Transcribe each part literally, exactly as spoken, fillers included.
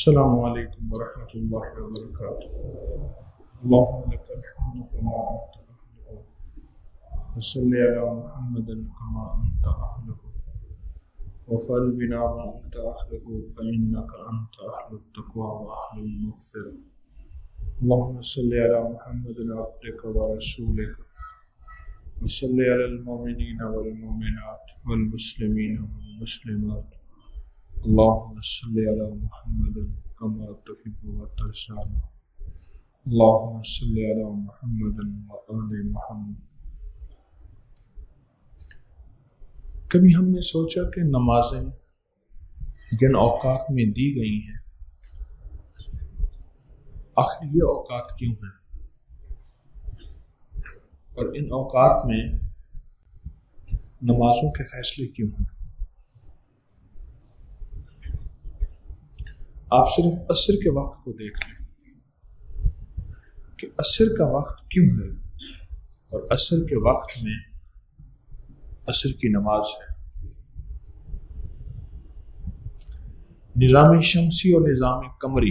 السلام علیکم ورحمۃ اللہ وبرکاتہ۔ اللہم لک الحمد کما انت اہلہ وصلی علی محمد کما انت اہلہ وفعل بنا ما انت اہلہ فانک انت اہل التقوی واہل المغفرہ۔ اللہم صلی علی محمد عبدک ورسولک وصلی علی المؤمنین والمؤمنات والمسلمین والمسلمات۔ اللہم صلی علی محمد کما تحب و ترضی۔ اللہم صلی علی محمد و آل محمد۔ کبھی ہم نے سوچا کہ نمازیں جن اوقات میں دی گئی ہیں آخر یہ اوقات کیوں ہیں، اور ان اوقات میں نمازوں کے فیصلے کیوں ہیں؟ آپ صرف عصر کے وقت کو دیکھ لیں کہ عصر کا وقت کیوں ہے، اور عصر کے وقت میں عصر کی نماز ہے۔ نظام شمسی اور نظام قمری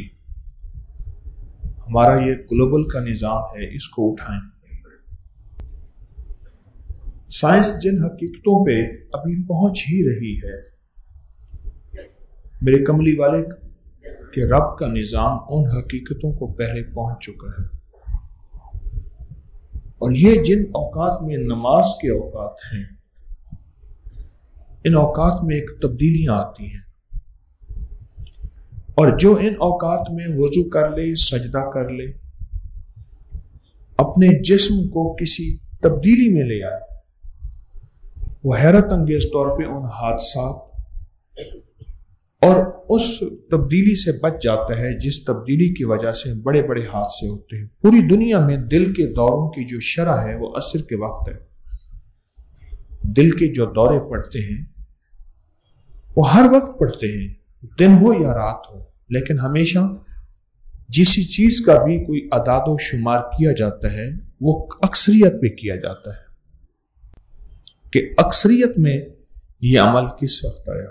ہمارا یہ گلوبل کا نظام ہے، اس کو اٹھائیں۔ سائنس جن حقیقتوں پہ ابھی پہنچ ہی رہی ہے، میرے کملی والے کہ رب کا نظام ان حقیقتوں کو پہلے پہنچ چکا ہے، اور یہ جن اوقات میں نماز کے اوقات ہیں ان اوقات میں ایک تبدیلیاں آتی ہیں، اور جو ان اوقات میں وضو کر لے، سجدہ کر لے، اپنے جسم کو کسی تبدیلی میں لے آئے، وہ حیرت انگیز طور پہ ان حادثات اور اس تبدیلی سے بچ جاتا ہے جس تبدیلی کی وجہ سے بڑے بڑے حادثے ہوتے ہیں۔ پوری دنیا میں دل کے دوروں کی جو شرح ہے وہ عصر کے وقت ہے۔ دل کے جو دورے پڑتے ہیں وہ ہر وقت پڑتے ہیں، دن ہو یا رات ہو، لیکن ہمیشہ جس چیز کا بھی کوئی اعداد و شمار کیا جاتا ہے وہ اکثریت پہ کیا جاتا ہے کہ اکثریت میں یہ عمل کس وقت آیا۔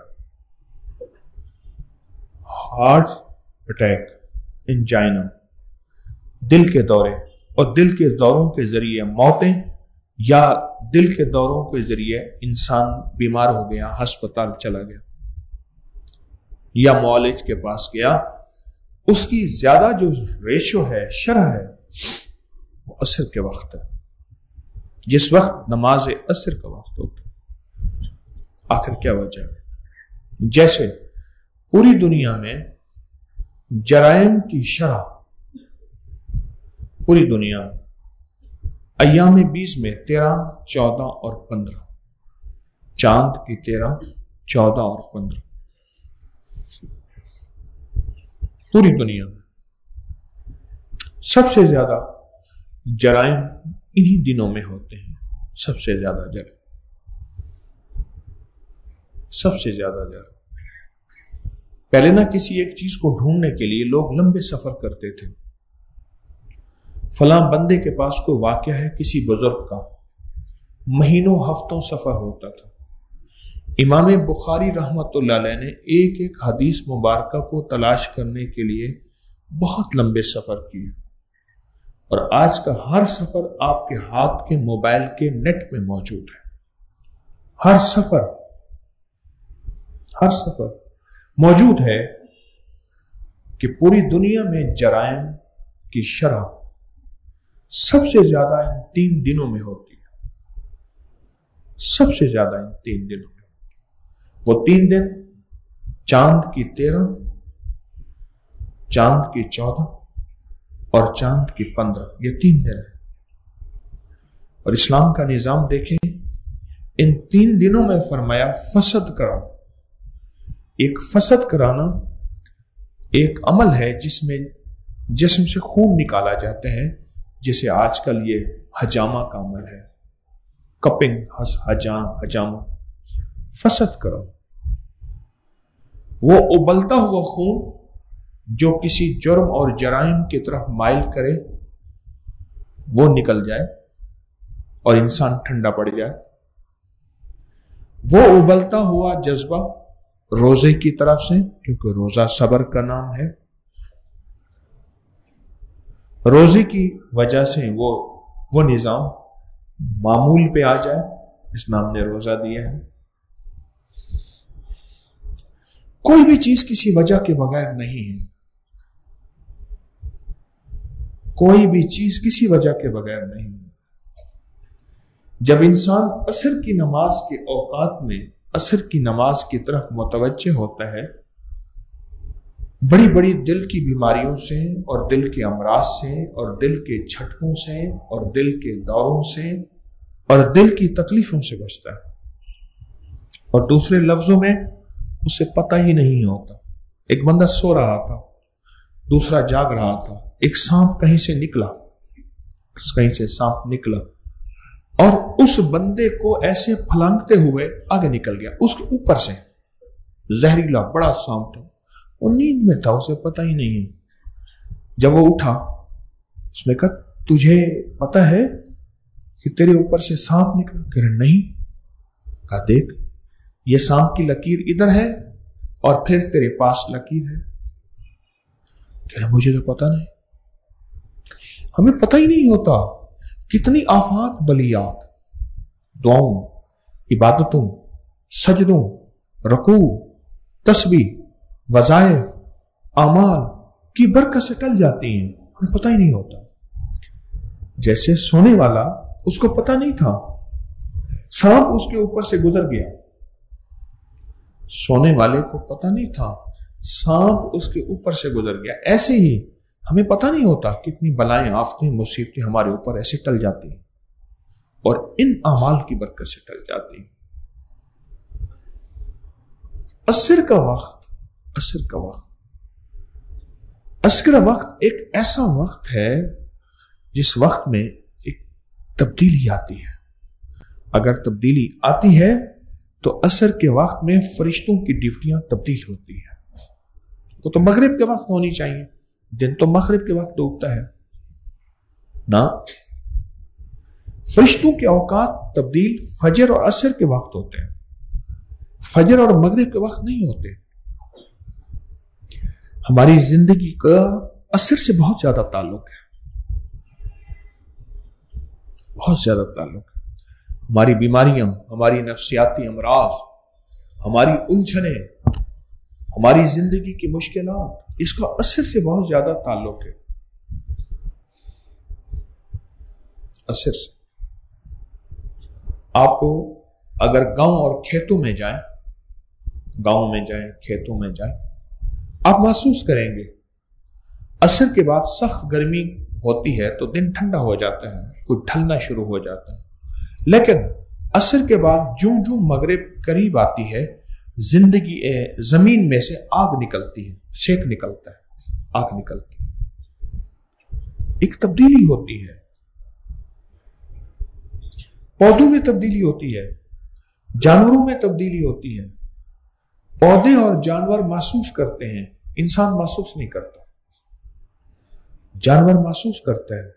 ہارٹ اٹیک، انجائنا، دل کے دورے، اور دل کے دوروں کے ذریعے موتیں، یا دل کے دوروں کے ذریعے انسان بیمار ہو گیا، ہسپتال چلا گیا یا معالج کے پاس گیا، اس کی زیادہ جو ریشو ہے، شرح ہے، وہ عصر کے وقت ہے، جس وقت نماز عصر کا وقت ہوتا ہے۔ آخر کیا وجہ ہے؟ جیسے پوری دنیا میں جرائم کی شرح پوری دنیا میں ایام بیس میں تیرہ، چودہ اور پندرہ، چاند کی تیرہ، چودہ اور پندرہ، پوری دنیا میں سب سے زیادہ جرائم انہی دنوں میں ہوتے ہیں۔ سب سے زیادہ جرائم سب سے زیادہ جرائم پہلے نہ کسی ایک چیز کو ڈھونڈنے کے لیے لوگ لمبے سفر کرتے تھے۔ فلاں بندے کے پاس کوئی واقعہ ہے کسی بزرگ کا، مہینوں ہفتوں سفر ہوتا تھا۔ امام بخاری رحمت اللہ علیہ نے ایک ایک حدیث مبارکہ کو تلاش کرنے کے لیے بہت لمبے سفر کیے، اور آج کا ہر سفر آپ کے ہاتھ کے موبائل کے نیٹ میں موجود ہے۔ ہر سفر ہر سفر موجود ہے کہ پوری دنیا میں جرائم کی شرح سب سے زیادہ ان تین دنوں میں ہوتی ہے، سب سے زیادہ ان تین دنوں میں ہوتی ہے۔ وہ تین دن چاند کی تیرہ، چاند کی چودہ اور چاند کی پندرہ، یہ تین دن ہیں۔ اور اسلام کا نظام دیکھیں، ان تین دنوں میں فرمایا فسد کرو۔ ایک فسد کرانا ایک عمل ہے جس میں جسم سے خون نکالا جاتا ہے، جسے آج کل یہ حجامہ کا عمل ہے، کپنگ، حجام حجامہ فسد کرو۔ وہ ابلتا ہوا خون جو کسی جرم اور جرائم کی طرف مائل کرے وہ نکل جائے اور انسان ٹھنڈا پڑ جائے۔ وہ ابلتا ہوا جذبہ روزے کی طرف سے، کیونکہ روزہ صبر کا نام ہے، روزے کی وجہ سے وہ وہ نظام معمول پہ آ جائے، اسلام نے روزہ دیا ہے۔ کوئی بھی چیز کسی وجہ کے بغیر نہیں ہے، کوئی بھی چیز کسی وجہ کے بغیر نہیں ہے۔ جب انسان عصر کی نماز کے اوقات میں عصر کی نماز کی طرف متوجہ ہوتا ہے، بڑی بڑی دل کی بیماریوں سے اور دل کے امراض سے اور دل کے جھٹکوں سے اور دل کے دوروں سے اور دل کی تکلیفوں سے بچتا ہے، اور دوسرے لفظوں میں اسے پتہ ہی نہیں ہوتا۔ ایک بندہ سو رہا تھا، دوسرا جاگ رہا تھا، ایک سانپ کہیں سے نکلا، کہیں سے سانپ نکلا اور اس بندے کو ایسے پھلانگتے ہوئے آگے نکل گیا، اس کے اوپر سے زہریلا بڑا سانپ تھا، وہ نیند میں تھا، اسے پتہ ہی نہیں ہے۔ جب وہ اٹھا، اس نے کہا تجھے پتہ ہے کہ تیرے اوپر سے سانپ نکلا؟ کہہ رہا نہیں۔ کہا دیکھ یہ سانپ کی لکیر ادھر ہے اور پھر تیرے پاس لکیر ہے۔ کہہ رہا مجھے تو پتہ نہیں۔ ہمیں پتہ ہی نہیں ہوتا کتنی آفات بلیات دعاؤں، عبادتوں، سجدوں، رکوع، تسبیح، وظائف، اعمال کی برکت سے ٹل جاتی ہیں، ہمیں پتہ ہی نہیں ہوتا۔ جیسے سونے والا، اس کو پتہ نہیں تھا، سانپ اس کے اوپر سے گزر گیا، سونے والے کو پتہ نہیں تھا، سانپ اس کے اوپر سے گزر گیا۔ ایسے ہی ہمیں پتہ نہیں ہوتا کتنی بلائیں، آفتیں، مصیبتیں ہمارے اوپر ایسے ٹل جاتی ہیں اور ان اعمال کی برکت سے ٹل جاتی ہیں۔ عصر کا وقت عصر کا وقت عصر کا وقت ایک ایسا وقت ہے جس وقت میں ایک تبدیلی آتی ہے۔ اگر تبدیلی آتی ہے تو عصر کے وقت میں فرشتوں کی ڈیوٹیاں تبدیل ہوتی ہیں۔ وہ تو مغرب کے وقت ہونی چاہیے، دن تو مغرب کے وقت ڈوبتا ہے نا۔ فرشتوں کے اوقات تبدیل فجر اور عصر کے وقت ہوتے ہیں، فجر اور مغرب کے وقت نہیں ہوتے۔ ہماری زندگی کا عصر سے بہت زیادہ تعلق ہے، بہت زیادہ تعلق ہے۔ ہماری بیماریاں، ہماری نفسیاتی امراض، ہماری الجھنیں، ہماری زندگی کی مشکلات، اس کا عصر سے بہت زیادہ تعلق ہے، عصر سے۔ آپ کو اگر گاؤں اور کھیتوں میں جائیں، گاؤں میں جائیں، کھیتوں میں جائیں، آپ محسوس کریں گے عصر کے بعد سخت گرمی ہوتی ہے تو دن ٹھنڈا ہو جاتا ہے، کوئی ڈھلنا شروع ہو جاتا ہے، لیکن عصر کے بعد جوں جوں مغرب قریب آتی ہے، زندگی زمین میں سے آگ نکلتی ہے، سیک نکلتا ہے، آگ نکلتی ہے، ایک تبدیلی ہوتی ہے، پودوں میں تبدیلی ہوتی ہے، جانوروں میں تبدیلی ہوتی ہے۔ پودے اور جانور محسوس کرتے ہیں، انسان محسوس نہیں کرتا، جانور محسوس کرتا ہے۔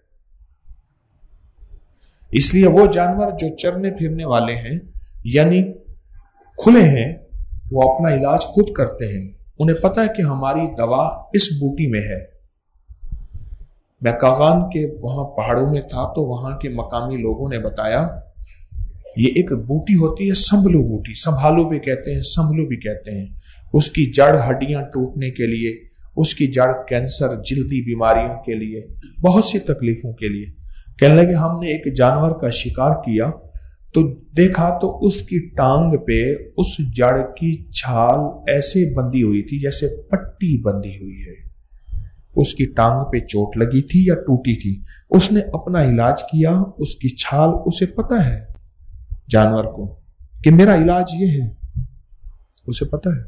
اس لیے وہ جانور جو چرنے پھرنے والے ہیں، یعنی کھلے ہیں، وہ اپنا علاج خود کرتے ہیں، انہیں پتا ہے کہ ہماری دوا اس بوٹی میں ہے۔ میں کاغان کے وہاں پہاڑوں میں تھا تو وہاں کے مقامی لوگوں نے بتایا یہ ایک بوٹی ہوتی ہے، سنبھلو بوٹی، سنبھالو بھی کہتے ہیں، سنبھلو بھی کہتے ہیں۔ اس کی جڑ ہڈیاں ٹوٹنے کے لیے، اس کی جڑ کینسر، جلدی بیماریوں کے لیے، بہت سی تکلیفوں کے لیے۔ کہنے لگے ہم نے ایک جانور کا شکار کیا تو دیکھا تو اس کی ٹانگ پہ اس جڑ کی چھال ایسے بندھی ہوئی تھی جیسے پٹی بندھی ہوئی ہے، اس کی ٹانگ پہ چوٹ لگی تھی یا ٹوٹی تھی، اس نے اپنا علاج کیا، اس کی چھال، اسے پتا ہے جانور کو کہ میرا علاج یہ ہے، اسے پتا ہے۔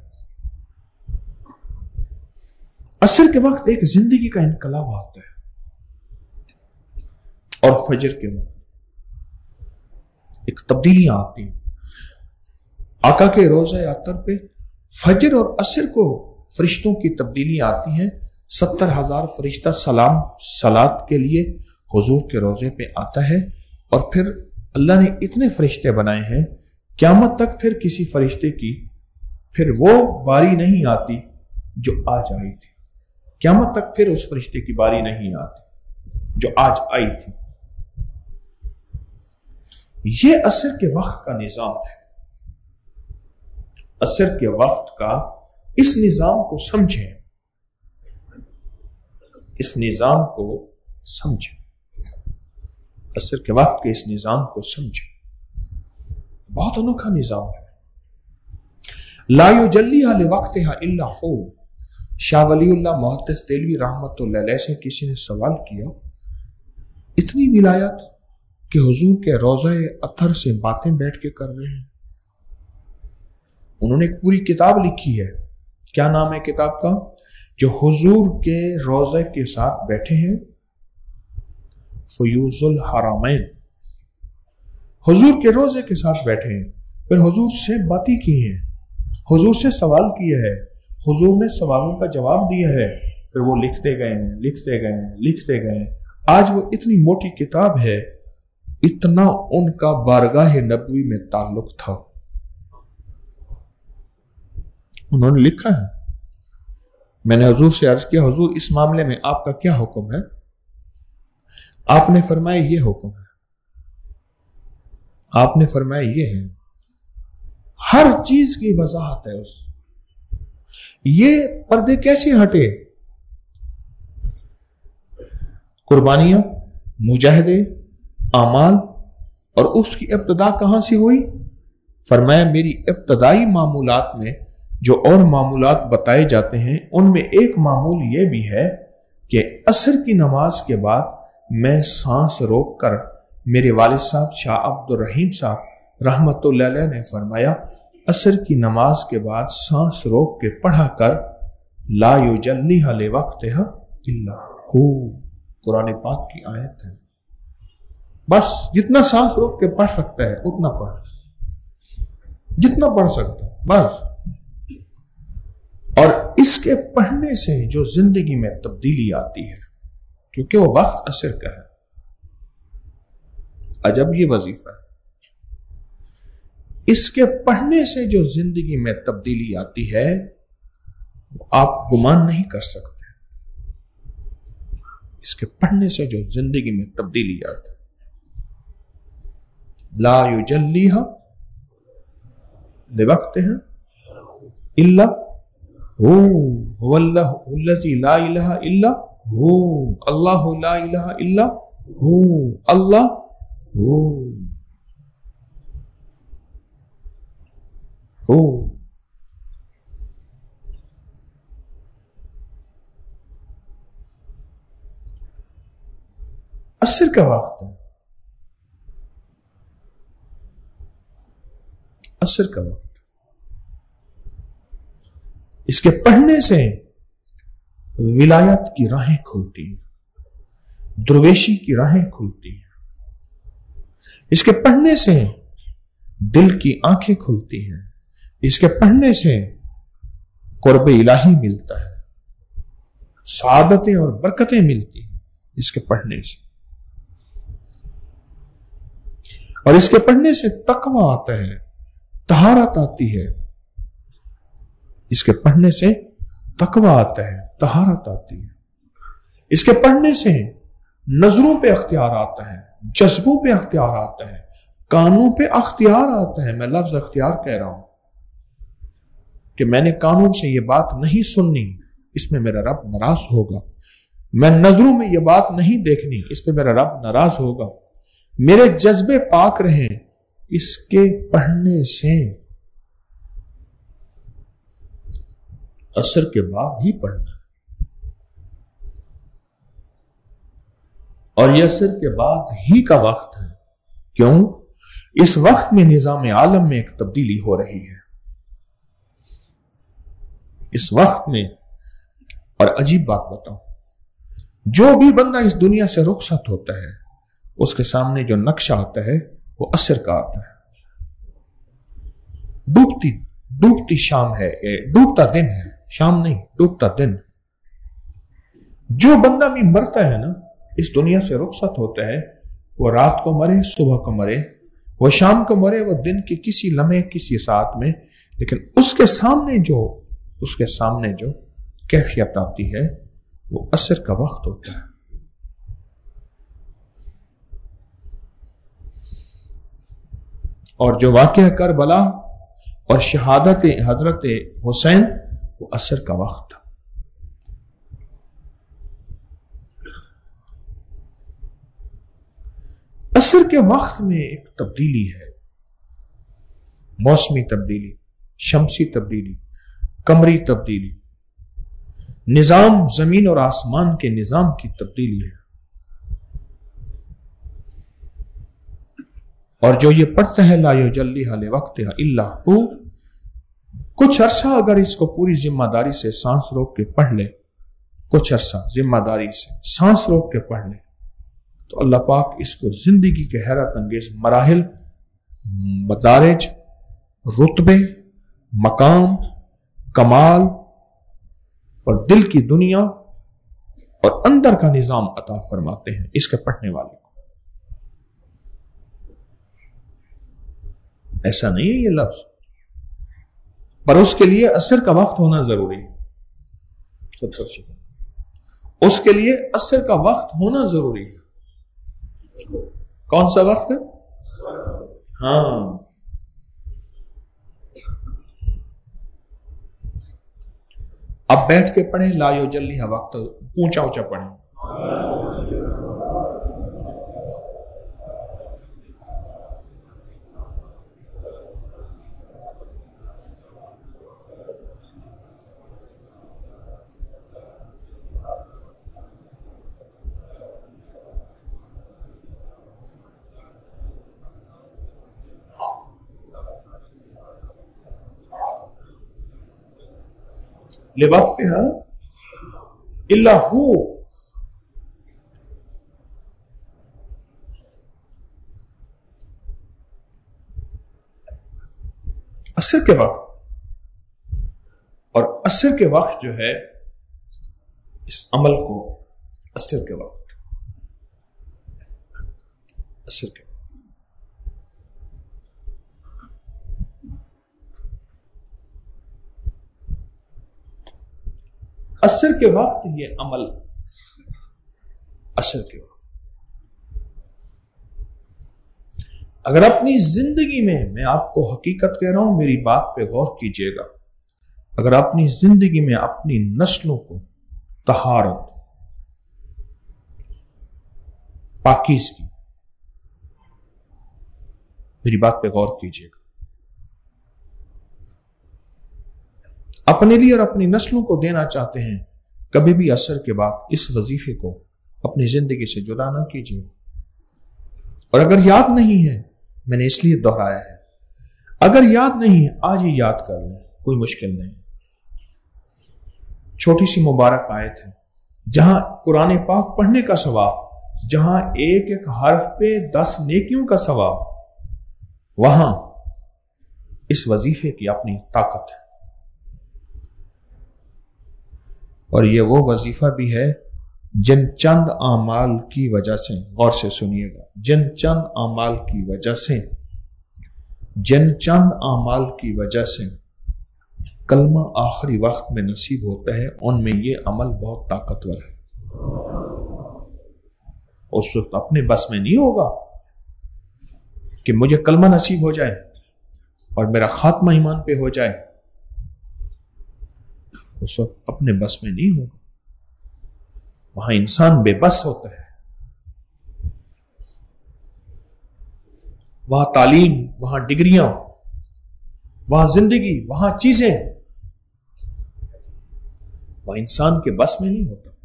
عصر کے وقت ایک زندگی کا انقلاب آتا ہے، اور فجر کے وقت ایک تبدیلیاں آتی ہیں۔ آقا کے روضہ اطہر پہ فجر اور عصر کو فرشتوں کی تبدیلیاں آتی ہیں، ستر ہزار فرشتہ سلام صلات کے لیے حضور کے روضے پہ آتا ہے، اور پھر اللہ نے اتنے فرشتے بنائے ہیں، قیامت تک پھر کسی فرشتے کی پھر وہ باری نہیں آتی جو آج آئی تھی، قیامت تک پھر اس فرشتے کی باری نہیں آتی۔ جو آج آئی تھی. یہ عصر کے وقت کا نظام ہے. عصر کے وقت کا اس نظام کو سمجھیں, اس نظام کو سمجھیں, عصر کے وقت کے اس نظام کو سمجھیں. بہت انوکھا نظام ہے. لا یجلیھا لوقتھا الا ہو. شاہ ولی اللہ محدث دہلوی رحمت اللہ علیہ سے کسی نے سوال کیا, اتنی ولایت کہ حضور کے روضہ اطہر سے باتیں بیٹھ کے کر رہے ہیں. انہوں نے ایک پوری کتاب لکھی ہے. کیا نام ہے کتاب کا؟ جو حضور کے روضے کے ساتھ بیٹھے ہیں, فیوز الحرمین. حضور کے روضے کے ساتھ بیٹھے ہیں, پھر حضور سے باتیں کی ہیں, حضور سے سوال کیا ہے, حضور نے سوالوں کا جواب دیا ہے, پھر وہ لکھتے گئے ہیں لکھتے گئے ہیں لکھتے گئے ہیں. آج وہ اتنی موٹی کتاب ہے, اتنا ان کا بارگاہ نبوی میں تعلق تھا. انہوں نے لکھا ہے. میں نے حضور سے عرض کیا, حضور اس معاملے میں آپ کا کیا حکم ہے؟ آپ نے فرمایا یہ حکم ہے. آپ نے فرمایا یہ ہے. ہر چیز کی وضاحت ہے. اس یہ پردے کیسے ہٹے؟ قربانیاں, مجاہدے, اعمال, اور اس کی ابتدا کہاں سے ہوئی؟ فرمایا میری ابتدائی معمولات میں جو اور معمولات بتائے جاتے ہیں ان میں ایک معمول یہ بھی ہے کہ عصر کی نماز کے بعد میں سانس روک کر, میرے والد صاحب شاہ عبد الرحیم صاحب رحمت اللہ علیہ نے فرمایا, عصر کی نماز کے بعد سانس روک کے پڑھا کر لا یجلیھا لوقتھا الا ہو. قرآن پاک کی آیت ہے. بس جتنا سانس روک کے پڑھ سکتا ہے اتنا پڑھ, جتنا پڑھ سکتا ہے بس. اور اس کے پڑھنے سے جو زندگی میں تبدیلی آتی ہے, کیونکہ وہ وقت عصر کا ہے. عجب یہ وظیفہ ہے. اس کے پڑھنے سے جو زندگی میں تبدیلی آتی ہے آپ گمان نہیں کر سکتے. اس کے پڑھنے سے جو زندگی میں تبدیلی آتی ہے. لا یجلیھا لوقتھا الا ہو هو اللہ الذی لا الہ الا ہو. اللہ لا الہ الا ہو. اللہ ہو ہو. عصر کا وقت ہے. عصر کا وقت. اس کے پڑھنے سے ولایت کی راہیں کھلتی ہیں, درویشی کی راہیں کھلتی ہیں. اس کے پڑھنے سے دل کی آنکھیں کھلتی ہیں. اس کے پڑھنے سے قرب الہی ملتا ہے, سعادتیں اور برکتیں ملتی ہیں اس کے پڑھنے سے. اور اس کے پڑھنے سے تقوی آتا ہے, طہارت آتی ہے. اس کے پڑھنے سے تقوی آتا ہے, طہارت آتی ہے. اس کے پڑھنے سے نظروں پہ اختیار آتا ہے, جذبوں پہ اختیار آتا ہے, کانوں پہ اختیار آتا ہے. میں لفظ اختیار کہہ رہا ہوں کہ میں نے کانوں سے یہ بات نہیں سننی, اس میں میرا رب ناراض ہوگا. میں نظروں میں یہ بات نہیں دیکھنی, اس پہ میرا رب ناراض ہوگا. میرے جذبے پاک رہیں اس کے پڑھنے سے. عصر کے بعد ہی پڑھنا ہے, اور یہ عصر کے بعد ہی کا وقت ہے. کیوں؟ اس وقت میں نظام عالم میں ایک تبدیلی ہو رہی ہے. اس وقت میں, اور عجیب بات بتاؤں, جو بھی بندہ اس دنیا سے رخصت ہوتا ہے اس کے سامنے جو نقشہ آتا ہے وہ عصر کا آتا ہے. ڈوبتی ڈوبتی شام ہے, ڈوبتا دن ہے, شام نہیں, ڈوبتا دن. جو بندہ بھی مرتا ہے نا, اس دنیا سے رخصت ہوتا ہے, وہ رات کو مرے, صبح کو مرے, وہ شام کو مرے, وہ دن کے کسی لمحے کسی ساتھ میں, لیکن اس کے سامنے جو اس کے سامنے جو کیفیت آتی ہے وہ عصر کا وقت ہوتا ہے. اور جو واقعہ کربلا اور شہادت حضرت حسین وہ عصر کا وقت تھا. عصر کے وقت میں ایک تبدیلی ہے، موسمی تبدیلی، شمسی تبدیلی، قمری تبدیلی، نظام زمین اور آسمان کے نظام کی تبدیلی ہے. اور جو یہ پڑھتا ہے لا یجلیھا لوقتھا الا ہو، کچھ عرصہ اگر اس کو پوری ذمہ داری سے سانس روک کے پڑھ لے، کچھ عرصہ ذمہ داری سے سانس روک کے پڑھ لے، تو اللہ پاک اس کو زندگی کے حیرت انگیز مراحل، مدارج، رتبے، مقام، کمال اور دل کی دنیا اور اندر کا نظام عطا فرماتے ہیں اس کے پڑھنے والے کو. ایسا نہیں ہے یہ لفظ، پر اس کے لیے عصر کا وقت ہونا ضروری ہے. اس کے لیے عصر کا وقت ہونا ضروری ہے. کون سا وقت ہے؟ ہاں، اب بیٹھ کے پڑھیں لا یجلیھا وقت، اونچا اونچا پڑھیں. لوقتھا الا ہو، عصر کے وقت. اور عصر کے وقت جو ہے اس عمل کو عصر کے وقت، عصر کے عصر کے وقت یہ عمل عصر کے وقت. اگر اپنی زندگی میں، میں آپ کو حقیقت کہہ رہا ہوں، میری بات پہ غور کیجئے گا، اگر اپنی زندگی میں اپنی نسلوں کو طہارت، پاکیزگی، میری بات پہ غور کیجئے گا، اپنے لیے اور اپنی نسلوں کو دینا چاہتے ہیں، کبھی بھی عصر کے بعد اس وظیفے کو اپنی زندگی سے جدا نہ کیجیے. اور اگر یاد نہیں ہے، میں نے اس لیے دہرایا ہے، اگر یاد نہیں ہے آج ہی یاد کر لیں، کوئی مشکل نہیں. چھوٹی سی مبارک آیت ہے جہاں قرآن پاک پڑھنے کا ثواب، جہاں ایک ایک حرف پہ دس نیکیوں کا ثواب، وہاں اس وظیفے کی اپنی طاقت ہے. اور یہ وہ وظیفہ بھی ہے جن چند اعمال کی وجہ سے، غور سے سنیے گا، جن چند اعمال کی وجہ سے جن چند اعمال کی وجہ سے کلمہ آخری وقت میں نصیب ہوتا ہے، ان میں یہ عمل بہت طاقتور ہے. اس وقت اپنے بس میں نہیں ہوگا کہ مجھے کلمہ نصیب ہو جائے اور میرا خاتمہ ایمان پہ ہو جائے، اس وقت اپنے بس میں نہیں ہوگا. وہاں انسان بے بس ہوتا ہے. وہاں تعلیم، وہاں ڈگریاں، وہاں زندگی، وہاں چیزیں، وہاں انسان کے بس میں نہیں ہوتا.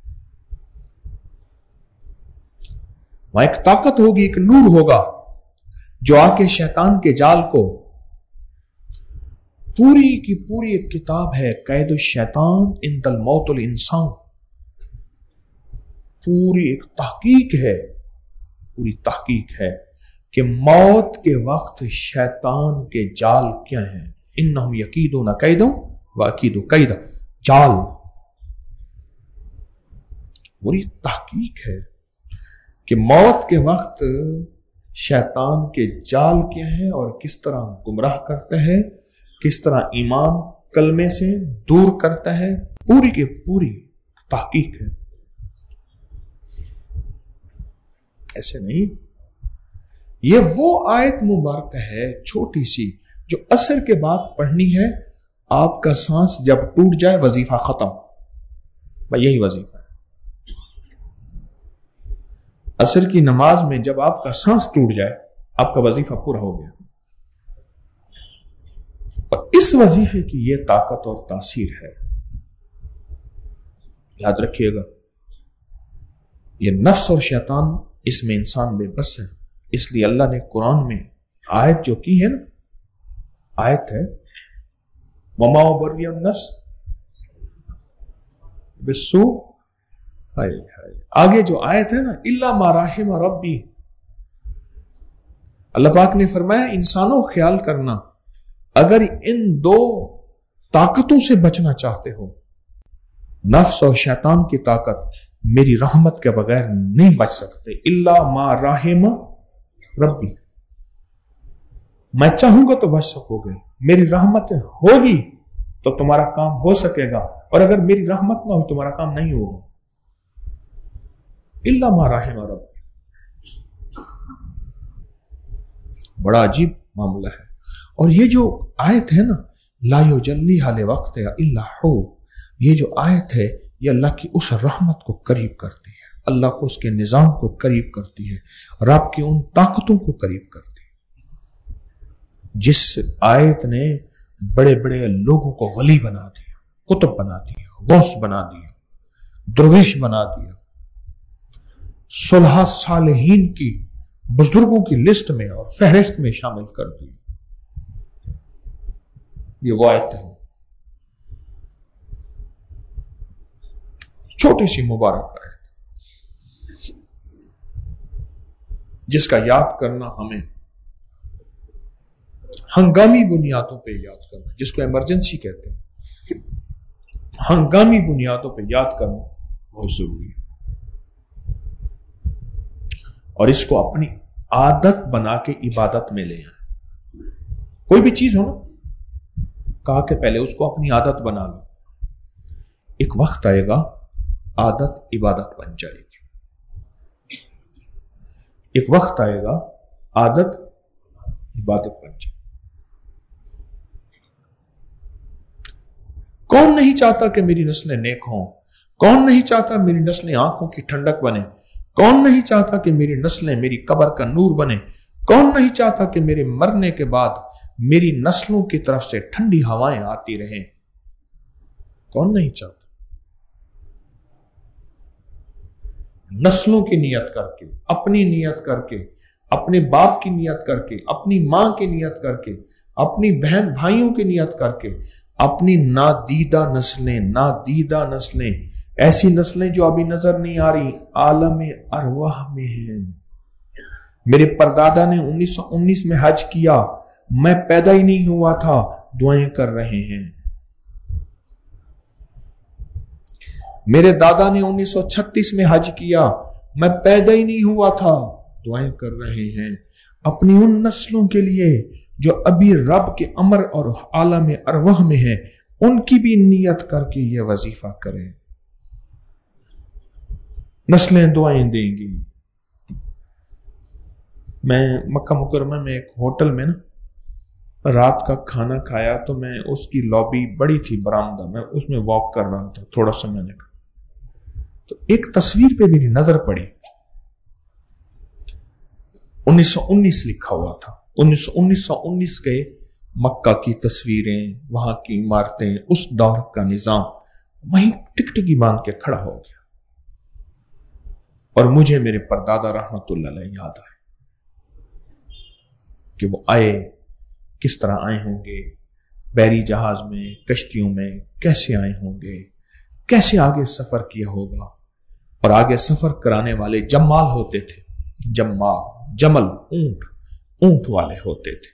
وہاں ایک طاقت ہوگی، ایک نور ہوگا جو آ کے شیطان کے جال کو، پوری کی پوری ایک کتاب ہے قید الشیطان عند الموت الانسان، پوری ایک تحقیق ہے، پوری تحقیق ہے کہ موت کے وقت شیطان کے جال کیا ہیں. انہم یکیدون کیدا واکید کیدا، جال، پوری تحقیق ہے کہ موت کے وقت شیطان کے جال کیا ہیں اور کس طرح گمراہ کرتا ہے، کس طرح ایمان کلمے سے دور کرتا ہے. پوری کی پوری تحقیق ہے. ایسے نہیں یہ وہ آیت مبارکہ ہے چھوٹی سی جو عصر کے بعد پڑھنی ہے. آپ کا سانس جب ٹوٹ جائے وظیفہ ختم. بھائی یہی وظیفہ ہے. عصر کی نماز میں جب آپ کا سانس ٹوٹ جائے آپ کا وظیفہ پورا ہو گیا. اور اس وظیفے کی یہ طاقت اور تاثیر ہے. یاد رکھیے گا یہ نفس اور شیطان اس میں انسان بے بس ہے. اس لیے اللہ نے قرآن میں آیت جو کی ہے نا, آیت ہے وما ابری النفس بالسوء. آگے جو آیت ہے نا الا ما رحم ربی, اللہ پاک نے فرمایا انسانوں خیال کرنا اگر ان دو طاقتوں سے بچنا چاہتے ہو, نفس اور شیطان کی طاقت, میری رحمت کے بغیر نہیں بچ سکتے. الا ما رحم ربی, میں چاہوں گا تو بچ سکو گے, میری رحمت ہوگی تو تمہارا کام ہو سکے گا, اور اگر میری رحمت نہ ہو تمہارا کام نہیں ہوگا. الا ما رحم ربی, بڑا عجیب معاملہ ہے. اور یہ جو آیت ہے نا لا یجلیھا لوقتھا الا ہو, یہ جو آیت ہے یہ اللہ کی اس رحمت کو قریب کرتی ہے, اللہ کو اس کے نظام کو قریب کرتی ہے, رب کی ان طاقتوں کو قریب کرتی ہے. جس آیت نے بڑے بڑے لوگوں کو ولی بنا دیا, قطب بنا دیا, غوث بنا دیا, درویش بنا دیا, صلحاء صالحین کی بزرگوں کی لسٹ میں اور فہرست میں شامل کر دیا. یہ وہ آیت ہے, چھوٹی سی مبارک آیت جس کا یاد کرنا ہمیں ہنگامی بنیادوں پہ یاد کرنا, جس کو ایمرجنسی کہتے ہیں, ہنگامی بنیادوں پہ یاد کرنا بہت ضروری ہے. اور اس کو اپنی عادت بنا کے عبادت میں لے آئیں. کوئی بھی چیز ہو نا, کہا کہ پہلے اس کو اپنی عادت بنا لو, ایک وقت آئے گا عادت عبادت بن جائے گی. ایک وقت آئے گا عادت عبادت بن جائے گی. کون نہیں چاہتا کہ میری نسلیں نیک ہوں, کون نہیں چاہتا میری نسلیں آنکھوں کی ٹھنڈک بنے, کون نہیں چاہتا کہ میری نسلیں میری قبر کا نور بنے, کون نہیں چاہتا کہ میرے مرنے کے بعد میری نسلوں کی طرف سے ٹھنڈی ہوائیں آتی رہیں, کون نہیں چاہتا. نسلوں کی نیت کر کے, اپنی نیت کر کے, اپنے باپ کی نیت کر کے, اپنی ماں کی نیت کر کے, اپنی بہن بھائیوں کی نیت کر کے, اپنی نادیدہ نسلیں نادیدہ نسلیں ایسی نسلیں جو ابھی نظر نہیں آ رہی, عالم ارواح میں ہیں. میرے پردادا نے انیس سو انیس میں حج کیا, میں پیدا ہی نہیں ہوا تھا, دعائیں کر رہے ہیں. میرے دادا نے انیس سو چھتیس میں حج کیا, میں پیدا ہی نہیں ہوا تھا, دعائیں کر رہے ہیں. اپنی ان نسلوں کے لیے جو ابھی رب کے امر اور عالم ارواح میں ہیں, ان کی بھی نیت کر کے یہ وظیفہ کریں. نسلیں دعائیں دیں گی. میں مکہ مکرمہ میں ایک ہوٹل میں نا رات کا کھانا کھایا, تو میں اس کی لابی بڑی تھی, برآمدہ, میں اس میں واک کر رہا تھا, تھوڑا سا میں نے کہا تو ایک تصویر پہ میری نظر پڑی. انیس سو انیس لکھا ہوا تھا. انیس سو انیس سو انیس کے مکہ کی تصویریں, وہاں کی عمارتیں, اس دور کا نظام وہیں ٹکٹکی باندھ کے کھڑا ہو گیا. اور مجھے میرے پردادا رحمت اللہ علیہ یاد آئے کہ وہ آئے, کس طرح آئے ہوں گے, بحری جہاز میں, کشتیوں میں, کیسے آئے ہوں گے, کیسے آگے سفر کیا ہوگا. اور آگے سفر کرانے والے جمال ہوتے تھے, جمال, جمل, اونٹ, اونٹ والے ہوتے تھے.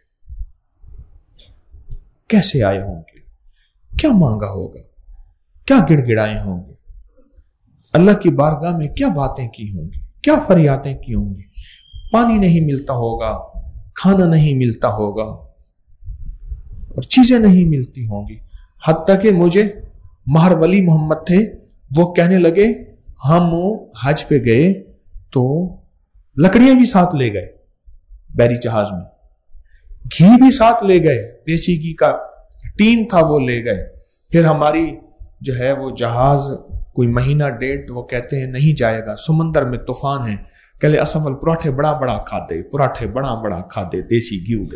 کیسے آئے ہوں گے, کیا مانگا ہوگا, کیا گڑ گڑائے ہوں گے, اللہ کی بارگاہ میں کیا باتیں کی ہوں گی, کیا فریادیں کی ہوں گی. پانی نہیں ملتا ہوگا, کھانا نہیں ملتا ہوگا, اور چیزیں نہیں ملتی ہوں گی. حتیٰ کہ مجھے مہر ولی محمد تھے, وہ کہنے لگے ہم حج پہ گئے تو لکڑیاں بھی ساتھ لے گئے, बहरी जहाज में। घी भी साथ ले गए, देसी घी का टीन था वो ले गए। फिर हमारी जो है वो जहाज कोई महीना डेढ़ वो कहते हैं नहीं जाएगा, समंदर में तूफान है। कहले असफल पराठे बड़ा बड़ा खादे, पराठे बड़ा बड़ा खादे, देसी घी दे।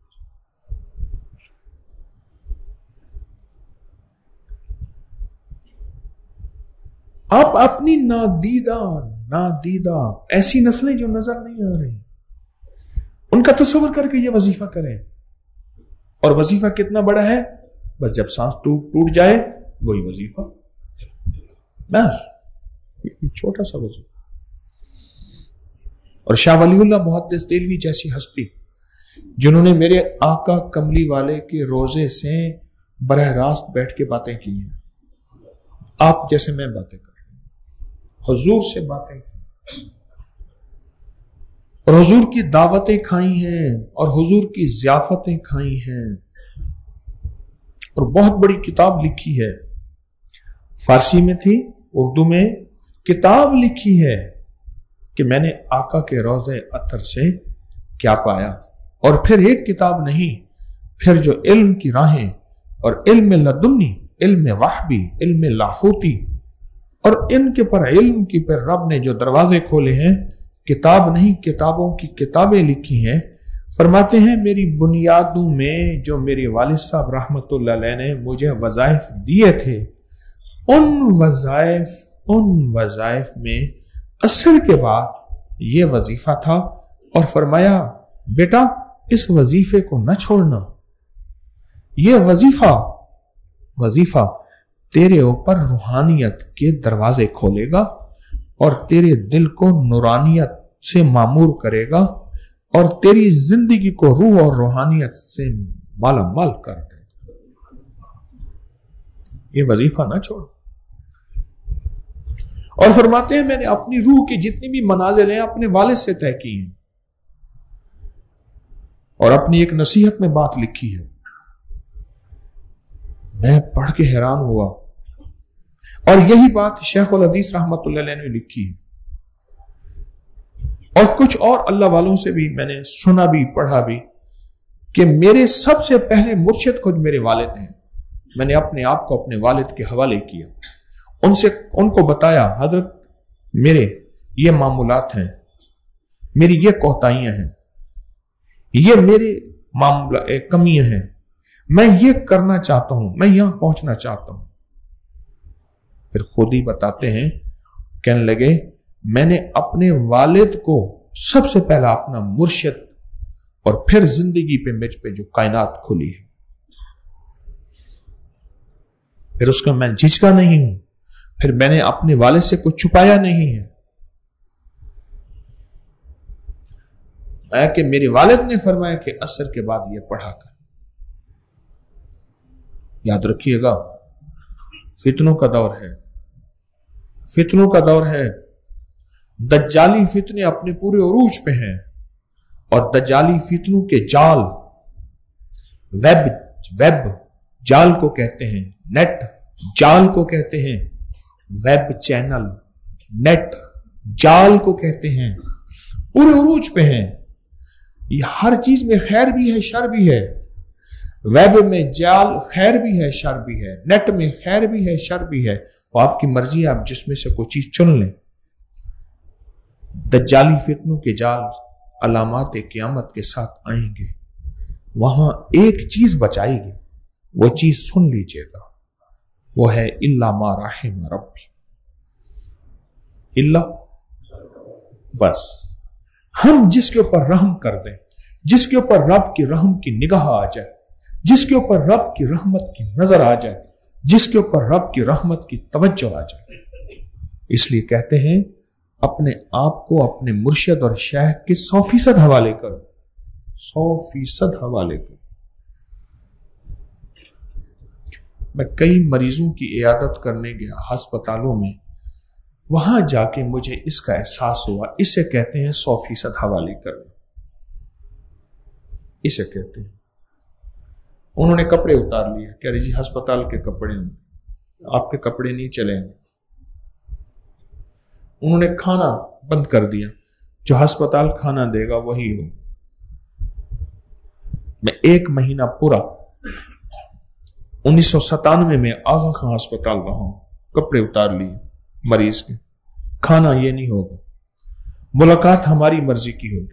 आप अपनी नादीदा नादीदा ऐसी नस्लें जो नजर नहीं आ रही, उनका तस्वर करके ये वजीफा करें। और वजीफा कितना बड़ा है, बस जब सांस टूट टूट जाए वही वजीफा, बस छोटा सा वजीफा। और शाह वलीउल्लाह मुहद्दिस देलवी जैसी हस्ती जिन्होंने मेरे आका कमली वाले के रोजे से बरह रास्त बैठ के बातें की हैं, आप जैसे मैं बातें कर रहा हूं, हुजूर से बातें की और हुजूर की दावतें खाई हैं और हुजूर की ज़ियाफतें खाई हैं और बहुत बड़ी किताब लिखी है, फारसी में थी, उर्दू में किताब लिखी है कि मैंने आका के रोज़े अतर से क्या पाया। और फिर एक किताब नहीं, फिर जो इल्म की राहें और इल्म लदुन्नी, इल्म वाहबी, इल्म लाहूती और इनके पर इल्म की पर रब ने जो दरवाजे खोले हैं, किताब नहीं किताबों की किताबें लिखी हैं। फरमाते हैं मेरी बुनियादों में जो मेरे वालिद साहब रहमतुल्लाह अलैह ने मुझे वज़ाइफ दिए थे, उन वज़ाइफ उन वज़ाइफ में असर के बाद ये वजीफा था। और फरमाया बेटा इस वजीफे को न छोड़ना, ये वजीफा वजीफा तेरे ऊपर रूहानियत के दरवाजे खोलेगा और तेरे दिल को नूरानियत से मामूर करेगा और तेरी जिंदगी को रूह और रूहानियत से माला माल कर देगा। ये वजीफा ना छोड़। और फरमाते हैं मैंने अपनी रूह की जितनी भी मनाजिल हैं अपने वालिद से तय की हैं और अपनी एक नसीहत में बात लिखी है। मैं पढ़ के हैरान हुआ और यही बात शेखुल हदीस रहमतुल्लाह अलैह ने लिखी है और कुछ और अल्लाह वालों से भी मैंने सुना भी पढ़ा भी कि मेरे सबसे पहले मुर्शिद खुद मेरे वालिद हैं। मैंने अपने आप को अपने वालिद के हवाले किया, उनसे उनको बताया हजरत मेरे ये मामूलात हैं, मेरी ये कोताहियां हैं, ये मेरे मामला कमियां हैं, मैं ये करना चाहता हूं, मैं यहां पहुंचना चाहता हूं। फिर खुद ही बताते हैं, कहने लगे मैंने अपने वालिद को सबसे पहला अपना मुर्शिद और फिर जिंदगी पे मुझ पे जो कायनात खुली है, फिर उसका मैं झिझका नहीं हूं, फिर मैंने अपने वालिद से कुछ छुपाया नहीं है। कि मेरे वालिद ने फरमाया कि असर के बाद यह पढ़ा कर। याद रखिएगा फितनों का दौर है, फितनों का दौर है। दज्जाली फितने अपने पूरे उरूज पे हैं और दज्जाली फितनों के जाल, वेब वेब जाल को कहते हैं, नेट जाल को कहते हैं, वेब चैनल नेट जाल को कहते हैं, पूरे उरूज पे हैं। ये हर चीज में खैर भी है शर भी है। वेब में जाल खैर भी है शर भी है, नेट में खैर भी है शर भी है। वो आपकी मर्जी है, आप जिसमें से कोई चीज चुन लें। दज्जाली फितनों के जाल अलामात क़यामत के साथ आएंगे, वहां एक चीज बचाएगी, वो चीज सुन लीजिएगा, वो है इल्ला मा रहिम रब्बी, इल्ला बस हम जिसके ऊपर रहम कर दें, जिसके ऊपर रब की रहम की निगाह आ जाए, जिसके ऊपर रब की रहमत की नजर आ जाए, जिसके ऊपर रब की रहमत की तवज्जो आ जाए। इसलिए कहते हैं अपने आप को अपने मुर्शिद और शेख के सौ फीसद हवाले करो, सौ फीसद हवाले करो। मैं कई मरीजों की इयादत करने गया अस्पतालों में, वहां जाके मुझे इसका एहसास हुआ, इसे कहते हैं सौ फीसद हवाले करना, इसे कहते हैं। उन्होंने कपड़े उतार लिए, कह रही जी अस्पताल के कपड़े, आपके कपड़े नहीं चलेंगे। उन्होंने खाना बंद कर दिया, जो अस्पताल खाना देगा वही हो, میں ایک مہینہ پورا انیس سو ستانوے میں آغا خان ہسپتال رہا ہوں، کپڑے اتار لیے مریض کے، کھانا یہ نہیں ہوگا، ملاقات ہماری مرضی کی ہوگی،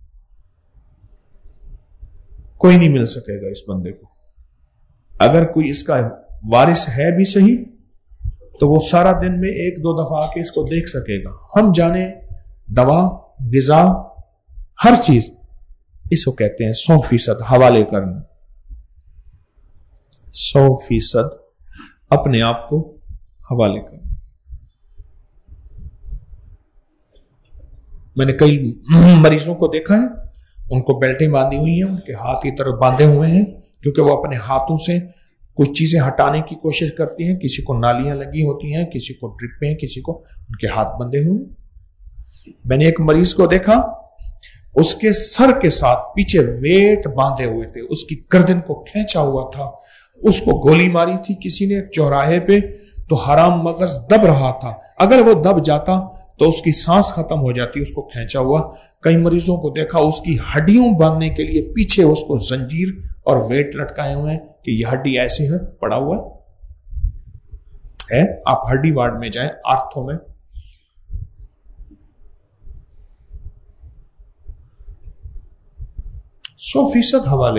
کوئی نہیں مل سکے گا اس بندے کو، اگر کوئی اس کا وارث ہے بھی صحیح تو وہ سارا دن میں ایک دو دفعہ آ کے اس کو دیکھ سکے گا، ہم جانے دوا غذا ہر چیز، اس کو کہتے ہیں سو فیصد حوالے کرنا، سو فیصد اپنے آپ کو حوالے کرنا۔ میں نے کئی مریضوں کو دیکھا ہے، ان کو بیلٹیں باندھی ہوئی ہیں، ان کے ہاتھ کی طرف باندھے ہوئے ہیں، کیونکہ وہ اپنے ہاتھوں سے کچھ چیزیں ہٹانے کی کوشش کرتی ہیں، کسی کو نالیاں لگی ہوتی ہیں، کسی کو ڈرپیں ہیں، کسی کو ان کے ہاتھ بندھے ہوئے۔ میں نے ایک مریض کو دیکھا، اس کے سر کے ساتھ پیچھے ویٹ باندھے ہوئے تھے، اس کی گردن کو کھینچا ہوا تھا، اس کو گولی ماری تھی کسی نے چوراہے پہ، تو حرام مغز دب رہا تھا، اگر وہ دب جاتا تو اس کی سانس ختم ہو جاتی، اس کو کھینچا ہوا۔ کئی مریضوں کو دیکھا، اس کی ہڈیوں باندھنے کے لیے پیچھے اس کو زنجیر اور ویٹ لٹکائے ہوئے ہیں کہ یہ ہڈی ایسے ہے پڑا ہوا ہے۔ آپ ہڈی وارڈ میں جائیں، آرتھو میں، سو فیصد حوالے۔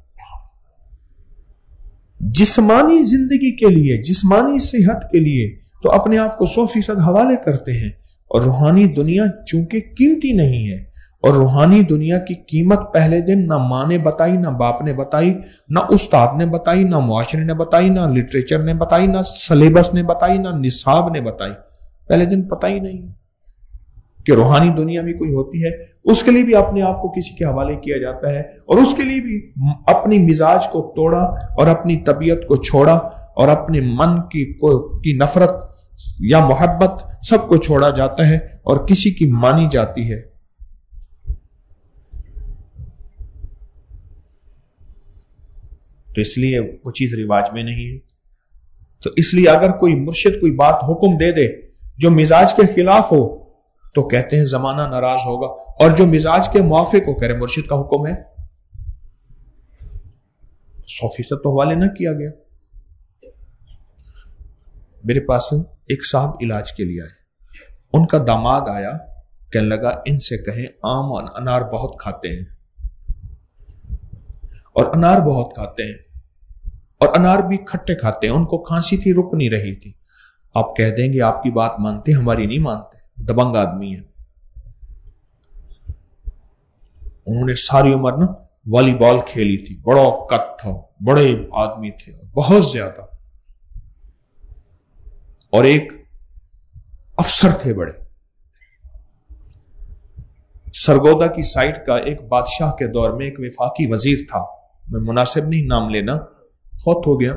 جسمانی زندگی کے لیے، جسمانی صحت کے لیے تو اپنے آپ کو سو فیصد حوالے کرتے ہیں، اور روحانی دنیا چونکہ قیمتی نہیں ہے، اور روحانی دنیا کی قیمت پہلے دن نہ ماں نے بتائی، نہ باپ نے بتائی، نہ استاد نے بتائی، نہ معاشرے نے بتائی، نہ لٹریچر نے بتائی، نہ سلیبس نے بتائی، نہ نصاب نے بتائی، پہلے دن پتہ ہی نہیں کہ روحانی دنیا بھی کوئی ہوتی ہے۔ اس کے لیے بھی اپنے آپ کو کسی کے حوالے کیا جاتا ہے، اور اس کے لیے بھی اپنی مزاج کو توڑا اور اپنی طبیعت کو چھوڑا اور اپنے من کی کی نفرت یا محبت سب کو چھوڑا جاتا ہے اور کسی کی مانی جاتی ہے۔ تو اس لیے وہ چیز رواج میں نہیں ہے۔ تو اس لیے اگر کوئی مرشد کوئی بات حکم دے دے جو مزاج کے خلاف ہو تو کہتے ہیں زمانہ ناراض ہوگا، اور جو مزاج کے موافق ہو کہہ رہے مرشد کا حکم ہے، سو فیصد تو حوالے نہ کیا گیا۔ میرے پاس ایک صاحب علاج کے لیے آئے، ان کا داماد آیا، کہنے لگا ان سے کہیں آم اور انار بہت کھاتے ہیں، اور انار بہت کھاتے ہیں، اور انار بھی کھٹے کھاتے ہیں، ان کو کھانسی تھی رک نہیں رہی تھی۔ آپ کہہ دیں گے آپ کی بات مانتے، ہماری نہیں مانتے، دبنگ آدمی ہے۔ انہوں نے ساری عمر نا والی بال کھیلی تھی، بڑا قد تھا، بڑے آدمی تھے بہت زیادہ، اور ایک افسر تھے بڑے۔ سرگودا کی سائٹ کا ایک بادشاہ کے دور میں ایک وفاقی وزیر تھا، میں مناسب نہیں نام لینا، فوت ہو گیا۔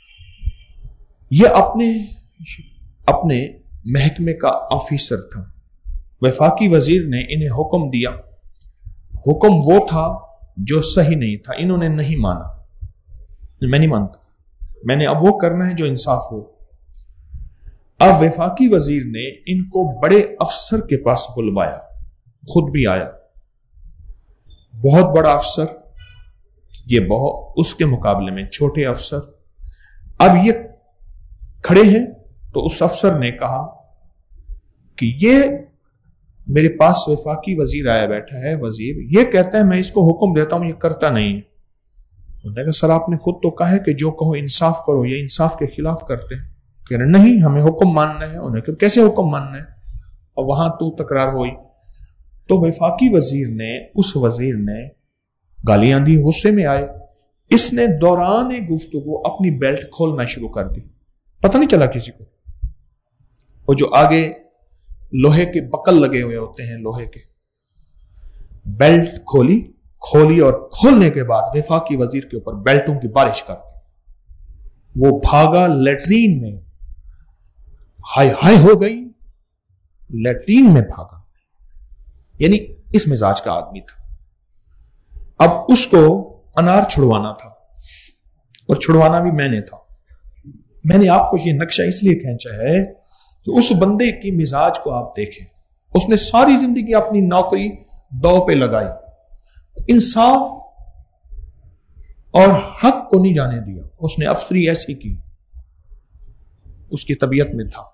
یہ اپنے اپنے محکمے کا آفیسر تھا۔ وفاقی وزیر نے انہیں حکم دیا، حکم وہ تھا جو صحیح نہیں تھا، انہوں نے نہیں مانا، میں نہیں مانتا، میں نے اب وہ کرنا ہے جو انصاف ہو۔ اب وفاقی وزیر نے ان کو بڑے افسر کے پاس بلوایا، خود بھی آیا، بہت بڑا افسر، یہ بہت اس کے مقابلے میں چھوٹے افسر۔ اب یہ کھڑے ہیں تو اس افسر نے کہا کہ یہ میرے پاس وفاقی وزیر آیا بیٹھا ہے، وزیر یہ کہتا ہے میں اس کو حکم دیتا ہوں، یہ کرتا نہیں ہے۔ انہوں نے کہا سر آپ نے خود تو کہا ہے کہ جو کہو انصاف کرو، یہ انصاف کے خلاف کرتے ہیں۔ کہہ رہے نہیں ہمیں حکم ماننا ہے۔ انہوں نے کہا کیسے حکم ماننا ہے؟ اور وہاں تو تکرار ہوئی۔ تو وفاقی وزیر نے اس وزیر نے گالیاں دی، غصے میں آئے، اس نے دوران گفتگو اپنی بیلٹ کھولنا شروع کر دی، پتہ نہیں چلا کسی کو۔ وہ جو آگے لوہے کے بکل لگے ہوئے ہوتے ہیں، لوہے کے، بیلٹ کھولی کھولی اور کھولنے کے بعد وفاقی وزیر کے اوپر بیلٹوں کی بارش کر دی۔ وہ بھاگا لیٹرین میں، ہائے ہائے ہو گئی، لیٹرین میں بھاگا، یعنی اس مزاج کا آدمی تھا۔ اب اس کو انار چھڑوانا تھا، اور چھڑوانا بھی میں نے تھا۔ میں نے آپ کو یہ نقشہ اس لیے کھینچا ہے کہ اس بندے کی مزاج کو آپ دیکھیں، اس نے ساری زندگی اپنی نوکری دو پہ لگائی، انصاف اور حق کو نہیں جانے دیا. اس نے افسری ایسی کی، اس کی طبیعت میں تھا.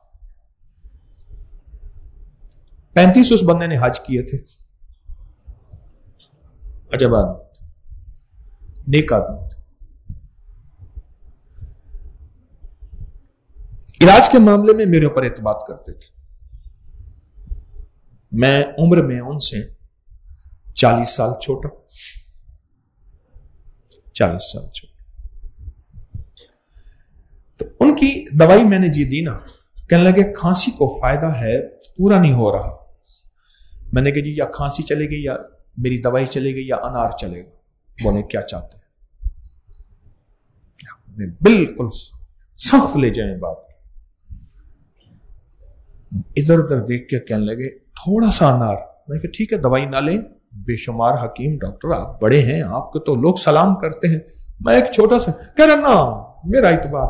پینتیس اس بندے نے حج کیے تھے. عجب آدمی، نیک آدمی تھے. علاج کے معاملے میں میرے اوپر اعتماد کرتے تھے. میں عمر میں ان سے چالیس سال چھوٹا چالیس سال چھوٹا تو ان کی دوائی میں نے جی دی نا. کہنے لگے کھانسی کو فائدہ ہے، پورا نہیں ہو رہا. میں نے کہا جی یا کھانسی چلے گی یا میری دوائی چلے گی یا انار چلے گا. بولے کیا چاہتے ہیں؟ بالکل سخت لے جائیں بات. ادھر ادھر دیکھ کے کہنے لگے تھوڑا سا انار. میں کہ ٹھیک ہے دوائی نہ لیں، بے شمار حکیم ڈاکٹر آپ بڑے ہیں، آپ کو تو لوگ سلام کرتے ہیں. میں ایک چھوٹا سا کہہ رہا نا میرا اعتبار.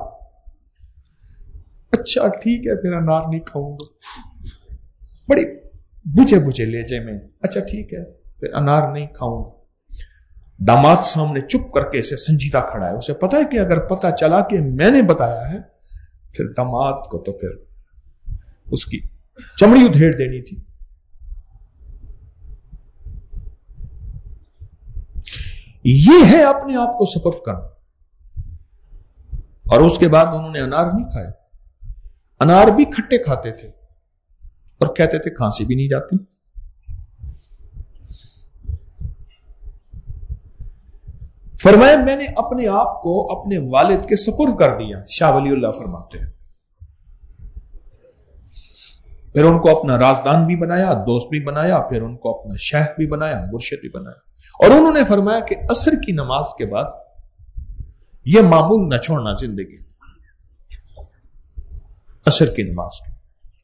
اچھا ٹھیک ہے پھر انار نہیں کھاؤں گا. بڑی بجھے بجھے لے جائے میں. اچھا ٹھیک ہے پھر انار نہیں کھاؤں گا. داماد سامنے چپ کر کے اسے سنجیدہ کھڑا ہے. اسے پتا ہے کہ اگر پتا چلا کہ میں نے بتایا ہے پھر داماد کو تو پھر اس کی چمڑی ادھیڑ دینی تھی. یہ ہے اپنے آپ کو سپرد کرنا. اور اس کے بعد انہوں نے انار نہیں کھائے. انار بھی کھٹے کھاتے تھے اور کہتے تھے کھانسی بھی نہیں جاتی. فرمایا میں نے اپنے آپ کو اپنے والد کے سپرد کر دیا. شاہ ولی اللہ فرماتے ہیں پھر ان کو اپنا رازدان بھی بنایا، دوست بھی بنایا، پھر ان کو اپنا شیخ بھی بنایا، مرشد بھی بنایا. اور انہوں نے فرمایا کہ عصر کی نماز کے بعد یہ معمول نہ چھوڑنا زندگی. عصر کی نماز کی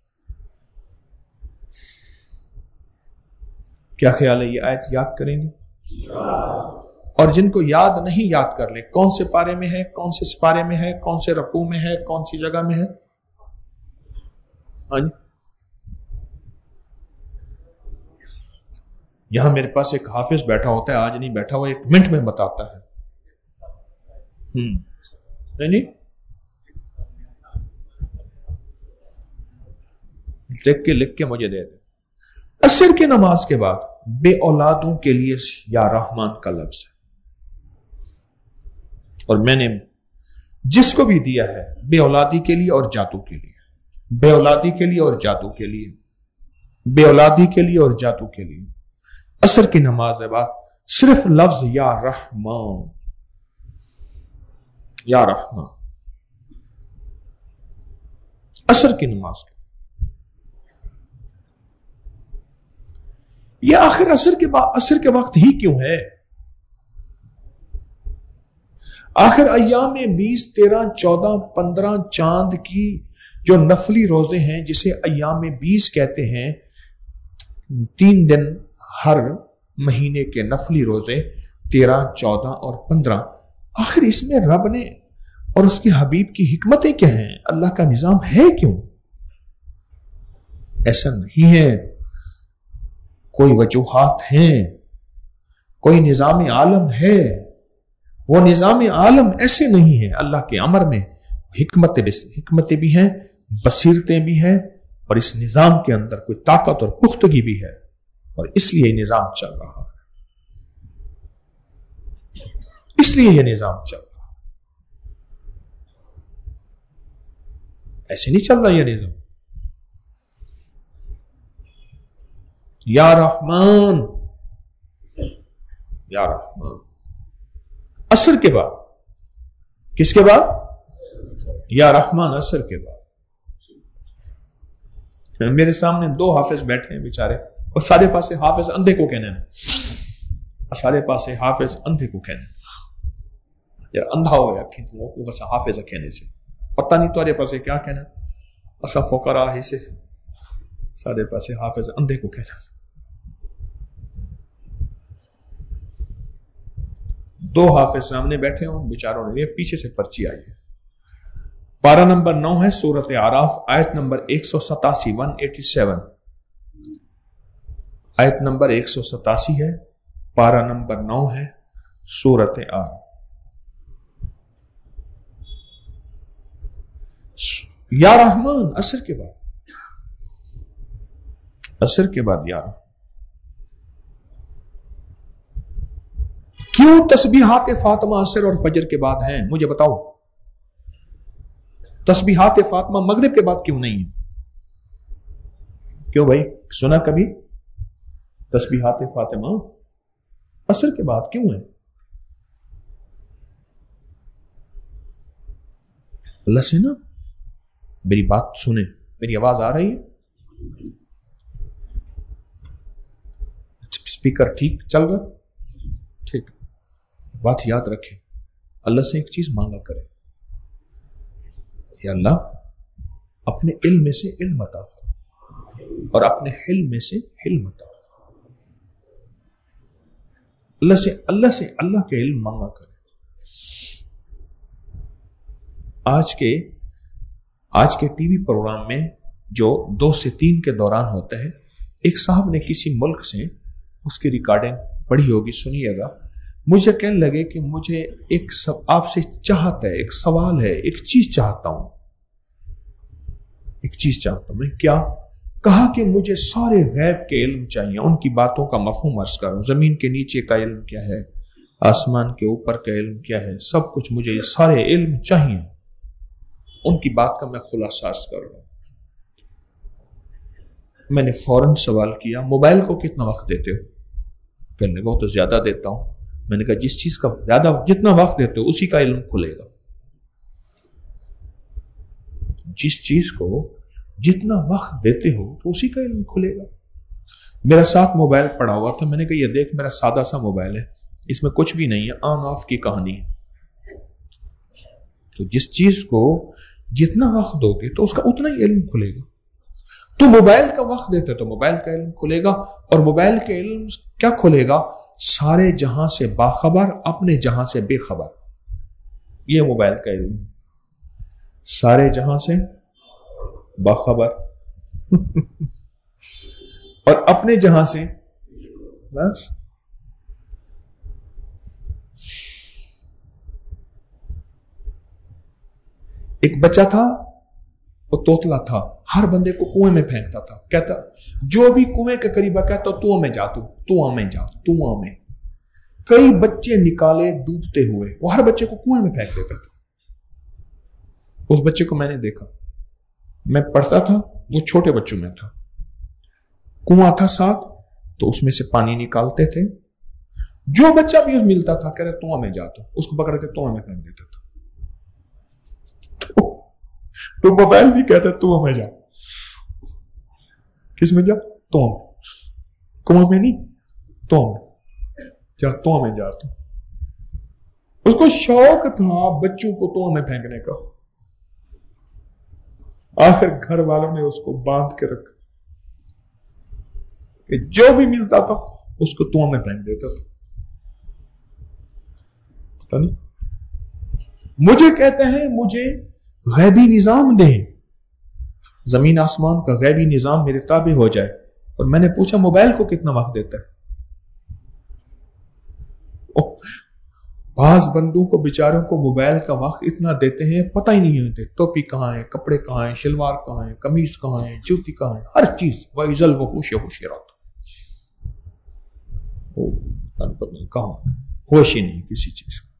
کیا خیال ہے؟ یہ آیت یاد کریں گے؟ اور جن کو یاد نہیں یاد کر لیں کون سے پارے میں ہے، کون سے سپارے میں ہے، کون سے رکوع میں ہے، کون سی جگہ میں ہے. ہاں جی یہاں میرے پاس ایک حافظ بیٹھا ہوتا ہے، آج نہیں بیٹھا ہوا، ایک منٹ میں بتاتا ہے. ہم نہیں نہیں لکھ کے لکھ کے مجھے دے دے. عصر کی نماز کے بعد بے اولادوں کے لیے یا رحمان کا لفظ ہے. اور میں نے جس کو بھی دیا ہے بے اولادی کے لیے اور جادو کے لیے، بے اولادی کے لیے اور جادو کے لیے، بے اولادی کے لیے اور جادو کے لیے. عصر کی نماز کے بعد صرف لفظ یا رحمان یا رحمان. عصر کی نماز کے یہ آخر عصر کے بعد عصر کے وقت ہی کیوں ہے؟ آخر ایام بیس تیرہ چودہ پندرہ چاند کی جو نفلی روزے ہیں جسے ایام بیس کہتے ہیں، تین دن ہر مہینے کے نفلی روزے تیرہ چودہ اور پندرہ، آخر اس میں رب نے اور اس کے حبیب کی حکمتیں کیا ہیں؟ اللہ کا نظام ہے کیوں؟ ایسا نہیں ہے، کوئی وجوہات ہیں، کوئی نظام عالم ہے. وہ نظام عالم ایسے نہیں ہے. اللہ کے امر میں حکمتیں حکمتیں بھی ہیں، بصیرتیں بھی ہیں، اور اس نظام کے اندر کوئی طاقت اور پختگی بھی ہے، اور اس لیے یہ نظام چل رہا ہے. اس لیے یہ نظام چل رہا ہے. ایسے نہیں چل رہا یہ نظام. یا رحمان یا رحمان. عصر کے بعد کس کے بعد؟ یا رحمان. عصر کے بعد میرے سامنے دو حافظ بیٹھے ہیں بیچارے، اور سارے پاسے حافظ اندھے کو کہنے اور سارے پاسے حافظ اندھے کو کہنے. یار اندھا ہو گیا بس حافظ کہنے سے، پتہ نہیں تارے پاسے کیا کہنا. اصا فقرا ہی سے سارے پاسے حافظ اندھے کو کہنا. دو حافظ سامنے بیٹھے ہوں بیچاروں نے پیچھے سے پرچی آئی ہے. پارہ نمبر نو ہے سورت اعراف، آیت نمبر ایک سو ستاسی ون ایٹی سیون. آیت نمبر ایک سو ستاسی ہے، پارہ نمبر نو ہے سورت اعراف. یا رحمان عصر کے بعد، عصر کے بعد یا رحمان. کیوں تسبیحات فاطمہ عصر اور فجر کے بعد ہیں؟ مجھے بتاؤ. تسبیحات فاطمہ مغرب کے بعد کیوں نہیں ہے؟ کیوں بھائی، سنا کبھی تسبیحات فاطمہ عصر کے بعد کیوں ہے؟ اللہ سے نا، میری بات سنیں، میری آواز آ رہی ہے؟ اسپیکر ٹھیک چل رہا؟ ٹھیک. بات یاد رکھیں، اللہ سے ایک چیز مانگا کرے، یا اللہ اپنے علم میں سے علم عطا فرما اور اپنے حلم میں سے حلم عطا فرما. اللہ سے اللہ سے اللہ کے علم مانگا کرے. آج کے آج کے ٹی وی پروگرام میں جو دو سے تین کے دوران ہوتا ہے، ایک صاحب نے کسی ملک سے اس کی ریکارڈنگ پڑھی ہوگی، سنیے گا. مجھے کہنے لگے کہ مجھے ایک آپ سے چاہت ہے، ایک سوال ہے، ایک چیز چاہتا ہوں ایک چیز چاہتا ہوں میں کیا؟ کہا کہ مجھے سارے غیب کے علم چاہیے، ان کی باتوں کا مفہوم عرض کروں، زمین کے نیچے کا علم کیا ہے، آسمان کے اوپر کا علم کیا ہے، سب کچھ مجھے یہ سارے علم چاہیے، ان کی بات کا میں خلاصہ عرض کر رہا ہوں. میں نے فوراً سوال کیا، موبائل کو کتنا وقت دیتے ہو؟ کہنے لگا تو زیادہ دیتا ہوں. میں نے کہا جس چیز کا زیادہ جتنا وقت دیتے ہو اسی کا علم کھلے گا. جس چیز کو جتنا وقت دیتے ہو تو اسی کا علم کھلے گا. میرا ساتھ موبائل پڑا ہوا تھا، میں نے کہا یہ دیکھ میرا سادہ سا موبائل ہے، اس میں کچھ بھی نہیں ہے، آن آف کی کہانی ہے. تو جس چیز کو جتنا وقت دو گے تو اس کا اتنا ہی علم کھلے گا. تو موبائل کا وقت دیتے تو موبائل کا علم کھلے گا. اور موبائل کے علم کیا کھلے گا؟ سارے جہاں سے باخبر، اپنے جہاں سے بے خبر. یہ موبائل کا علم ہے. سارے جہاں سے باخبر اور اپنے جہاں سے بس. ایک بچہ تھا، وہ توتلا تھا، ہر بندے کو کنویں میں پھینکتا تھا. کہتا جو بھی کنویں کے قریب کہتا تو میں جا تو تو میں جا تو میں. کئی بچے نکالے ڈوبتے ہوئے، وہ ہر بچے کو کنویں میں پھینک دیتا تھا. اس بچے کو میں نے دیکھا، میں پڑھتا تھا، وہ چھوٹے بچوں میں تھا، کنواں تھا ساتھ، تو اس میں سے پانی نکالتے تھے. جو بچہ بھی ملتا تھا کہہ رہے تو میں جاتا، اس کو پکڑ کے تو میں پھینک دیتا تھا. تو موبائل بھی کہتا تو میں جا، کس میں جا؟ تو کنواں میں نہیں، تو میں جا، تو میں جاتا. اس کو شوق تھا بچوں کو تو میں پھینکنے کا. آخر گھر والوں نے اس کو باندھ کے رکھا کہ جو بھی ملتا تھا اس کو تو میں پھینک دیتا تھا. پتہ نہیں. مجھے کہتے ہیں مجھے غیبی نظام دیں، زمین آسمان کا غیبی نظام میرے تابع ہو جائے. اور میں نے پوچھا موبائل کو کتنا وقت دیتا ہے؟ بعض بندوں کو بیچاروں کو موبائل کا وقت اتنا دیتے ہیں پتہ ہی نہیں ہوتے، ٹوپی کہاں ہے، کپڑے کہاں ہیں، شلوار کہاں ہے، قمیض کہاں ہے، جوتی کہاں ہے، ہر چیز. وَإِذَا الْوُحُوشُ حُشِرَتْ، کہاں ہوش ہی نہیں کسی چیز کا.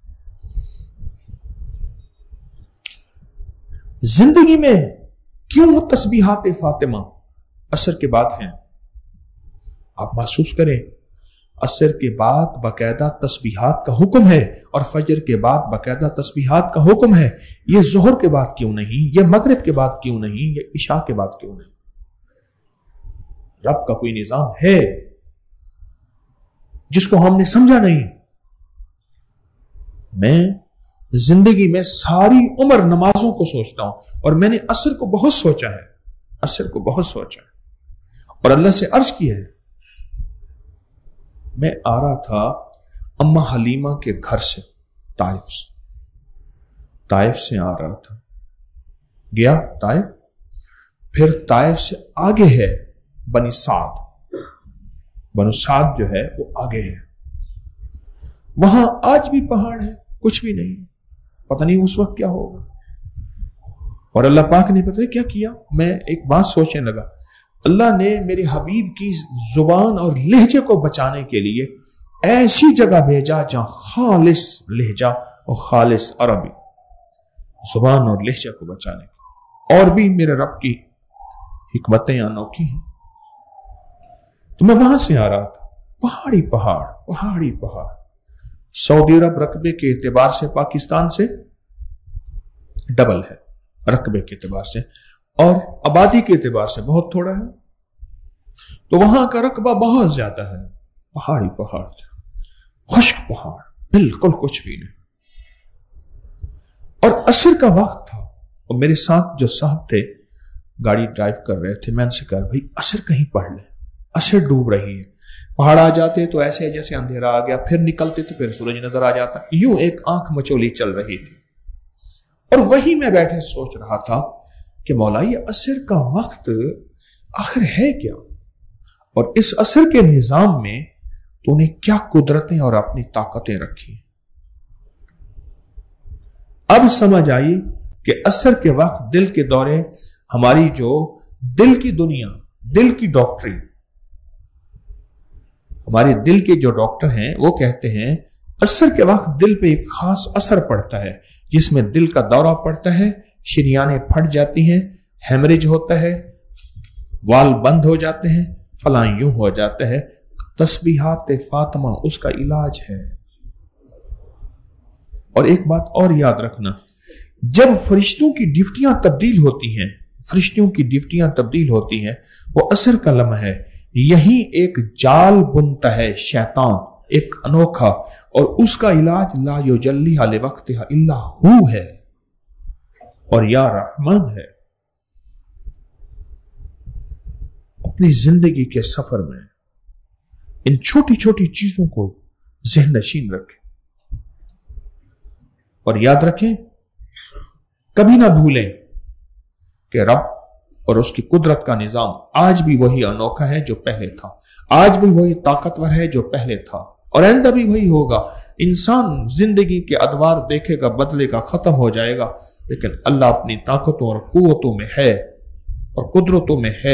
زندگی میں کیوں تسبیحات فاطمہ عصر کے بعد ہیں؟ آپ محسوس کریں، عصر کے بعد باقاعدہ تسبیحات کا حکم ہے اور فجر کے بعد باقاعدہ تسبیحات کا حکم ہے. یہ ظہر کے بعد کیوں نہیں؟ یہ مغرب کے بعد کیوں نہیں؟ یہ عشاء کے بعد کیوں نہیں؟ رب کا کوئی نظام ہے جس کو ہم نے سمجھا نہیں. میں زندگی میں ساری عمر نمازوں کو سوچتا ہوں، اور میں نے عصر کو بہت سوچا ہے، عصر کو بہت سوچا ہے اور اللہ سے عرض کیا ہے. میں آ رہا تھا اما حلیمہ کے گھر سے، طائف سے طائف سے آ رہا تھا، گیا طائف، پھر طائف سے آگے ہے بنی سعد. بنو سعد جو ہے وہ آگے ہے، وہاں آج بھی پہاڑ ہے، کچھ بھی نہیں، پتہ نہیں اس وقت کیا ہوگا. اور اللہ پاک نے پتہ کیا کیا؟ میں ایک بات سوچنے لگا، اللہ نے میرے حبیب کی زبان اور لہجے کو بچانے کے لیے ایسی جگہ بھیجا جہاں خالص لہجہ اور خالص عربی زبان اور لہجے کو بچانے کی، اور بھی میرے رب کی حکمتیں انوکھی ہیں۔ تو میں وہاں سے آ رہا تھا، پہاڑی پہاڑ پہاڑی پہاڑ، سعودی عرب رقبے کے اعتبار سے پاکستان سے ڈبل ہے، رقبے کے اعتبار سے، اور آبادی کے اعتبار سے بہت تھوڑا ہے، تو وہاں کا رقبہ بہت زیادہ ہے، پہاڑی پہاڑ تھے، خشک پہاڑ، بالکل کچھ بھی نہیں۔ اور عصر کا وقت تھا، اور میرے ساتھ جو صاحب تھے گاڑی ڈرائیو کر رہے تھے، میں ان سے کہا بھائی عصر کہیں پڑھ لیں، عصر ڈوب رہی ہے۔ پہاڑ آ جاتے تو ایسے جیسے اندھیرا آ گیا، پھر نکلتے تو پھر سورج نظر آ جاتا، یوں ایک آنکھ مچولی چل رہی تھی۔ اور وہی میں بیٹھے سوچ رہا تھا کہ مولا یہ عصر کا وقت آخر ہے کیا، اور اس عصر کے نظام میں تو نے کیا قدرتیں اور اپنی طاقتیں رکھی۔ اب سمجھ آئی کہ عصر کے وقت دل کے دورے، ہماری جو دل کی دنیا، دل کی ڈاکٹری، ہمارے دل کے جو ڈاکٹر ہیں وہ کہتے ہیں عصر کے وقت دل پہ ایک خاص اثر پڑتا ہے، جس میں دل کا دورہ پڑتا ہے، شریانیں پھٹ جاتی ہیں، ہیمریج ہوتا ہے، وال بند ہو جاتے ہیں، فلاں یوں ہو جاتا ہے۔ تسبیحات فاطمہ اس کا علاج ہے۔ اور ایک بات اور یاد رکھنا، جب فرشتوں کی ڈیوٹیاں تبدیل ہوتی ہیں، فرشتوں کی ڈیوٹیاں تبدیل ہوتی ہیں، وہ عصر کا لمحہ ہے، یہی ایک جال بنتا ہے شیطان، ایک انوکھا، اور اس کا علاج لا یجلیھا لوقتھا الا ہو ہے، اور یا رحمان ہے۔ اپنی زندگی کے سفر میں ان چھوٹی چھوٹی چیزوں کو ذہن نشین رکھیں، اور یاد رکھیں، کبھی نہ بھولیں کہ رب اور اس کی قدرت کا نظام آج بھی وہی انوکھا ہے جو پہلے تھا، آج بھی وہی طاقتور ہے جو پہلے تھا، اور آئندہ بھی وہی ہوگا۔ انسان زندگی کے ادوار دیکھے گا، بدلے گا، ختم ہو جائے گا، لیکن اللہ اپنی طاقتوں اور قوتوں میں ہے اور قدرتوں میں ہے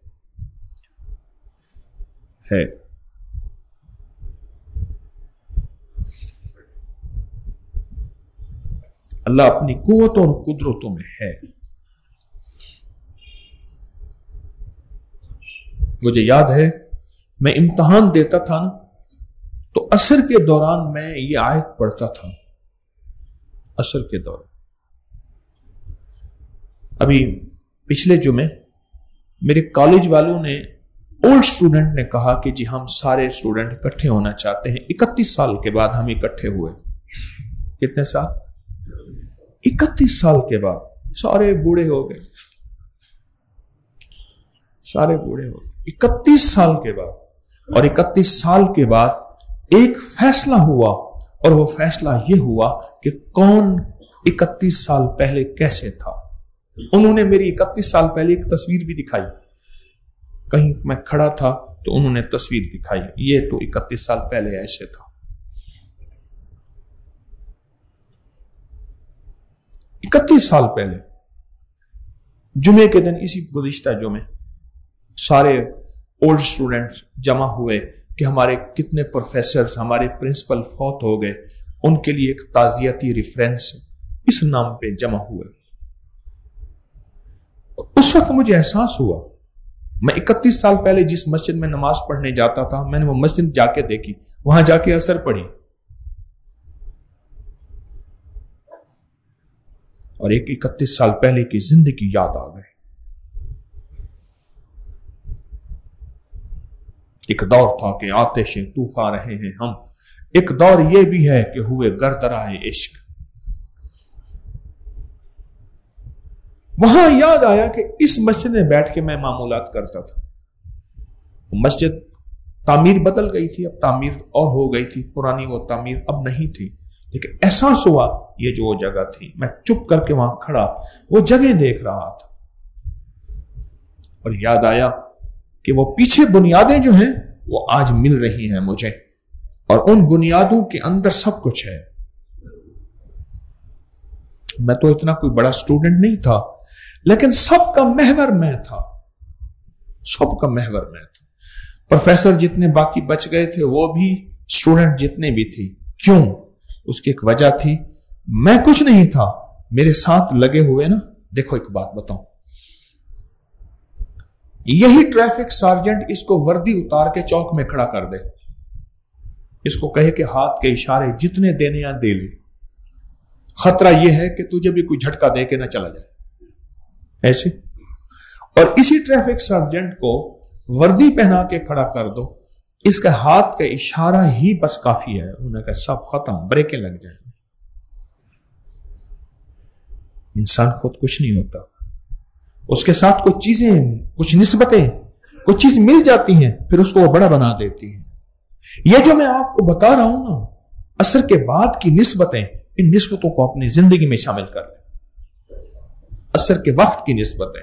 ہے اللہ اپنی قوتوں اور قدرتوں میں ہے۔ مجھے یاد ہے میں امتحان دیتا تھا نا، تو عصر کے دوران میں یہ آیت پڑھتا تھا، عصر کے دوران۔ ابھی پچھلے جمعے میرے کالج والوں نے، اولڈ سٹوڈنٹ نے کہا کہ جی ہم سارے سٹوڈنٹ اکٹھے ہونا چاہتے ہیں۔ اکتیس سال کے بعد ہم اکٹھے ہوئے۔ کتنے سال؟ اکتیس سال کے بعد سارے بوڑھے ہو گئے، سارے بوڑھے ہو گئے اکتیس سال کے بعد۔ اور اکتیس سال کے بعد ایک فیصلہ ہوا، اور وہ فیصلہ یہ ہوا کہ کون اکتیس سال پہلے کیسے تھا۔ انہوں نے میری اکتیس سال پہلے ایک تصویر بھی دکھائی، کہیں میں کھڑا تھا تو انہوں نے تصویر دکھائی، یہ تو اکتیس سال پہلے ایسے تھا۔ اکتیس سال پہلے جمعے کے دن، اسی گزشتہ جمعے، سارے اولڈ سٹوڈنٹس جمع ہوئے کہ ہمارے کتنے پروفیسرز، ہمارے پرنسپل فوت ہو گئے، ان کے لیے ایک تعزیتی ریفرنس اس نام پہ جمع ہوئے۔ اس وقت مجھے احساس ہوا، میں اکتیس سال پہلے جس مسجد میں نماز پڑھنے جاتا تھا، میں نے وہ مسجد جا کے دیکھی، وہاں جا کے اثر پڑھی، اور ایک اکتیس سال پہلے کی زندگی یاد آ گئی۔ ایک دور تھا کہ آتشیں طوفا رہے ہیں ہم، ایک دور یہ بھی ہے کہ ہوئے گردرائے عشق۔ وہاں یاد آیا کہ اس مسجد میں بیٹھ کے میں معمولات کرتا تھا۔ مسجد تعمیر بدل گئی تھی، اب تعمیر اور ہو گئی تھی، پرانی وہ تعمیر اب نہیں تھی، لیکن احساس ہوا یہ جو وہ جگہ تھی، میں چپ کر کے وہاں کھڑا وہ جگہ دیکھ رہا تھا، اور یاد آیا کہ وہ پیچھے بنیادیں جو ہیں وہ آج مل رہی ہیں مجھے، اور ان بنیادوں کے اندر سب کچھ ہے۔ میں تو اتنا کوئی بڑا اسٹوڈنٹ نہیں تھا، لیکن سب کا محور میں تھا، سب کا محور میں تھا۔ پروفیسر جتنے باقی بچ گئے تھے وہ بھی، اسٹوڈنٹ جتنے بھی تھی۔ کیوں؟ اس کی ایک وجہ تھی، میں کچھ نہیں تھا، میرے ساتھ لگے ہوئے نا۔ دیکھو ایک بات بتاؤں، یہی ٹریفک سارجنٹ اس کو وردی اتار کے چوک میں کھڑا کر دے، اس کو کہے کہ ہاتھ کے اشارے جتنے دینے ہیں دے لے، خطرہ یہ ہے کہ تجھے بھی کوئی جھٹکا دے کے نہ چلا جائے ایسے۔ اور اسی ٹریفک سارجنٹ کو وردی پہنا کے کھڑا کر دو، اس کا ہاتھ کا اشارہ ہی بس کافی ہے، انہوں نے کہا سب ختم، بریکیں لگ جائیں۔ انسان خود کچھ نہیں ہوتا، اس کے ساتھ کچھ چیزیں، کچھ نسبتیں، کچھ چیز مل جاتی ہیں، پھر اس کو وہ بڑا بنا دیتی ہیں۔ یہ جو میں آپ کو بتا رہا ہوں نا، عصر کے بعد کی نسبتیں، ان نسبتوں کو اپنی زندگی میں شامل کر لیں۔ عصر کے وقت کی نسبتیں،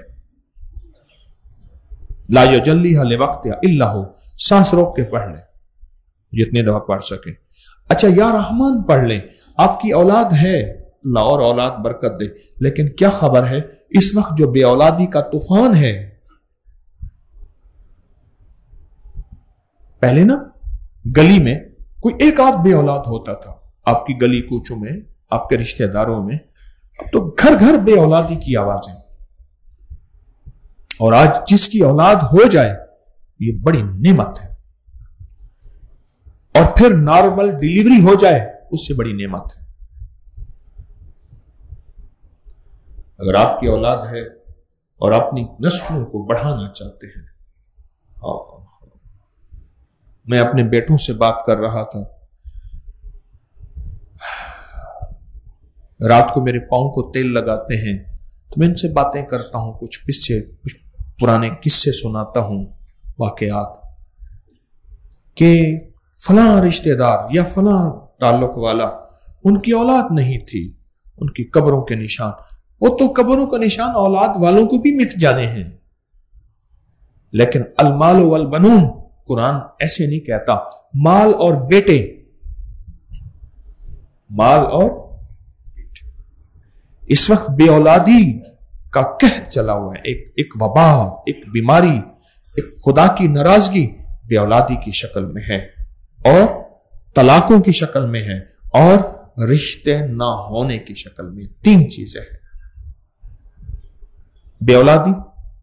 لا یجلیھا لوقتھا الا ہو، سانس روک کے پڑھ لیں جتنے دفعہ پڑھ سکیں۔ اچھا یا رحمان پڑھ لیں، آپ کی اولاد ہے، اللہ اور اولاد برکت دے، لیکن کیا خبر ہے اس وقت جو بے اولادی کا طوفان ہے۔ پہلے نا گلی میں کوئی ایک آدھ بے اولاد ہوتا تھا، آپ کی گلی کوچوں میں، آپ کے رشتہ داروں میں، اب تو گھر گھر بے اولادی کی آوازیں۔ اور آج جس کی اولاد ہو جائے یہ بڑی نعمت ہے، اور پھر نارمل ڈیلیوری ہو جائے اس سے بڑی نعمت ہے۔ اگر آپ کی اولاد ہے اور اپنی نسلوں کو بڑھانا چاہتے ہیں، میں اپنے بیٹوں سے بات کر رہا تھا، رات کو میرے پاؤں کو تیل لگاتے ہیں تو میں ان سے باتیں کرتا ہوں، کچھ قصے، کچھ پرانے قصے سناتا ہوں، واقعات، کہ فلاں رشتہ دار یا فلاں تعلق والا، ان کی اولاد نہیں تھی، ان کی قبروں کے نشان، وہ تو قبروں کا نشان اولاد والوں کو بھی مٹ جانے ہیں، لیکن المال والبنون قرآن ایسے نہیں کہتا، مال اور بیٹے، مال اور بیٹے۔ اس وقت بے اولادی کا قحط چلا ہوا ہے، ایک ایک وبا، ایک بیماری، ایک خدا کی ناراضگی بے اولادی کی شکل میں ہے، اور طلاقوں کی شکل میں ہے، اور رشتے نہ ہونے کی شکل میں۔ تین چیزیں ہیں، بے اولادی،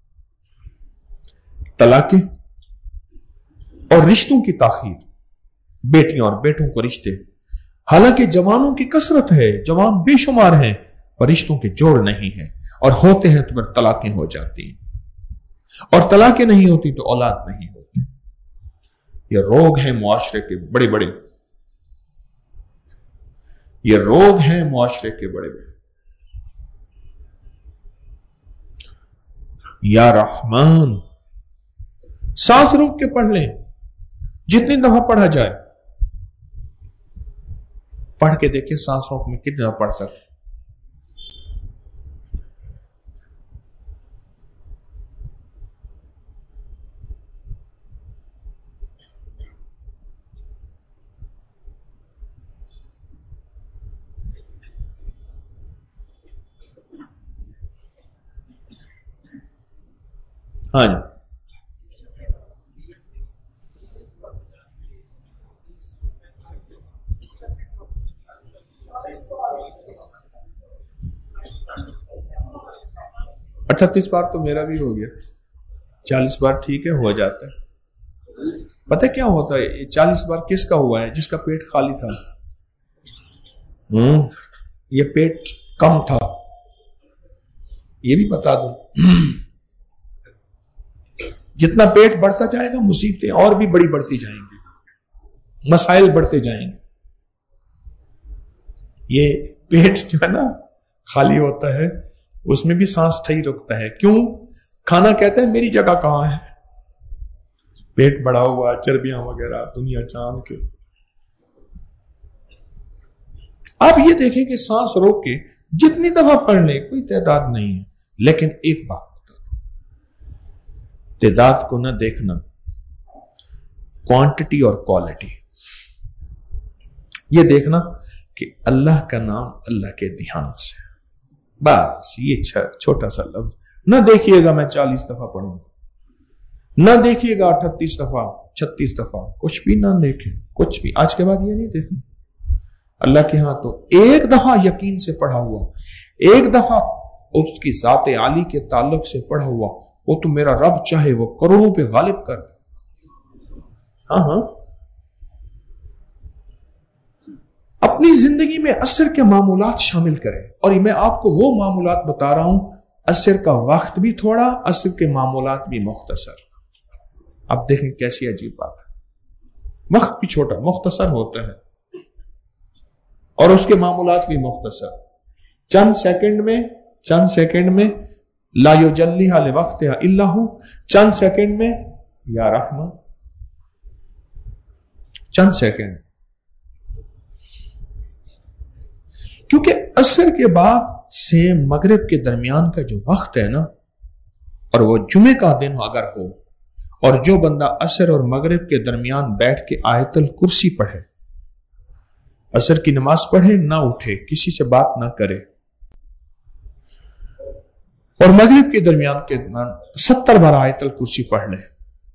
طلاقیں، اور رشتوں کی تاخیر، بیٹیاں اور بیٹوں کو رشتے۔ حالانکہ جوانوں کی کثرت ہے، جوان بے شمار ہیں، پر رشتوں کے جوڑ نہیں ہیں، اور ہوتے ہیں تو پھر طلاقیں ہو جاتی ہیں، اور طلاقیں نہیں ہوتی تو اولاد نہیں ہوتی۔ یہ روگ ہیں معاشرے کے بڑے بڑے، یہ روگ ہیں معاشرے کے بڑے بڑے۔ یا رحمان، سانس روک کے پڑھ لیں، جتنی دفعہ پڑھا جائے، پڑھ کے دیکھیں سانس روک میں کتنی دفعہ پڑھ سکتے۔ ہاں جی، اٹھتیس بار تو میرا بھی ہو گیا، چالیس بار ٹھیک ہے، ہو جاتا ہے۔ پتہ کیا ہوتا ہے، یہ چالیس بار کس کا ہوا ہے؟ جس کا پیٹ خالی تھا۔ ہوں یہ پیٹ کم تھا، یہ بھی بتا دو۔ جتنا پیٹ بڑھتا جائے گا مصیبتیں اور بھی بڑی بڑھتی جائیں گی، مسائل بڑھتے جائیں گے۔ یہ پیٹ جو ہے نا خالی ہوتا ہے، اس میں بھی سانس ٹھئی رکتا ہے۔ کیوں؟ کھانا کہتا ہے میری جگہ کہاں ہے، پیٹ بڑا ہوا، چربیاں وغیرہ دنیا جان کے۔ آپ یہ دیکھیں کہ سانس روک کے جتنی دفعہ پڑھ لیں کوئی تعداد نہیں ہے، لیکن ایک بات بتا دو، تعداد کو نہ دیکھنا، کوانٹٹی اور کوالٹی، یہ دیکھنا کہ اللہ کا نام اللہ کے دھیان سے، बस ये छोटा सा लफ्ज ना देखिएगा मैं चालीस दफा पढ़ूंगा, ना देखिएगा अठतीस दफा, छत्तीस दफा, कुछ भी ना देखें, कुछ भी आज के बाद ये नहीं देखें। अल्लाह के यहां तो एक दफा यकीन से पढ़ा हुआ, एक दफा उसकी जाते आली के ताल्लुक से पढ़ा हुआ, वो तो मेरा रब चाहे वो करोड़ों पे गालिब कर। हाँ हाँ, अपनी जिंदगी में असर के मामूलात शामिल करें। और मैं आपको वो मामूलात बता रहा हूं, असर का वक्त भी थोड़ा, असर के मामूलात भी मुख्तसर। आप देखें कैसी अजीब बात है, वक्त भी छोटा मुख्तसर होता है और उसके मामूलात भी मुख्तसर। चंद सेकंड में, चंद सेकंड में ला युजल्लिहा लिवक्तिहा इल्ला हु, चंद सेकंड में या रहमान, चंद सेकंड। क्योंकि असर के बाद से मगरिब के दरमियान का जो वक्त है ना, और वो जुमे का दिन अगर हो, और जो बंदा असर और मगरिब के दरमियान बैठ के आयतल कुर्सी पढ़े, असर की नमाज पढ़े, ना उठे, किसी से बात ना करे, और मगरिब के दरमियान के दरमियान सत्तर बार आयतल कुर्सी पढ़ ले,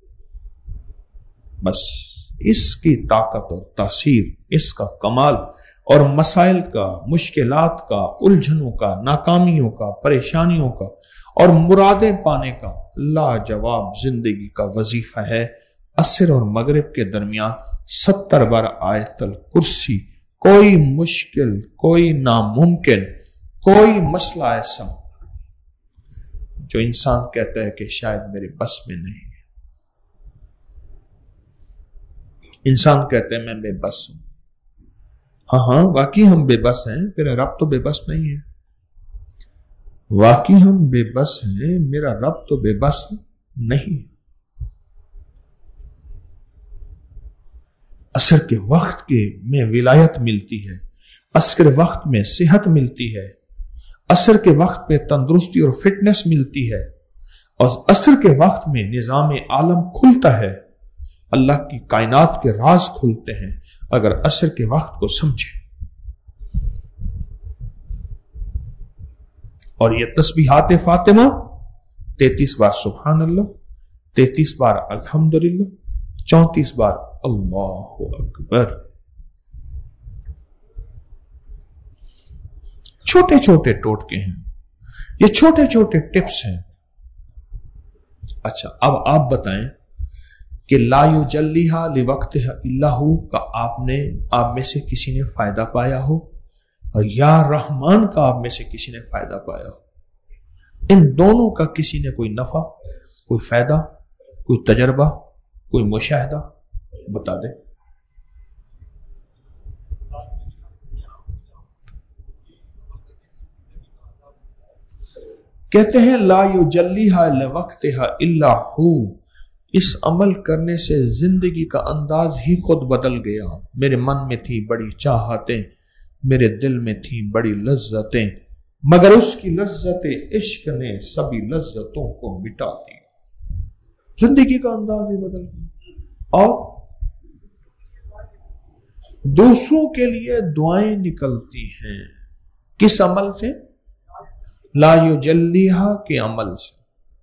बस इसकी ताकत और तासीर, इसका कमाल और मसाइल का, मुश्किलात का, उलझनों का, नाकामियों का, परेशानियों का और मुरादें पाने का लाजवाब जिंदगी का वजीफा है असर और मगरिब के दरमियान सत्तर बार आयतल कुर्सी। कोई मुश्किल, कोई नामुमकिन, कोई मसला ऐसा जो इंसान कहता है कि शायद मेरे बस में नहीं है, इंसान कहते हैं मैं बेबस हूं। हाँ हाँ, वाकई हम बेबस हैं, मेरा रब तो बेबस नहीं है। वाकई हम बेबस हैं, मेरा रब तो बेबस नहीं। असर के वक्त के में विलायत मिलती है, असर के वक्त में सेहत मिलती है, असर के वक्त में तंदुरुस्ती और फिटनेस मिलती है, और असर के वक्त में निजाम आलम खुलता है, अल्लाह की कायनात के राज खुलते हैं अगर असर के वक्त को समझे। और ये तस्बीहात फातिमा तैतीस बार सुभान अल्लाह, तैतीस बार अल्हम्दुलिल्लाह, चौंतीस बार अल्लाहु अकबर। छोटे छोटे टोटके हैं, ये छोटे छोटे टिप्स हैं। अच्छा, अब आप बताएं कि ला युजल्लिहा लिवक्तिहा इल्ला हु का आपने, आप में से किसी ने फायदा पाया हो, और या रहमान का आप में से किसी ने फायदा पाया हो? इन दोनों का किसी ने कोई नफा, कोई फायदा, कोई तजर्बा, कोई मुशाहिदा बता दे। कहते हैं ला युजल्लिहा लिवक्तिहा इल्ला हु, इस अमल करने से जिंदगी का अंदाज ही खुद बदल गया। मेरे मन में थी बड़ी चाहतें, मेरे दिल में थी बड़ी लज्जतें, मगर उसकी लज्जतें इश्क ने सभी लज्जतों को मिटा दिया। जिंदगी का अंदाज ही बदल गया। और दूसरों के लिए दुआएं निकलती हैं, किस अमल से? ला युजल्लिहा के अमल से।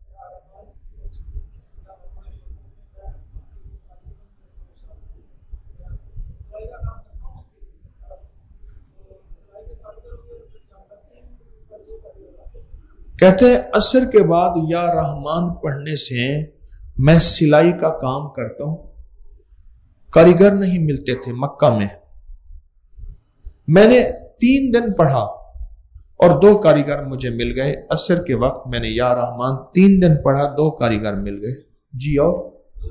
कहते हैं असर के बाद या रहमान पढ़ने से मैं सिलाई का काम करता हूं। कारीगर नहीं मिलते थे मक्का में, मैंने तीन दिन पढ़ा और दो कारीगर मुझे मिल गए। असर के वक्त मैंने या रहमान तीन दिन पढ़ा, दो कारीगर मिल गए। जी और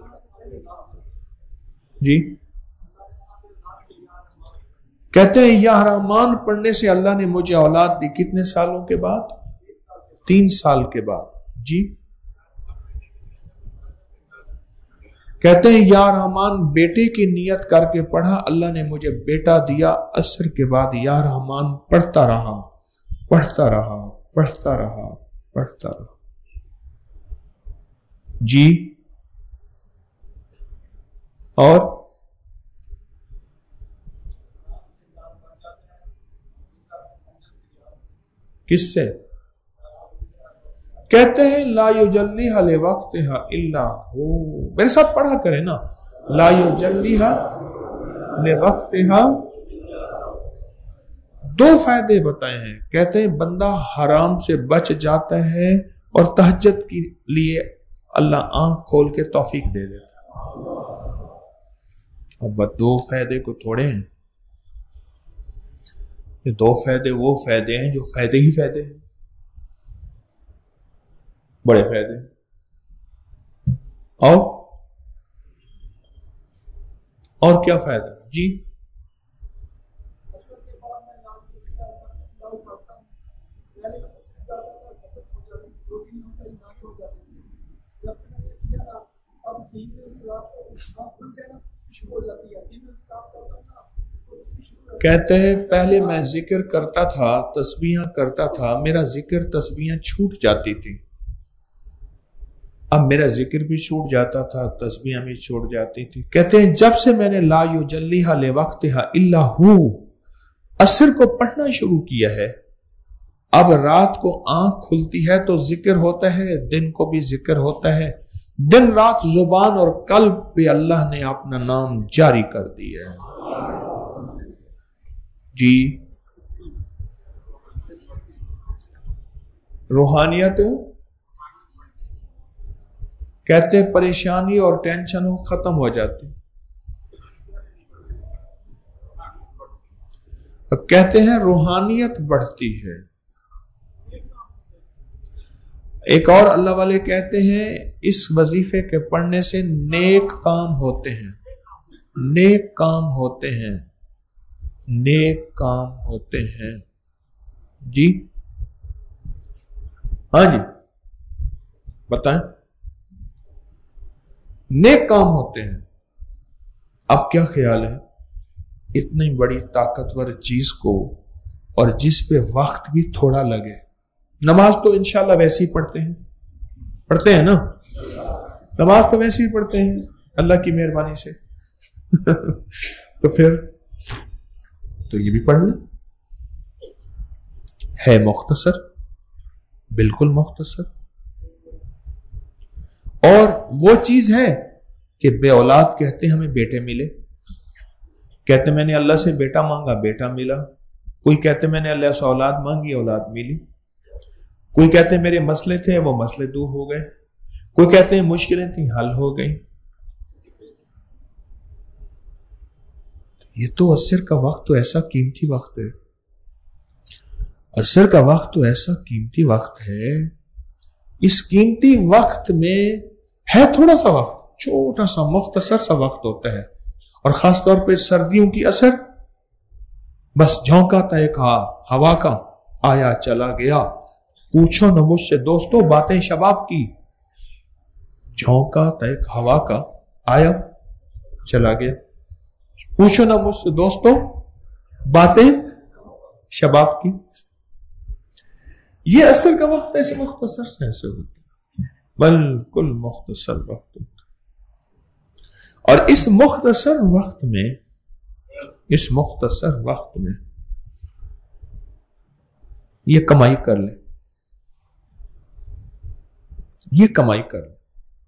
जी कहते हैं या रहमान पढ़ने से अल्लाह ने मुझे औलाद दी। कितने सालों के बाद? तीन साल के बाद। जी कहते हैं या रहमान बेटे की नियत करके पढ़ा, अल्लाह ने मुझे बेटा दिया। असर के बाद या रहमान पढ़ता रहा, पढ़ता रहा, पढ़ता रहा, पढ़ता रहा। जी और کس سے؟ کہتے ہیں لا یجلیھا لوقتھا الا ہو. میرے ساتھ پڑھا کرے نا، لا یجلیھا لوقتھا. دو فائدے بتائے ہیں. کہتے ہیں بندہ حرام سے بچ جاتا ہے اور تہجد کے لیے اللہ آنکھ کھول کے توفیق دے دیتا. اب دو فائدے کو تھوڑے ہیں، یہ دو فائدے وہ فائدے ہیں جو فائدے ہی فائدے ہیں، بڑے فائدے. اور اور کیا فائدہ؟ جی کہتے ہیں پہلے میں ذکر کرتا تھا، تسبیحاں کرتا تھا، میرا ذکر تسبیحاں چھوٹ جاتی تھی. اب میرا ذکر بھی چھوٹ جاتا تھا، تسبیحاں بھی چھوٹ جاتی تھی. کہتے ہیں جب سے میں نے لا یجلیھا لوقتھا الا ہو عصر کو پڑھنا شروع کیا ہے، اب رات کو آنکھ کھلتی ہے تو ذکر ہوتا ہے، دن کو بھی ذکر ہوتا ہے. دن رات زبان اور قلب پہ اللہ نے اپنا نام جاری کر دیا ہے. جی روحانیت کہتے پریشانی اور ٹینشن ختم ہو جاتی. کہتے ہیں روحانیت بڑھتی ہے. ایک اور اللہ والے کہتے ہیں اس وظیفے کے پڑھنے سے نیک کام ہوتے ہیں، نیک کام ہوتے ہیں، نیک کام ہوتے ہیں. جی ہاں جی بتائیں. نیک کام ہوتے ہیں. اب کیا خیال ہے اتنی بڑی طاقتور چیز کو اور جس پہ وقت بھی تھوڑا لگے؟ نماز تو انشاءاللہ ویسے ہی پڑھتے ہیں، پڑھتے ہیں نا، نماز تو ویسے ہی پڑھتے ہیں اللہ کی مہربانی سے. تو پھر تو یہ بھی پڑھ لیں. ہے مختصر، بالکل مختصر. اور وہ چیز ہے کہ بے اولاد کہتے ہمیں بیٹے ملے، کہتے میں نے اللہ سے بیٹا مانگا بیٹا ملا. کوئی کہتے میں نے اللہ سے اولاد مانگی اولاد ملی. کوئی کہتے میرے مسئلے تھے وہ مسئلے دور ہو گئے. کوئی کہتے ہیں مشکلیں تھیں حل ہو گئی. یہ تو عصر کا وقت تو ایسا قیمتی وقت ہے، عصر کا وقت تو ایسا قیمتی وقت ہے. اس قیمتی وقت میں ہے تھوڑا سا وقت، چھوٹا سا مختصر سا وقت ہوتا ہے، اور خاص طور پہ سردیوں کی اثر بس جھونکا تھا ایک ہوا کا، آیا چلا گیا. پوچھو نہ مجھ سے دوستو باتیں شباب کی. جھونکا تھا ایک ہوا کا، آیا چلا گیا. پوچھو نہ مجھ سے دوستو باتیں شباب کی. یہ اصل کا وقت ایسے مختصر سے ایسے ہوتا ہے، بالکل مختصر وقت ہوتا ہے. اور اس مختصر وقت میں اس مختصر وقت میں یہ کمائی کر لیں، یہ کمائی کر لیں.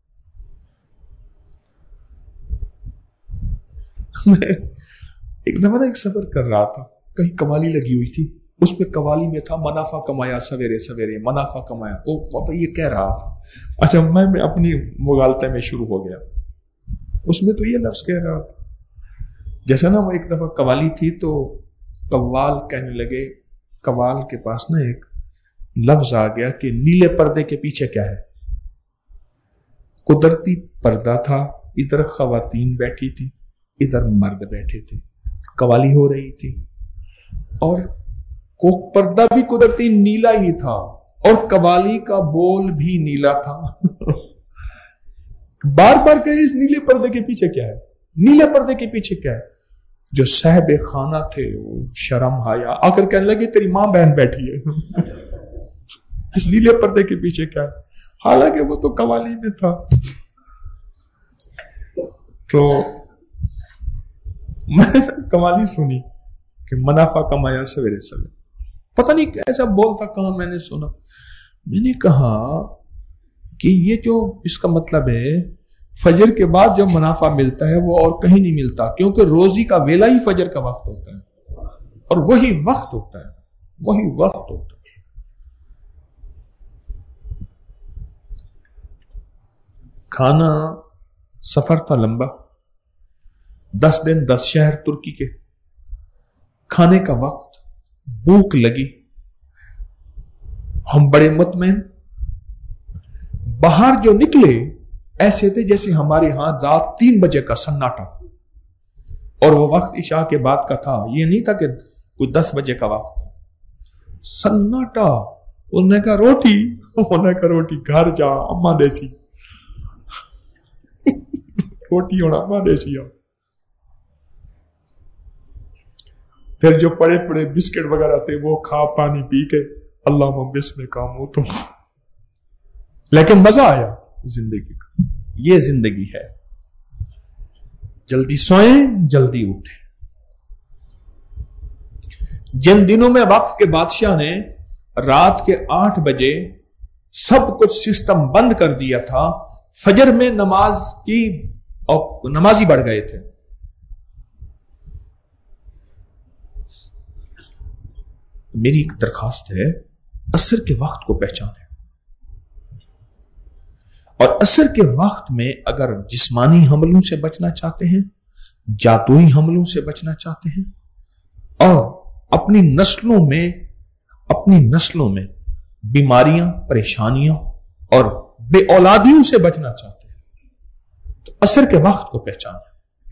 میں ایک دفعہ نا ایک سفر کر رہا تھا، کہیں قوالی لگی ہوئی تھی، اس پہ قوالی میں تھا منافع کمایا سویرے سویرے، منافع کمایا. تو بابا یہ کہہ رہا تھا. اچھا میں میں اپنی مغالطے میں شروع ہو گیا، اس میں تو یہ لفظ کہہ رہا تھا. جیسا نا وہ ایک دفعہ قوالی تھی تو قوال کہنے لگے، قوال کے پاس نا ایک لفظ آ گیا کہ نیلے پردے کے پیچھے کیا ہے. قدرتی پردہ تھا، ادھر خواتین بیٹھی تھی ادھر مرد بیٹھے تھے، قوالی ہو رہی تھی، اور کو پردہ بھی قدرتی نیلا ہی تھا اور قوالی کا بول بھی نیلا تھا. بار بار کہے اس نیلے پردے کے پیچھے کیا ہے، نیلے پردے کے پیچھے کیا ہے. جو صاحب خانہ تھے وہ شرم حیا آ کر کہنے لگے تیری ماں بہن بیٹھی ہے، اس نیلے پردے کے پیچھے کیا ہے. حالانکہ وہ تو قوالی میں تھا. تو میں قوالی سنی کہ منافع کمایا سویرے سویرے. پتہ نہیں کیسا بولتا، کہاں میں نے سنا. میں نے کہا کہ یہ جو اس کا مطلب ہے فجر کے بعد جو منافع ملتا ہے وہ اور کہیں نہیں ملتا، کیونکہ روزی کا ویلا ہی فجر کا وقت ہوتا ہے، اور وہی وقت ہوتا ہے، وہی وقت ہوتا ہے. کھانا سفر تھا لمبا، دس دن دس شہر ترکی کے. کھانے کا وقت، بھوک لگی، ہم بڑے مطمئن. باہر جو نکلے ایسے تھے جیسے ہمارے ہاں رات تین بجے کا سناٹا، اور وہ وقت عشاء کے بعد کا تھا، یہ نہیں تھا کہ کوئی دس بجے کا وقت تھا. سناٹا. انہوں نے کہا روٹی، انہوں نے کہا روٹی گھر جا اما دیسی روٹی ہونا اما دیسی. پھر جو پڑے پڑے بسکٹ وغیرہ تھے وہ کھا، پانی پی کے اللہ بسم کام ہو تو. لیکن مزہ آیا زندگی کا. یہ زندگی ہے. جلدی سوئیں، جلدی اٹھیں. جن دنوں میں وقت کے بادشاہ نے رات کے آٹھ بجے سب کچھ سسٹم بند کر دیا تھا، فجر میں نماز کی اور نمازی بڑھ گئے تھے. میری ایک درخواست ہے، عصر کے وقت کو پہچانیں، اور عصر کے وقت میں اگر جسمانی حملوں سے بچنا چاہتے ہیں، جادوئی حملوں سے بچنا چاہتے ہیں، اور اپنی نسلوں میں اپنی نسلوں میں بیماریاں، پریشانیاں اور بے اولادیوں سے بچنا چاہتے ہیں، تو عصر کے وقت کو پہچانیں.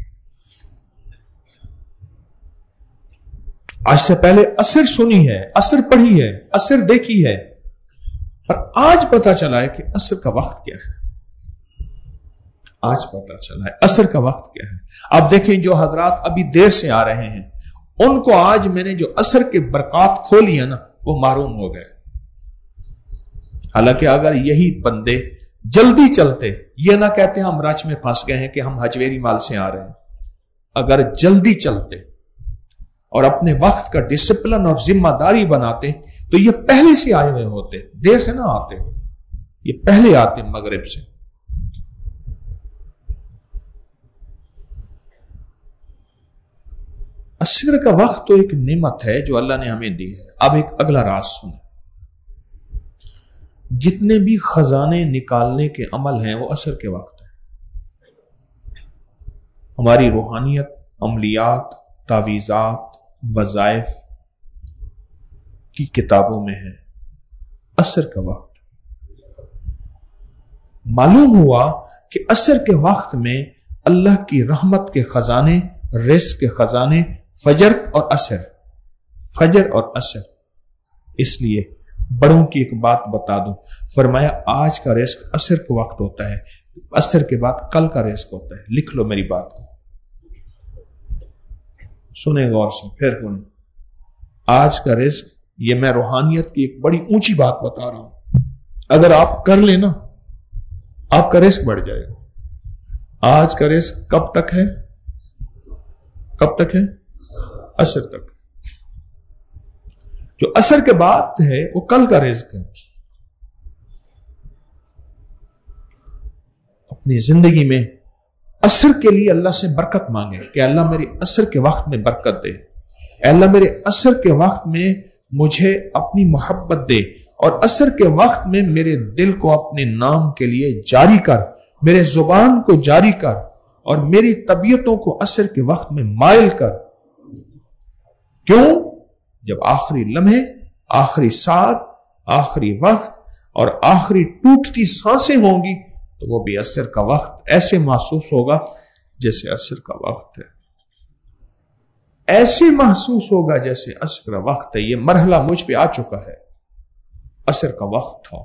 آج سے پہلے عصر سنی ہے، عصر پڑھی ہے، عصر دیکھی ہے، پر آج پتا چلا ہے کہ عصر کا وقت کیا ہے. آج پتا چلا ہے عصر کا وقت کیا ہے. اب دیکھیں جو حضرات ابھی دیر سے آ رہے ہیں، ان کو آج میں نے جو عصر کے برکات کھولی ہے نا، وہ محروم ہو گئے. حالانکہ اگر یہی بندے جلدی چلتے، یہ نہ کہتے ہم رچ میں پھنس گئے ہیں کہ ہم حجویری مال سے آ رہے ہیں، اگر جلدی چلتے اور اپنے وقت کا ڈسپلن اور ذمہ داری بناتے تو یہ پہلے سے آئے ہوئے ہوتے، دیر سے نہ آتے، یہ پہلے آتے مغرب سے. عصر کا وقت تو ایک نعمت ہے جو اللہ نے ہمیں دی ہے. اب ایک اگلا راز سنیں. جتنے بھی خزانے نکالنے کے عمل ہیں وہ عصر کے وقت ہیں. ہماری روحانیت، عملیات، تعویذات، وظائف کی کتابوں میں ہے عصر کا وقت. معلوم ہوا کہ عصر کے وقت میں اللہ کی رحمت کے خزانے، رزق کے خزانے فجر اور عصر، فجر اور عصر. اس لیے بڑوں کی ایک بات بتا دوں، فرمایا آج کا رزق عصر کے وقت ہوتا ہے، عصر کے بعد کل کا رزق ہوتا ہے. لکھ لو میری بات کو، سنیں غور سے، پھر سنیں. آج کا رزق، یہ میں روحانیت کی ایک بڑی اونچی بات بتا رہا ہوں، اگر آپ کر لیں نا آپ کا رزق بڑھ جائے گا. آج کا رزق کب تک ہے؟ کب تک ہے؟ عصر تک. جو عصر کے بعد ہے وہ کل کا رزق ہے. اپنی زندگی میں عصر کے لیے اللہ سے برکت مانگے کہ اللہ میرے عصر کے وقت میں برکت دے، اے اللہ میرے عصر کے وقت میں مجھے اپنی محبت دے، اور عصر کے وقت میں میرے دل کو اپنے نام کے لیے جاری کر، میرے زبان کو جاری کر، اور میری طبیعتوں کو عصر کے وقت میں مائل کر. کیوں؟ جب آخری لمحے، آخری ساتھ، آخری وقت اور آخری ٹوٹتی سانسیں ہوں گی تو وہ بھی عصر کا وقت ایسے محسوس ہوگا جیسے عصر کا وقت ہے. ایسے محسوس ہوگا جیسے عصر کا وقت ہے. یہ مرحلہ مجھ پہ آ چکا ہے، عصر کا وقت تھا.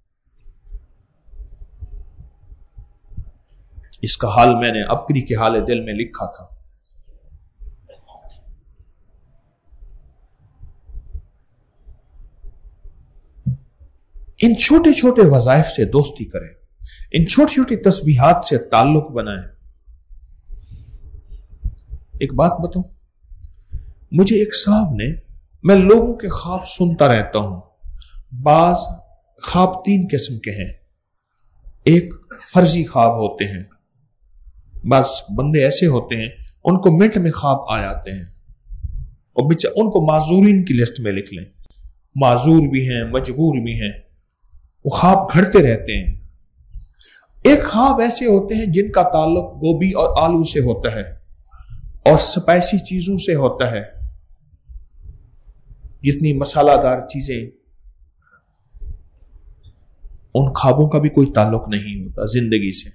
اس کا حال میں نے اپنی کے حال دل میں لکھا تھا. ان چھوٹے چھوٹے وظائف سے دوستی کریں، ان چھوٹی چھوٹی تسبیحات سے تعلق بنائیں. ایک بات بتاؤں، مجھے ایک صاحب نے میں لوگوں کے خواب سنتا رہتا ہوں. بعض خواب تین قسم کے ہیں. ایک فرضی خواب ہوتے ہیں. بعض بندے ایسے ہوتے ہیں ان کو منٹ میں خواب آ جاتے ہیں اور ان کو معذورین کی لسٹ میں لکھ لیں. معذور بھی ہیں, مجبور بھی ہیں, وہ خواب گھڑتے رہتے ہیں. ایک خواب ایسے ہوتے ہیں جن کا تعلق گوبھی اور آلو سے ہوتا ہے اور سپائسی چیزوں سے ہوتا ہے. جتنی مسالہ دار چیزیں, ان خوابوں کا بھی کوئی تعلق نہیں ہوتا زندگی سے.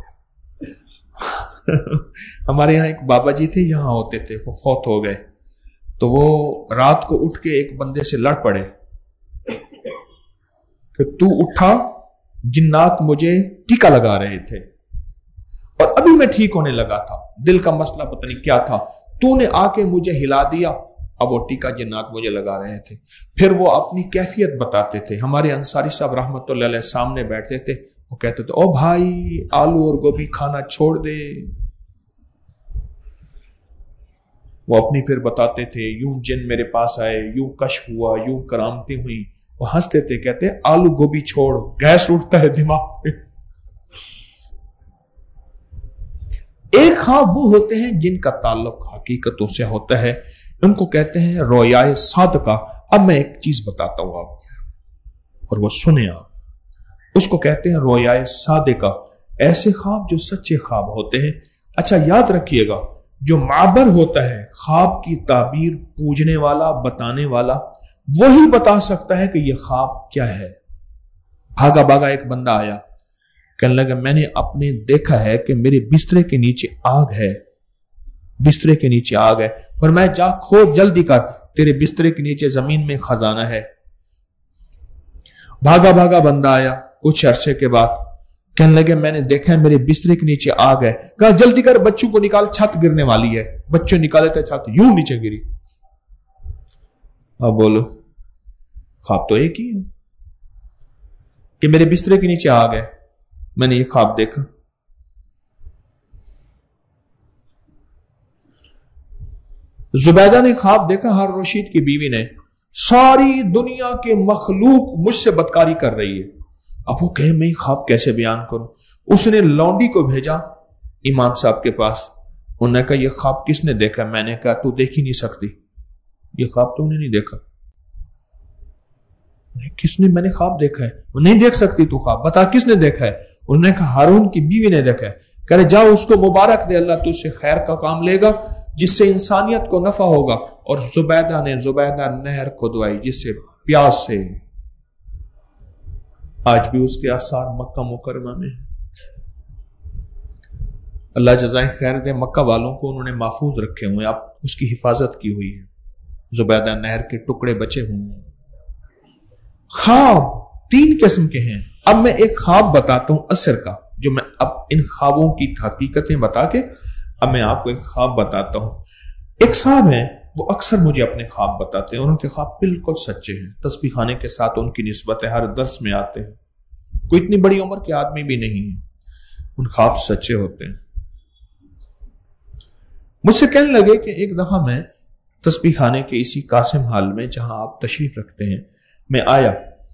ہمارے یہاں ایک بابا جی تھے, یہاں ہوتے تھے, وہ فوت ہو گئے. تو وہ رات کو اٹھ کے ایک بندے سے لڑ پڑے کہ تو اٹھا, جنات مجھے ٹیکا لگا رہے تھے اور ابھی میں ٹھیک ہونے لگا تھا, دل کا مسئلہ پتہ نہیں کیا تھا, تو نے آ کے مجھے ہلا دیا, اب وہ ٹیکا جنات مجھے لگا رہے تھے. پھر وہ اپنی کیفیت بتاتے تھے. ہمارے انصاری صاحب رحمت اللہ علیہ سامنے بیٹھتے تھے, وہ کہتے تھے او بھائی آلو اور گوبھی کھانا چھوڑ دے. وہ اپنی پھر بتاتے تھے یوں جن میرے پاس آئے, یوں کشف ہوا, یوں کرامتیں ہوئی. وہ ہنستے تھے, کہتے آلو گوبھی چھوڑ, گیس اٹھتا ہے دماغ پہ. ایک خواب وہ ہوتے ہیں جن کا تعلق حقیقتوں سے ہوتا ہے, ان کو کہتے ہیں رویائے صادقہ. اب میں ایک چیز بتاتا ہوں آپ کو اور وہ سنیں آپ. اس کو کہتے ہیں رویائے صادقہ, ایسے خواب جو سچے خواب ہوتے ہیں. اچھا یاد رکھیے گا, جو معبر ہوتا ہے, خواب کی تعبیر پوجنے والا, بتانے والا, وہی بتا سکتا ہے کہ یہ خواب کیا ہے. بھاگا بھاگا ایک بندہ آیا, کہنے لگا میں نے اپنے دیکھا ہے کہ میرے بسترے کے نیچے آگ ہے, بسترے کے نیچے آگ ہے, اور میں جا کھود جلدی کر, تیرے بسترے کے نیچے زمین میں خزانہ ہے. بھاگا بھاگا بندہ آیا کچھ عرصے کے بعد, کہنے لگے میں نے دیکھا ہے میرے بسترے کے نیچے آگ ہے. کہا جلدی کر, بچوں کو نکال, چھت گرنے والی ہے. بچوں نکالے تھے, چھت یوں نیچے گری. اب بولو, خواب تو ایک ہی ہے کہ میرے بسترے کے نیچے آگ ہے, میں نے یہ خواب دیکھا. زبیدہ نے خواب دیکھا, ہارون رشید کی بیوی نے, ساری دنیا کے مخلوق مجھ سے بدکاری کر رہی ہے. اب وہ کہے میں خواب کیسے بیان کروں. اس نے لونڈی کو بھیجا امام صاحب کے پاس. انہوں نے کہا یہ خواب کس نے دیکھا؟ میں نے کہا تو دیکھ ہی نہیں سکتی, یہ خواب تو نے نہیں دیکھا. کس نے؟ میں نے خواب دیکھا ہے. وہ نہیں دیکھ سکتی تو خواب بتا کس نے دیکھا ہے. انہوں نے کہا ہارون کی بیوی نے دیکھا ہے. کہہ رہے جاؤ اس کو مبارک دے, اللہ تجھ سے خیر کا کام لے گا جس سے انسانیت کو نفع ہوگا. اور زبیدہ نے زبیدہ نہر کھدوائی جس سے پیاس سے آج بھی اس کے آثار مکہ مکرمہ میں. اللہ جزائے خیر دے مکہ والوں کو, انہوں نے محفوظ رکھے ہوئے, آپ اس کی حفاظت کی ہوئی ہے. زبیدہ نہر کے ٹکڑے بچے ہوئے. خواب تین قسم کے ہیں. اب میں ایک خواب بتاتا ہوں عصر کا, جو میں اب ان خوابوں کی حقیقتیں بتا کے اب میں آپ کو ایک خواب بتاتا ہوں. ایک صاحب ہیں, وہ اکثر مجھے اپنے خواب بتاتے ہیں اور ان کے خواب بالکل سچے ہیں. تسبیح خانے کے ساتھ ان کی نسبت ہے, ہر درس میں آتے ہیں. کوئی اتنی بڑی عمر کے آدمی بھی نہیں ہے, ان خواب سچے ہوتے ہیں. مجھ سے کہنے لگے کہ ایک دفعہ میں تسبیح خانے کے اسی قاسم حال میں جہاں آپ تشریف رکھتے ہیں میں آیا,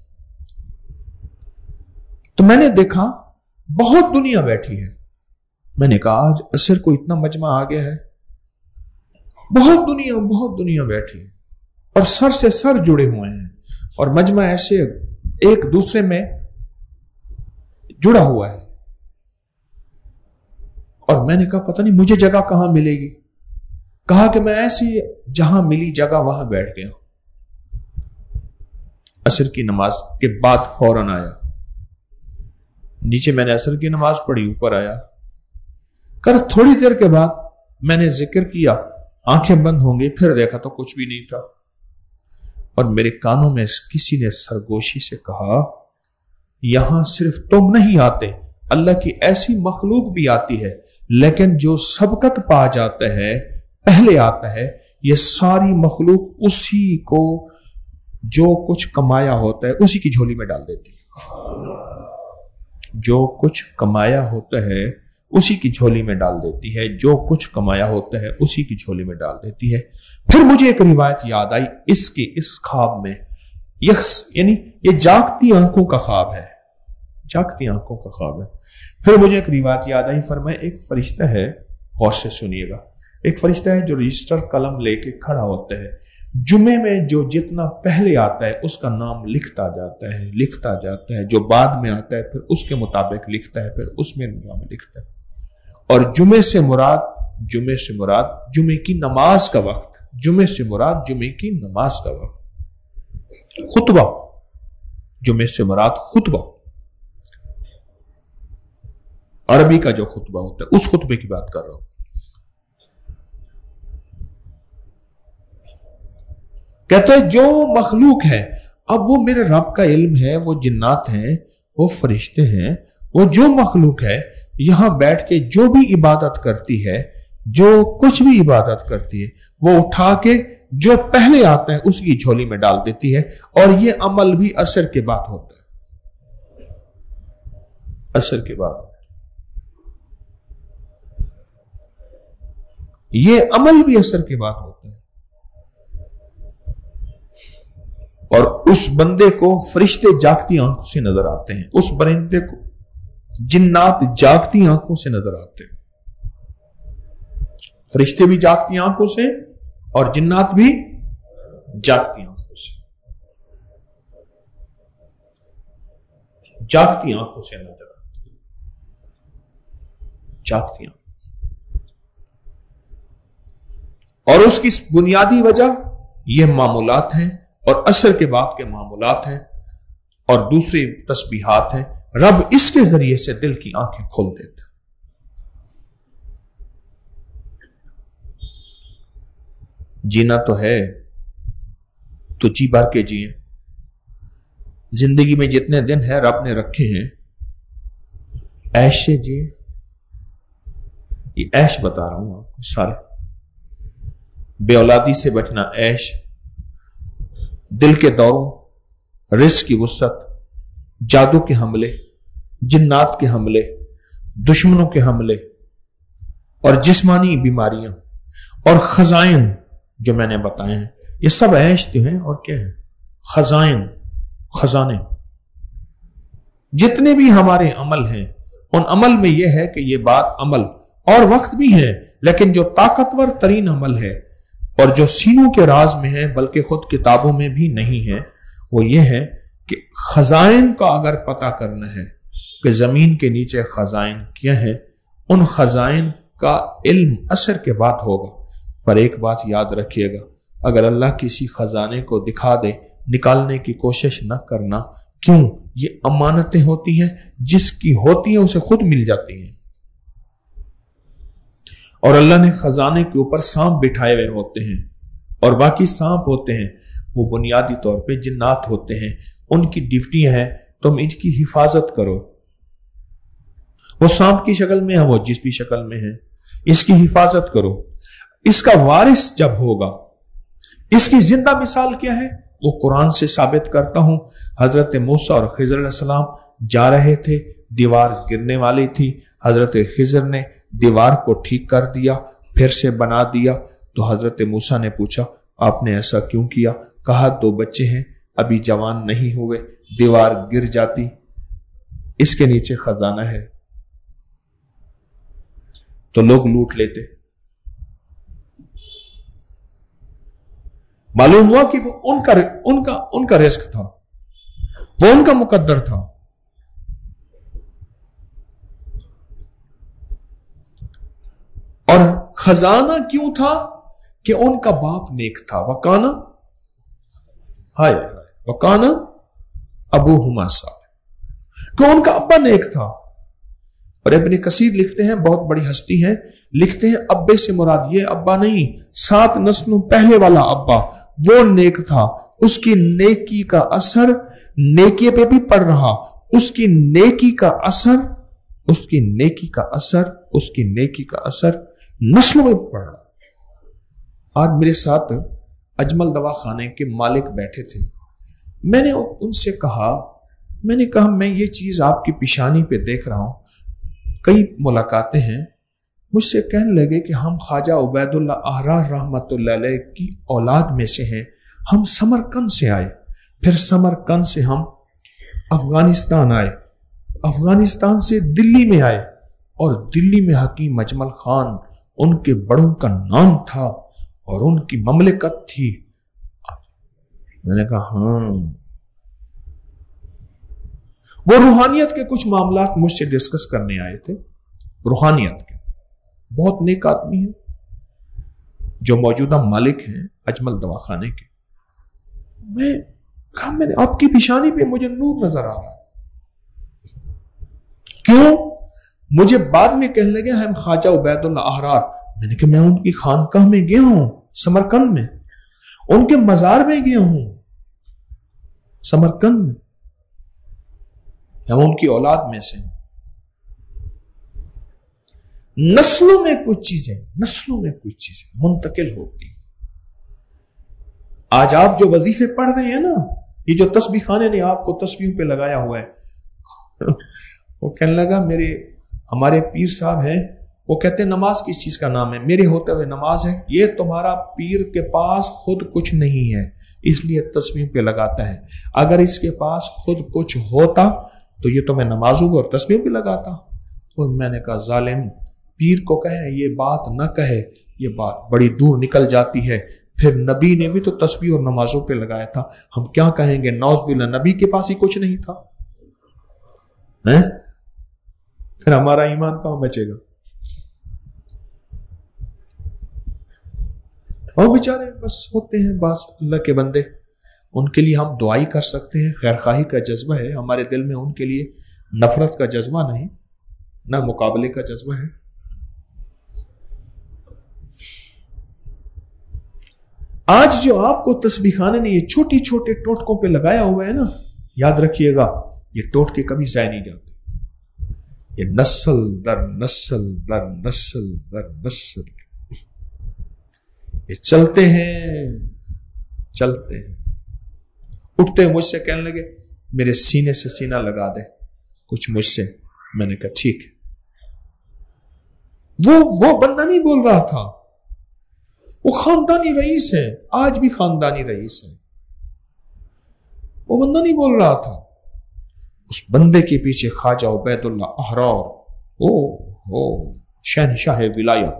تو میں نے دیکھا بہت دنیا بیٹھی ہے. میں نے کہا آج عصر کو اتنا مجمع آ گیا ہے, بہت دنیا بہت دنیا بیٹھی ہے اور سر سے سر جڑے ہوئے ہیں, اور مجمع ایسے ایک دوسرے میں جڑا ہوا ہے. اور میں نے کہا پتہ نہیں مجھے جگہ کہاں ملے گی. کہا کہ میں ایسی جہاں ملی جگہ وہاں بیٹھ گیا. عصر کی نماز کے بعد فوراً آیا نیچے, میں نے عصر کی نماز پڑھی, اوپر آیا کر تھوڑی دیر کے بعد میں نے ذکر کیا, آنکھیں بند ہوں گی, پھر دیکھا تو کچھ بھی نہیں تھا. اور میرے کانوں میں کسی نے سرگوشی سے کہا یہاں صرف تم نہیں آتے, اللہ کی ایسی مخلوق بھی آتی ہے, لیکن جو سبقت پا جاتا ہے پہلے آتا ہے, یہ ساری مخلوق اسی کو جو کچھ کمایا ہوتا ہے اسی کی جھولی میں ڈال دیتی ہے. جو کچھ کمایا ہوتا ہے اسی کی جھولی میں ڈال دیتی ہے، جو کچھ کمایا ہوتا ہے اسی کی جھولی میں ڈال دیتی ہے۔ پھر مجھے ایک روایت یاد آئی اس کی اس خواب میں، یعنی یہ جاگتی آنکھوں کا خواب ہے، جاگتی آنکھوں کا خواب ہے۔ پھر مجھے ایک روایت یاد آئی، فرمایا ایک فرشتہ ہے، غور سے سنیے گا، ایک فرشتہ ہے جو رجسٹر قلم لے کے کھڑا ہوتا ہے، جمعے میں جو جتنا پہلے آتا ہے اس کا نام لکھتا جاتا ہے لکھتا جاتا ہے، جو بعد میں آتا ہے پھر اس کے مطابق لکھتا ہے، پھر اس میں نام لکھتا ہے۔ اور جمعے سے مراد جمعے سے مراد جمعے کی نماز کا وقت، جمعے سے مراد جمعے کی نماز کا وقت، خطبہ، جمعے سے مراد خطبہ، عربی کا جو خطبہ ہوتا ہے اس خطبے کی بات کر رہا ہوں۔ کہتے ہیں جو مخلوق ہے، اب وہ میرے رب کا علم ہے، وہ جنات ہیں، وہ فرشتے ہیں، وہ جو مخلوق ہے یہاں بیٹھ کے جو بھی عبادت کرتی ہے، جو کچھ بھی عبادت کرتی ہے، وہ اٹھا کے جو پہلے آتا ہے اس کی جھولی میں ڈال دیتی ہے، اور یہ عمل بھی عصر کے بعد ہوتا ہے، عصر کے بعد یہ عمل بھی عصر کے بعد ہوتا ہے۔ اور اس بندے کو فرشتے جاگتی آنکھوں سے نظر آتے ہیں، اس بندے کو جنات جاگتی آنکھوں سے نظر آتے ہیں، فرشتے بھی جاگتی آنکھوں سے اور جنات بھی جاگتی آنکھوں سے جاگتی آنکھوں سے نظر آتے ہیں، جاگتی آنکھوں سے۔ اور اس کی بنیادی وجہ یہ معمولات ہیں، اور عصر کے بعد کے معمولات ہیں اور دوسری تسبیحات ہیں، رب اس کے ذریعے سے دل کی آنکھیں کھول دیتا ہے۔ جینا تو ہے تو جی بھر کے جیئیں، زندگی میں جتنے دن ہے رب نے رکھے ہیں عیش سے جیئیں، یہ عیش بتا رہا ہوں آپ کو سارے، بے اولادی سے بچنا عیش، دل کے دوروں، رزق کی وسعت، جادو کے حملے، جنات کے حملے، دشمنوں کے حملے، اور جسمانی بیماریاں اور خزائن جو میں نے بتائے ہیں، یہ سب عیش تو ہیں اور کیا ہے؟ خزائن، خزانے۔ جتنے بھی ہمارے عمل ہیں ان عمل میں یہ ہے کہ یہ بات عمل اور وقت بھی ہے، لیکن جو طاقتور ترین عمل ہے اور جو سینوں کے راز میں ہے بلکہ خود کتابوں میں بھی نہیں ہے، وہ یہ ہے کہ خزائن کا اگر پتہ کرنا ہے کہ زمین کے نیچے خزائن کیا ہے، ان خزائن کا علم عصر کے بعد ہوگا۔ پر ایک بات یاد رکھیے گا، اگر اللہ کسی خزانے کو دکھا دے، نکالنے کی کوشش نہ کرنا، کیوں؟ یہ امانتیں ہوتی ہیں، جس کی ہوتی ہیں اسے خود مل جاتی ہیں، اور اللہ نے خزانے کے اوپر سانپ بٹھائے ہوئے ہوتے ہیں، اور باقی سانپ ہوتے ہیں وہ بنیادی طور پہ جنات ہوتے ہیں، ان کی ڈیوٹی ہے تم ان کی حفاظت کرو، وہ سانپ کی شکل میں ہے، وہ جس بھی شکل میں ہے، اس کی حفاظت کرو۔ اس کا وارث جب ہوگا، اس کی زندہ مثال کیا ہے وہ قرآن سے ثابت کرتا ہوں۔ حضرت موسیٰ اور خضر علیہ السلام جا رہے تھے، دیوار گرنے والی تھی، حضرت خضر نے دیوار کو ٹھیک کر دیا، پھر سے بنا دیا، تو حضرت موسیٰ نے پوچھا آپ نے ایسا کیوں کیا؟ کہا دو بچے ہیں، ابھی جوان نہیں ہوئے، دیوار گر جاتی، اس کے نیچے خزانہ ہے تو لوگ لوٹ لیتے۔ معلوم ہوا کہ وہ ان کا ان کا ان کا رزق تھا، وہ ان کا مقدر تھا۔ اور خزانہ کیوں تھا؟ کہ ان کا باپ نیک تھا، وکانا ہائے ہائے وکانا ابوہما صالح، کہ ان کا ابا نیک تھا۔ اور ابن کثیر لکھتے ہیں، بہت بڑی ہستی ہے، لکھتے ہیں ابے سے مراد یہ ابا نہیں، سات نسلوں پہلے والا ابا، وہ نیک تھا، اس کی نیکی کا اثر نیکی پہ بھی پڑ رہا، اس کی نیکی کا اثر اس کی نیکی کا اثر اس کی نیکی کا اثر نسلوں میں پڑ رہا۔ آج میرے ساتھ اجمل دواخانے کے مالک بیٹھے تھے، میں نے ان سے کہا میں نے کہا میں یہ چیز آپ کی پیشانی پہ دیکھ رہا ہوں، कई मुलाकातें हैं, मुझसे कहने लगे कि हम ख्वाजा उबैदुल्लाह अहरार रहमतुल्लाह अलैह की औलाद में से हैं, हम समरकंद से आए, फिर समरकंद से हम अफगानिस्तान आए, अफगानिस्तान से दिल्ली में आए, और दिल्ली में हकीम अजमल खान उनके बड़ों का नाम था और उनकी ममलिकत थी। मैंने कहा हाँ। वो रूहानियत के कुछ मामलात मुझसे डिस्कस करने आए थे, रूहानियत के। बहुत नेक आदमी है, जो मौजूदा मालिक हैं अजमल दवाखाने के। मैं कहा मैंने आपकी पेशानी पे मुझे नूर नजर आ रहा है। क्यों? मुझे बाद में कहने लगे हम ख्वाजा उबैदुल्लाह अहरार। मैंने कहा मैं उनकी खानकाह में गया हूं समरकंद में, उनके मजार में गया हूं समरकंद में, हम उनकी औलाद में से। नस्लों में कुछ चीजें नस्लों में कुछ चीजें मुंतकिल होती हैं। आज आप जो वजीफे पढ़ रहे हैं ना, ये जो तस्बीह खाने ने आपको तस्बीहों पे लगाया हुआ है, वो कहने लगा मेरे हमारे पीर साहब हैं, वो कहते हैं नमाज किस चीज का नाम है? मेरे होते हुए नमाज है। ये तुम्हारा पीर के पास खुद कुछ नहीं है, इसलिए तस्बीह पे लगाता है। अगर इसके पास खुद कुछ होता तो ये तुम्हें नमाजों और तस्बीह पे लगाता। और मैंने कहा जालिम, पीर को कहे ये बात न कहे, ये बात बड़ी दूर निकल जाती है। फिर नबी ने भी तो तस्बीह और नमाजों पे लगाया था, हम क्या कहेंगे? नौज बिल्ला, नबी के पास ही कुछ नहीं था है? फिर हमारा ईमान कहां बचेगा? और बेचारे बस होते हैं बस अल्लाह के बंदे, उनके लिए हम दुआई कर सकते हैं। खैरखाही का जज्बा है हमारे दिल में, उनके लिए नफरत का जज्बा नहीं, ना मुकाबले का जज्बा है। आज जो आपको तस्बीह खाने ने ये छोटी छोटे टोटकों पे लगाया हुआ है ना, याद रखिएगा ये टोटके कभी ज़ाया नहीं जाते। ये नस्ल दर नस्ल दर नस्ल दर नस्ल ये चलते हैं चलते हैं। उठते मुझसे कहने लगे मेरे सीने से सीना लगा दे कुछ मुझसे। मैंने कहा ठीक है। वो वो बंदा नहीं बोल रहा था, वो खानदानी रईस है, आज भी खानदानी रईस है। वो बंदा नहीं बोल रहा था, उस बंदे के पीछे ख्वाजा उबैदुल्लाह अहरार, ओ ओ शहनशाह विलायत,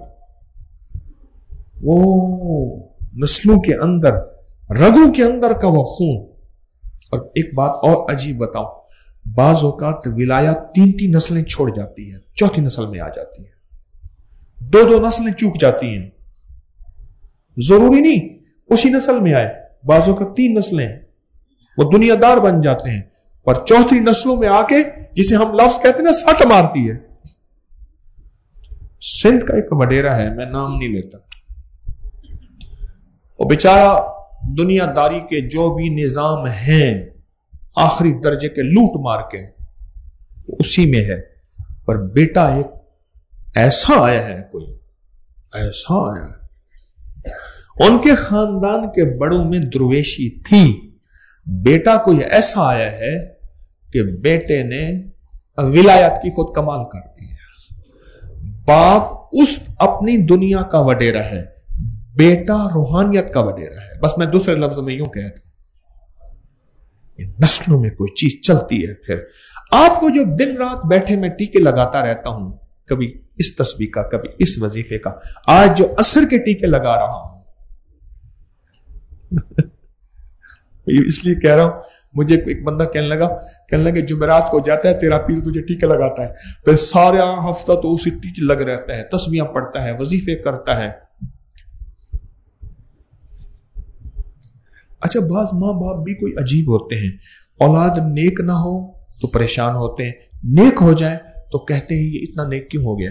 वो नस्लों के अंदर रगों के अंदर का वो खून। और एक बात और अजीब बताऊं, बाज औकात विलायत तीन तीन नस्लें छोड़ जाती है, चौथी नस्ल में आ जाती है, दो दो नस्लें चूक जाती हैं। जरूरी नहीं उसी नस्ल में आए, बाजों का तीन नस्लें वो दुनियादार बन जाते हैं, पर चौथी नस्लों में आके जिसे हम लफ्ज कहते हैं ना, सट मारती है। सिंध का एक वडेरा है, मैं नाम नहीं लेता, वो बेचारा दुनियादारी के जो भी निजाम हैं आखिरी दर्जे के लूट मार के उसी में है। पर बेटा एक ऐसा आया है, कोई ऐसा आया है, उनके खानदान के बड़ों में दुर्वेशी थी। बेटा कोई ऐसा आया है कि बेटे ने विलायत की खुद कमाल कर दी है। बाप उस अपनी दुनिया का वडेरा है, बेटा रूहानियत का वडेरा है। बस मैं दूसरे लफ्ज में यूं कहता हूं, नस्लों में कोई चीज चलती है। फिर आपको जो दिन रात बैठे मैं टीके लगाता रहता हूं, कभी इस तस्बीह का, कभी इस वजीफे का, आज जो असर के टीके लगा रहा हूं इसलिए कह रहा हूं, मुझे एक बंदा कहने लगा कहने लगे जुमेरात को जाता है तेरा पीर तुझे टीके लगाता है, फिर सारा हफ्ता तो उसी टीके लग रहता है, तस्बीहां पढ़ता है, वजीफे करता है। अच्छा, बाज माँ बाप भी कोई अजीब होते हैं, औलाद नेक ना हो तो परेशान होते हैं, नेक हो जाए तो कहते हैं ये इतना नेक क्यों हो गया।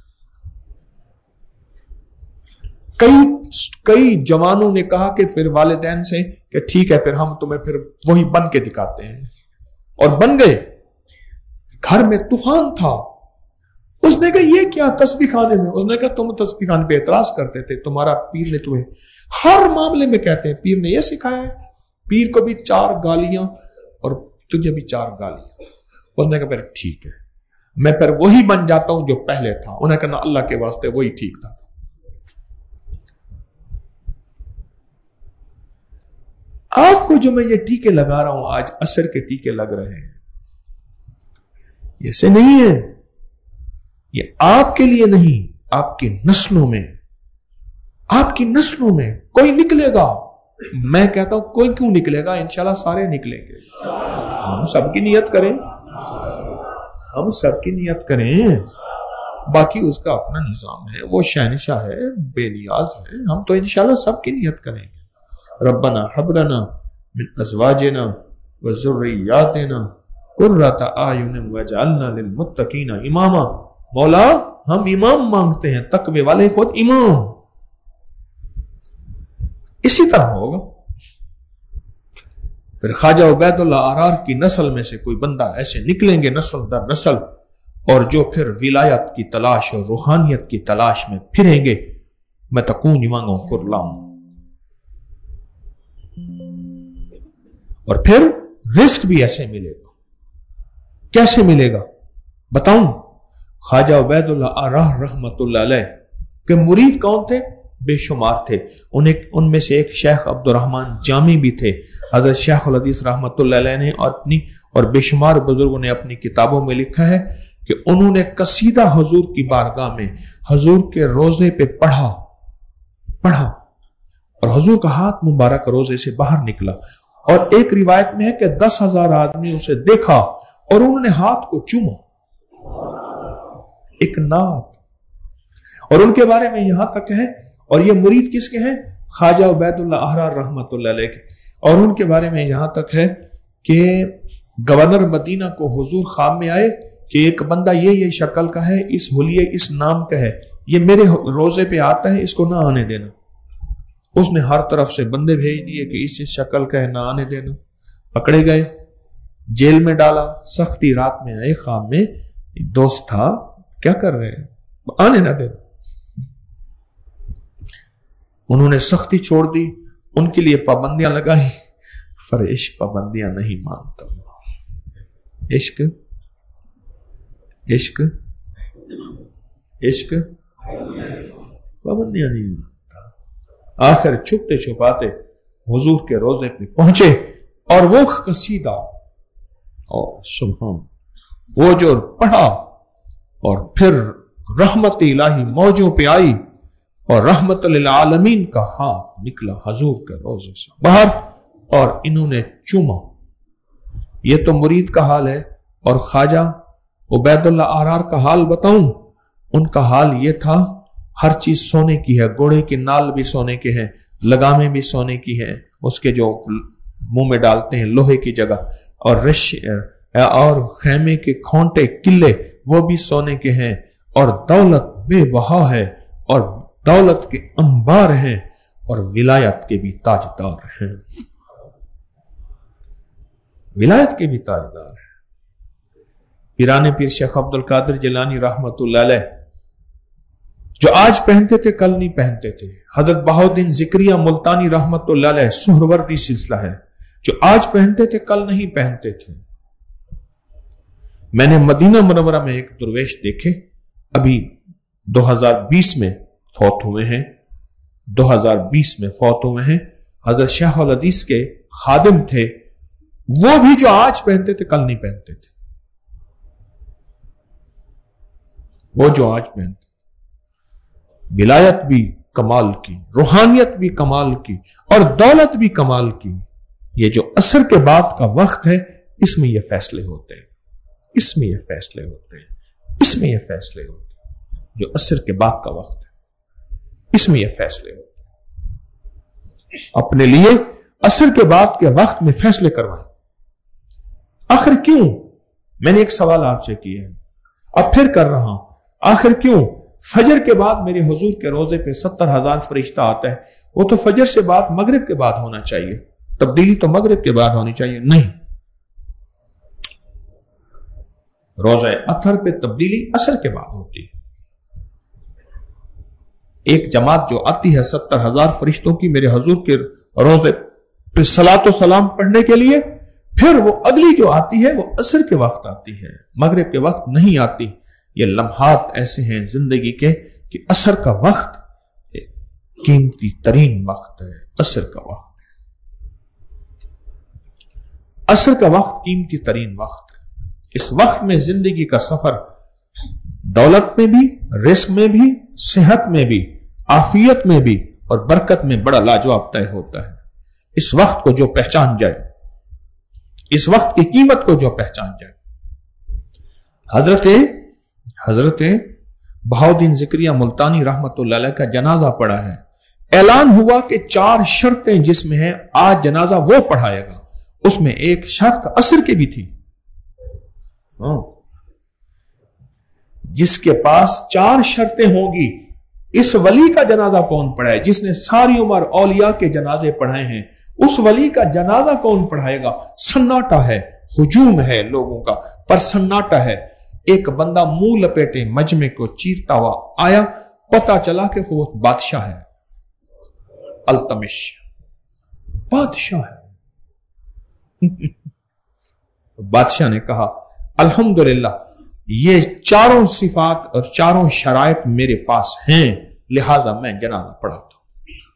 कई कई जवानों ने कहा कि फिर वालिदैन से कि ठीक है फिर हम तुम्हें फिर वही बन के दिखाते हैं, और बन गए। घर में तूफान था, उसने कहा ये क्या तस्बीह खाने में, उसने कहा तुम तस्बीह खाने पे एतराज करते थे, तुम्हारा पीर ने तुम्हें हर मामले में कहते हैं पीर ने यह सिखाया है, पीर को भी चार गालियां और तुझे भी चार गालियां। उसने कहा फिर ठीक है, میں پھر وہی بن جاتا ہوں جو پہلے تھا. انہیں کہنا اللہ کے واسطے وہی ٹھیک تھا. آپ کو جو میں یہ ٹیکے لگا رہا ہوں آج عصر کے ٹیکے لگ رہے ہیں، یہ سے نہیں ہے. یہ آپ کے لیے نہیں، آپ کی نسلوں میں، آپ کی نسلوں میں کوئی نکلے گا. میں کہتا ہوں کوئی کیوں نکلے گا، انشاءاللہ سارے نکلیں گے. ہم سب کی نیت کریں، ہم سب کی نیت کریں. باقی اس کا اپنا نظام ہے، وہ شہنشاہ ہے، بے نیاز ہے. ہم تو انشاءاللہ سب کی نیت کریں گے. ربنا حب لنا من ازواجنا وذریاتنا قرۃ اعین واجعلنا للمتقین اماما. مولا ہم امام مانگتے ہیں، تقوی والے خود امام. اسی طرح ہوگا. پھر خواجہ عبید اللہ آرار کی نسل میں سے کوئی بندہ ایسے نکلیں گے نسل در نسل، اور جو پھر ولایت کی تلاش اور روحانیت کی تلاش میں پھریں گے. میں تکون مانگوں کرلام. اور پھر رزق بھی ایسے ملے گا. کیسے ملے گا بتاؤں. خواجہ عبید اللہ آرار رحمت اللہ علیہ کے مرید کون تھے؟ بے شمار تھے. انہیں ان میں سے ایک شیخ عبد الرحمن جامی بھی تھے. حضرت شیخ الحدیث رحمت اللہ علیہ نے اور اپنی اور بے شمار بزرگوں نے اپنی کتابوں میں لکھا ہے کہ انہوں نے قصیدہ حضور کی بارگاہ میں حضور کے روزے پہ پڑھا پڑھا اور حضور کا ہاتھ مبارک روزے سے باہر نکلا. اور ایک روایت میں ہے کہ دس ہزار آدمی اسے دیکھا اور انہوں نے ہاتھ کو چوما. ایک نعت. اور ان کے بارے میں یہاں تک ہے، اور یہ مرید کس کے ہیں؟ خواجہ عبید اللہ آرار رحمت اللہ علیہ کے. اور ان کے بارے میں یہاں تک ہے کہ گورنر مدینہ کو حضور خواب میں آئے کہ ایک بندہ یہ یہ شکل کا ہے، اس حلیے اس نام کا ہے، یہ میرے روزے پہ آتا ہے، اس کو نہ آنے دینا. اس نے ہر طرف سے بندے بھیج دیے کہ اس شکل کا ہے، نہ آنے دینا. پکڑے گئے، جیل میں ڈالا. سختی رات میں آئے، خواب میں دوست تھا، کیا کر رہے ہیں، آنے نہ دینا. انہوں نے سختی چھوڑ دی، ان کے لیے پابندیاں لگائی. پر عشق پابندیاں نہیں مانتا. عشق عشق عشق پابندیاں نہیں مانتا. آخر چھپتے چھپاتے حضور کے روزے پہ پہنچے اور وہ قصیدہ اور سبحان وہ جو پڑھا، اور پھر رحمت الہی موجوں پہ آئی اور رحمت للعالمین کا ہاتھ نکلا حضور کے روزے سے باہر اور انہوں نے چوما. یہ تو مرید کا حال ہے. اور خواجہ عبید اللہ آرار کا حال بتاؤں. ان کا حال یہ تھا، ہر چیز سونے کی ہے، گھوڑے کے نال بھی سونے کے ہیں، لگامیں بھی سونے کی ہیں، اس کے جو منہ میں ڈالتے ہیں لوہے کی جگہ، اور رش اور خیمے کے کھونٹے قلعے وہ بھی سونے کے ہیں، اور دولت بے بہا ہے، اور دولت کے انبار ہیں، اور ولایت کے بھی تاجدار ہیں. ولایت کے بھی تاجدار ہیں. پیران پیر شیخ عبد القادر جیلانی رحمت اللہ علیہ جو آج پہنتے تھے کل نہیں پہنتے تھے. حضرت بہاؤالدین ذکریہ ملتانی رحمت اللہ علیہ سہروردی سلسلہ ہے، جو آج پہنتے تھے کل نہیں پہنتے تھے. میں نے مدینہ منورہ میں ایک درویش دیکھے، ابھی دو ہزار بیس میں فوت ہوئے ہیں دو ہزار بیس میں فوت ہوئے ہیں حضرت شیخ الحدیث کے خادم تھے. وہ بھی جو آج پہنتے تھے کل نہیں پہنتے تھے. وہ جو آج پہنتے، ولایت بھی کمال کی، روحانیت بھی کمال کی، اور دولت بھی کمال کی. یہ جو عصر کے بعد کا وقت ہے، اس میں یہ فیصلے ہوتے ہیں اس میں یہ فیصلے ہوتے ہیں اس میں یہ فیصلے ہوتے ہیں جو عصر کے بعد کا وقت ہے، اس میں یہ فیصلے ہوتے ہیں. اپنے لیے عصر کے بعد کے وقت میں فیصلے کروائیں. آخر کیوں؟ میں نے ایک سوال آپ سے کیا ہے، اب پھر کر رہا ہوں. آخر کیوں فجر کے بعد میرے حضور کے روزے پہ ستر ہزار فرشتہ آتا ہے؟ وہ تو فجر سے بعد مغرب کے بعد ہونا چاہیے. تبدیلی تو مغرب کے بعد ہونی چاہیے. نہیں، روزہ اطہر پہ تبدیلی عصر کے بعد ہوتی ہے. ایک جماعت جو آتی ہے ستر ہزار فرشتوں کی میرے حضور کے روزے پہ صلاۃ و سلام پڑھنے کے لیے، پھر وہ اگلی جو آتی ہے وہ عصر کے وقت آتی ہے، مغرب کے وقت نہیں آتی۔ یہ لمحات ایسے ہیں زندگی کے کہ عصر کا وقت قیمتی ترین وقت ہے۔ عصر کا وقت عصر کا وقت قیمتی ترین وقت ہے۔ اس وقت میں زندگی کا سفر دولت میں بھی، رزق میں بھی، صحت میں بھی، عافیت میں بھی اور برکت میں بڑا لاجواب طے ہوتا ہے۔ اس وقت کو جو پہچان جائے، اس وقت کی قیمت کو جو پہچان جائے۔ حضرت حضرت بہاؤدین ذکریہ ملتانی رحمت اللہ علیہ کا جنازہ پڑھا ہے، اعلان ہوا کہ چار شرطیں جس میں ہیں آج جنازہ وہ پڑھائے گا، اس میں ایک شرط عصر کی بھی تھی۔ جس کے پاس چار شرطیں ہوں گی، اس ولی کا جنازہ کون پڑھائے؟ جس نے ساری عمر اولیاء کے جنازے پڑھائے ہیں، اس ولی کا جنازہ کون پڑھائے گا؟ سناٹا ہے، ہجوم ہے لوگوں کا، پر سناٹا ہے۔ ایک بندہ منہ لپیٹے مجمع کو چیرتا ہوا آیا، پتا چلا کہ وہ بادشاہ ہے، التمش بادشاہ ہے۔ بادشاہ نے کہا الحمدللہ یہ چاروں صفات اور چاروں شرائط میرے پاس ہیں، لہذا میں جنازہ پڑھاتا ہوں۔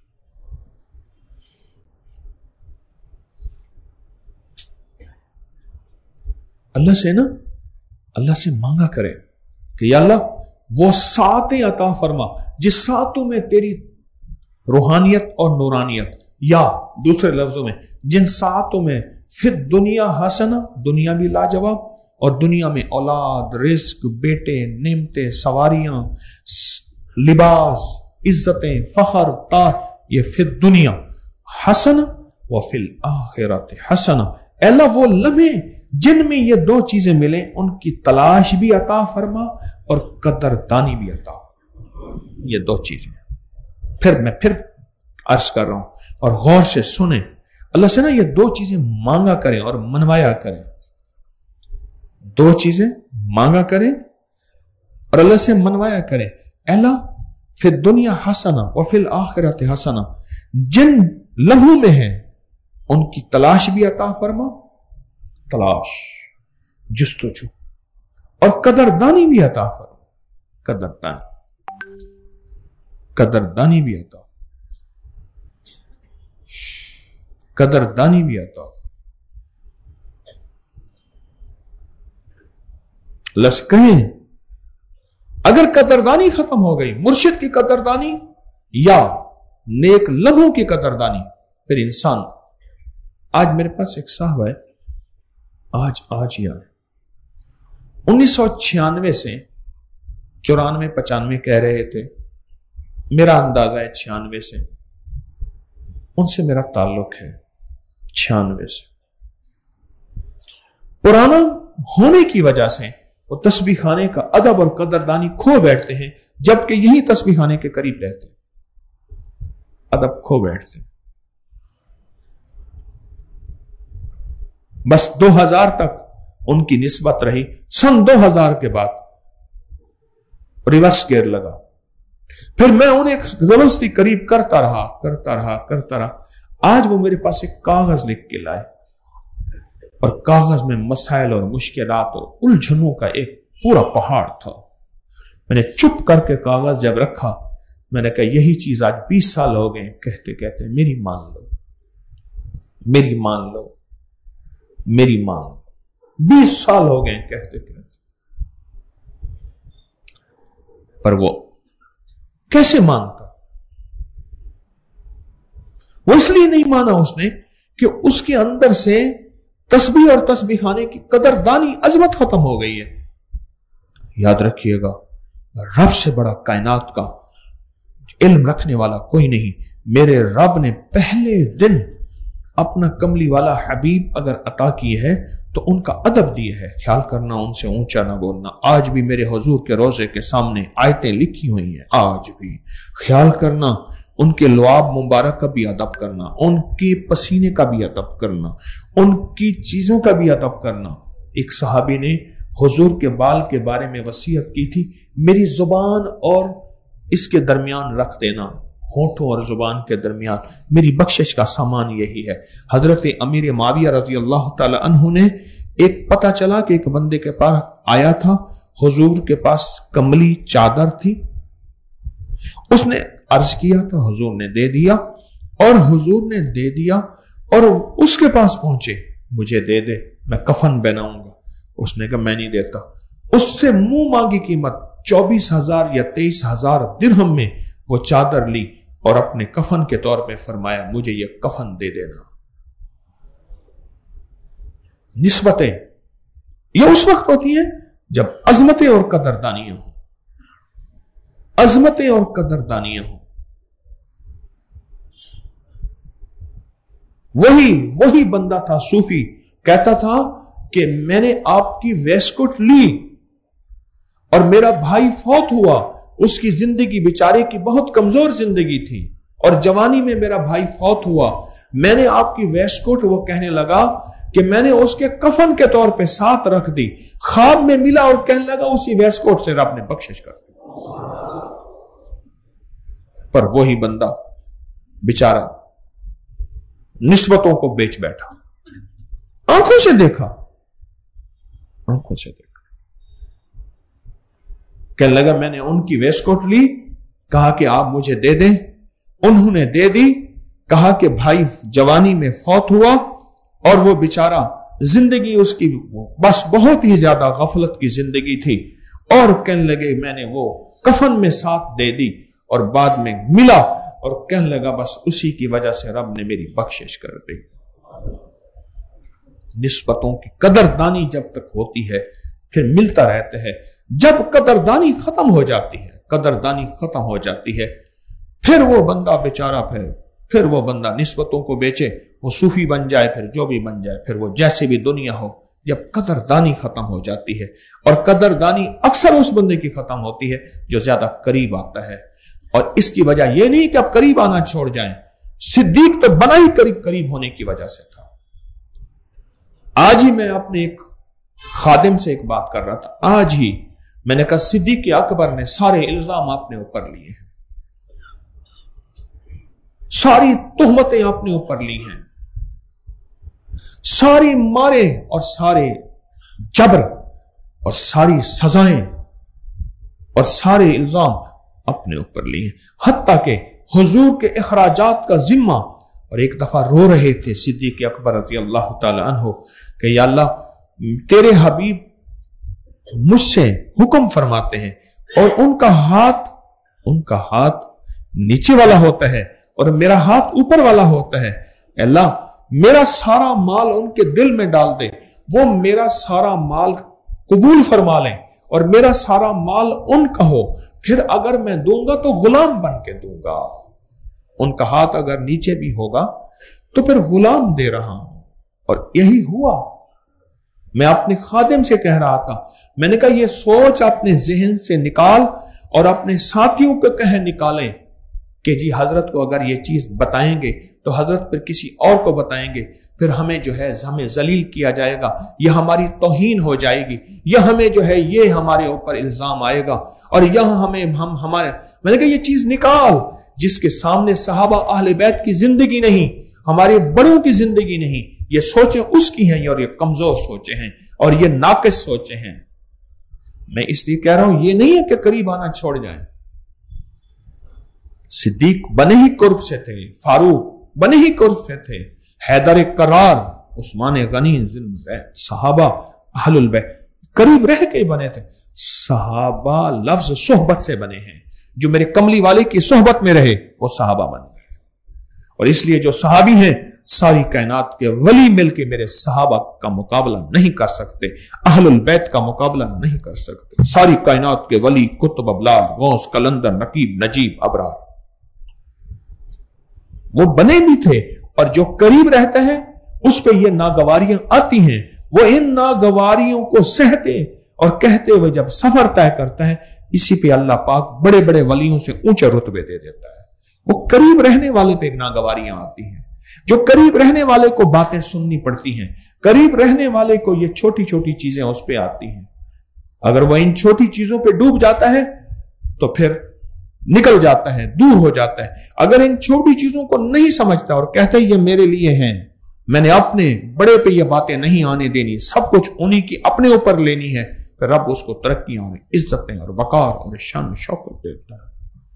اللہ سے نا اللہ سے مانگا کرے کہ یا اللہ وہ ساتیں عطا فرما جس ساتوں میں تیری روحانیت اور نورانیت، یا دوسرے لفظوں میں جن ساتوں میں پھر دنیا حسنہ، دنیا بھی لاجواب، اور دنیا میں اولاد، رزق، بیٹے، نعمتیں، سواریاں، لباس، عزتیں، فخر، تاج، یہ پھر دنیا حسنہ وفی الآخرۃ حسنہ۔ اے اللہ وہ لمحے جن میں یہ دو چیزیں ملیں ان کی تلاش بھی عطا فرما اور قدردانی بھی عطا فرما۔ یہ دو چیزیں پھر میں پھر عرض کر رہا ہوں اور غور سے سنیں، اللہ سے نا یہ دو چیزیں مانگا کریں اور منوایا کریں۔ دو چیزیں مانگا کریں اور اللہ سے منوایا کریں۔ اللہ فی الدنیا حسنہ وفی الآخرۃ حسنہ، جن لمحوں میں ہیں ان کی تلاش بھی عطا فرما، تلاش، جستجو، اور قدردانی بھی عطا فرما، قدردانی قدردانی بھی عطا قدردانی بھی عطا فرما۔ اللہ سے کہیں اگر قدردانی ختم ہو گئی، مرشد کی قدردانی یا نیک لمحوں کی قدردانی، پھر انسان، آج میرے پاس ایک صاحب ہے، آج آج ہی آئے، انیس سو چھیانوے سے چورانوے پچانوے کہہ رہے تھے، میرا اندازہ ہے چھیانوے سے، ان سے میرا تعلق ہے چھیانوے سے۔ پرانا ہونے کی وجہ سے وہ تسبیح خانے کا ادب اور قدردانی کھو بیٹھتے ہیں، جبکہ یہی تسبیح خانے کے قریب رہتے ہیں، ادب کھو بیٹھتے ہیں۔ بس دو ہزار تک ان کی نسبت رہی، سن دو ہزار کے بعد ریورس گیئر لگا، پھر میں انہیں زبردستی قریب کرتا رہا کرتا رہا کرتا رہا آج وہ میرے پاس ایک کاغذ لکھ کے لائے، اور کاغذ میں مسائل اور مشکلات اور الجھنوں کا ایک پورا پہاڑ تھا۔ میں نے چپ کر کے کاغذ جب رکھا، میں نے کہا یہی چیز آج بیس سال ہو گئے کہتے کہتے میری مان لو، میری مان لو، میری مان لو، بیس سال ہو گئے کہتے کہتے۔ پر وہ کیسے مانتا؟ وہ اس لیے نہیں مانا اس نے کہ اس کے اندر سے تسبیح اور تسبیح خانے کی قدردانی، عظمت ختم ہو گئی ہے۔ یاد رکھیے گا، رب سے بڑا کائنات کا علم رکھنے والا کوئی نہیں۔ میرے رب نے پہلے دن اپنا کملی والا حبیب اگر عطا کی ہے تو ان کا ادب دی ہے، خیال کرنا، ان سے اونچا نہ بولنا۔ آج بھی میرے حضور کے روزے کے سامنے آیتیں لکھی ہوئی ہیں، آج بھی خیال کرنا، ان کے لعاب مبارک کا بھی ادب کرنا، ان کے پسینے کا بھی ادب کرنا، ان کی چیزوں کا بھی ادب کرنا۔ ایک صحابی نے حضور کے بال کے بارے میں وصیت کی تھی، میری زبان اور اس کے درمیان رکھ دینا، ہونٹوں اور زبان کے درمیان میری بخشش کا سامان یہی ہے۔ حضرت امیر معاویہ رضی اللہ تعالی عنہ نے ایک پتہ چلا کہ ایک بندے کے پاس آیا تھا، حضور کے پاس کملی چادر تھی، اس نے عرض کیا تو حضور نے دے دیا، اور حضور نے دے دیا اور اس کے پاس پہنچے، مجھے دے دے میں کفن بناؤں گا۔ اس نے کہا میں نہیں دیتا۔ اس سے منہ مانگی قیمت چوبیس ہزار یا تیئیس ہزار درہم میں وہ چادر لی اور اپنے کفن کے طور پہ فرمایا مجھے یہ کفن دے دینا۔ نسبتیں یہ اس وقت ہوتی ہیں جب عظمتیں اور قدردانیاں ہوں، عظمتیں اور قدردانیاں ہوں۔ وہی وہی بندہ تھا صوفی، کہتا تھا کہ میں نے آپ کی ویسکوٹ لی اور میرا بھائی فوت ہوا، اس کی زندگی بیچارے کی بہت کمزور زندگی تھی، اور جوانی میں میرا بھائی فوت ہوا، میں نے آپ کی ویسکوٹ، وہ کہنے لگا کہ میں نے اس کے کفن کے طور پہ ساتھ رکھ دی، خواب میں ملا اور کہنے لگا اسی ویسکوٹ سے رب نے بخشش کر دی۔ پر وہی بندہ بیچارہ نسبتوں کو بیچ بیٹھا، آنکھوں سے دیکھا، آنکھوں سے دیکھا، کہنے لگا میں نے ان کی ویسکوٹ لی، کہا کہ آپ مجھے دے دیں، انہوں نے دے دی، کہا کہ بھائی جوانی میں فوت ہوا اور وہ بیچارہ زندگی اس کی بس بہت ہی زیادہ غفلت کی زندگی تھی، اور کہنے لگے میں نے وہ کفن میں ساتھ دے دی، اور بعد میں ملا اور کہنے لگا بس اسی کی وجہ سے رب نے میری بخشش کر دی۔ نسبتوں کی قدردانی جب تک ہوتی ہے پھر ملتا رہتا ہے، جب قدردانی ختم ہو جاتی ہے قدردانی ختم ہو جاتی ہے پھر وہ بندہ بیچارہ پھر پھر وہ بندہ نسبتوں کو بیچے، وہ صوفی بن جائے، پھر جو بھی بن جائے، پھر وہ جیسے بھی دنیا ہو، جب قدردانی ختم ہو جاتی ہے، اور قدردانی اکثر اس بندے کی ختم ہوتی ہے جو زیادہ قریب آتا ہے، اور اس کی وجہ یہ نہیں کہ آپ قریب آنا چھوڑ جائیں، صدیق تو بنا ہی قریب قریب ہونے کی وجہ سے تھا۔ آج ہی میں اپنے ایک خادم سے ایک بات کر رہا تھا، آج ہی میں نے کہا صدیق اکبر نے سارے الزام اپنے اوپر لیے ہیں، ساری تہمتیں اپنے اوپر لی ہیں، ساری مارے اور سارے جبر اور ساری سزائیں اور سارے الزام اپنے اوپر لیے ہیں، حتیٰ کہ حضور کے اخراجات کا ذمہ، اور ایک دفعہ رو رہے تھے صدیق اکبر رضی اللہ تعالی عنہ کہ یا اللہ تیرے حبیب مجھ سے حکم فرماتے ہیں اور ان کا ہاتھ ان کا ہاتھ نیچے والا ہوتا ہے اور میرا ہاتھ اوپر والا ہوتا ہے، اے اللہ میرا سارا مال ان کے دل میں ڈال دے، وہ میرا سارا مال قبول فرما لیں اور میرا سارا مال ان کا ہو، پھر اگر میں دوں گا تو غلام بن کے دوں گا، ان کا ہاتھ اگر نیچے بھی ہوگا تو پھر غلام دے رہا ہوں۔ اور یہی ہوا، میں اپنے خادم سے کہہ رہا تھا، میں نے کہا یہ سوچ اپنے ذہن سے نکال اور اپنے ساتھیوں کو کہہ نکالیں کہ جی حضرت کو اگر یہ چیز بتائیں گے تو حضرت پھر کسی اور کو بتائیں گے، پھر ہمیں جو ہے ہمیں ذلیل کیا جائے گا، یہ ہماری توہین ہو جائے گی، یہ ہمیں جو ہے یہ ہمارے اوپر الزام آئے گا، اور یہاں ہمیں ہم ہمارے میں نے کہا یہ چیز نکال جس کے سامنے صحابہ اہل بیت کی زندگی نہیں، ہمارے بڑوں کی زندگی نہیں، یہ سوچیں اس کی ہیں اور یہ کمزور سوچیں ہیں اور یہ ناقص سوچیں ہیں۔ میں اس لیے کہہ رہا ہوں یہ نہیں ہے کہ قریب آنا چھوڑ جائیں، صدیق بنے ہی قرب سے تھے، فاروق بنے ہی قرب سے تھے، حیدر کرار، عثمان غنی، صحابہ اہل البیت قریب رہ کے بنے تھے۔ صحابہ لفظ صحبت سے بنے ہیں، جو میرے کملی والے کی صحبت میں رہے وہ صحابہ بن گئے، اور اس لیے جو صحابی ہیں ساری کائنات کے ولی مل کے میرے صحابہ کا مقابلہ نہیں کر سکتے، اہل البیت کا مقابلہ نہیں کر سکتے، ساری کائنات کے ولی قطب ابلال غوث قلندر نقیب نجیب ابرار وہ بنے بھی تھے، اور جو قریب رہتا ہے اس پہ یہ ناگواریاں آتی ہیں، وہ ان ناگواریوں کو سہتے اور کہتے ہوئے جب سفر طے کرتا ہے، اسی پہ اللہ پاک بڑے بڑے ولیوں سے اونچے رتبے دے دیتا ہے۔ وہ قریب رہنے والے پہ ناگواریاں آتی ہیں، جو قریب رہنے والے کو باتیں سننی پڑتی ہیں، قریب رہنے والے کو یہ چھوٹی چھوٹی چیزیں اس پہ آتی ہیں، اگر وہ ان چھوٹی چیزوں پہ ڈوب جاتا ہے تو پھر نکل جاتا ہے، دور ہو جاتا ہے۔ اگر ان چھوٹی چیزوں کو نہیں سمجھتا اور کہتا ہے یہ میرے لیے ہیں، میں نے اپنے بڑے پہ یہ باتیں نہیں آنے دینی، سب کچھ انہی کی اپنے اوپر لینی ہے، پھر رب اس کو ترقیاں اور عزتیں اور وقار اور شان شوکت دیتا ہے۔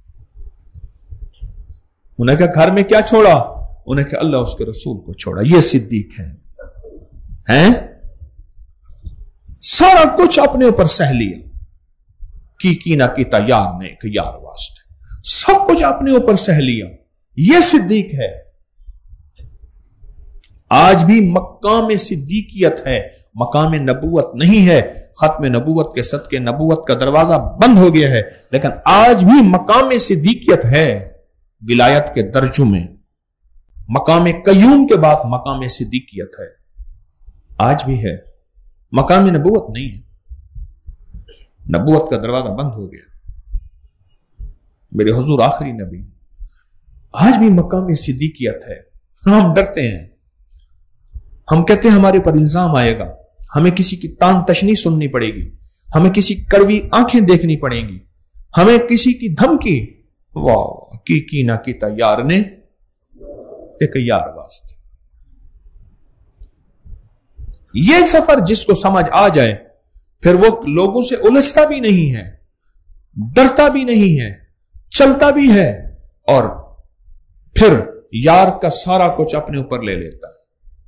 انہیں کہا گھر میں کیا چھوڑا؟ انہیں کہا اللہ اس کے رسول کو چھوڑا۔ یہ صدیق ہیں ہیں سارا کچھ اپنے اوپر سہ لیا، کی کی نہ کیتا یار نے کہ یار واسطے، سب کچھ اپنے اوپر سہ لیا۔ یہ صدیق ہے۔ آج بھی مقام صدیقیت ہے، مقام نبوت نہیں ہے۔ ختم نبوت کے صدقے نبوت کا دروازہ بند ہو گیا ہے، لیکن آج بھی مقام صدیقیت ہے۔ ولایت کے درجوں میں مقام قیوم کے بعد مقام صدیقیت ہے، آج بھی ہے، مقام نبوت نہیں ہے۔ نبوت کا دروازہ بند ہو گیا۔ میرے حضور آخری نبی، آج بھی مقام صدیقیت ہے۔ ہم ڈرتے ہیں، ہم کہتے ہیں ہمارے پر الزام آئے گا، ہمیں کسی کی تان تشنی سننی پڑے گی، ہمیں کسی کڑوی آنکھیں دیکھنی پڑیں گی، ہمیں کسی کی دھمکی، واہ کی کی نہ کیتا یار نے ایک یار واسطے۔ یہ سفر جس کو سمجھ آ جائے پھر وہ لوگوں سے الجھتا بھی نہیں ہے، ڈرتا بھی نہیں ہے، چلتا بھی ہے، اور پھر یار کا سارا کچھ اپنے اوپر لے لیتا ہے۔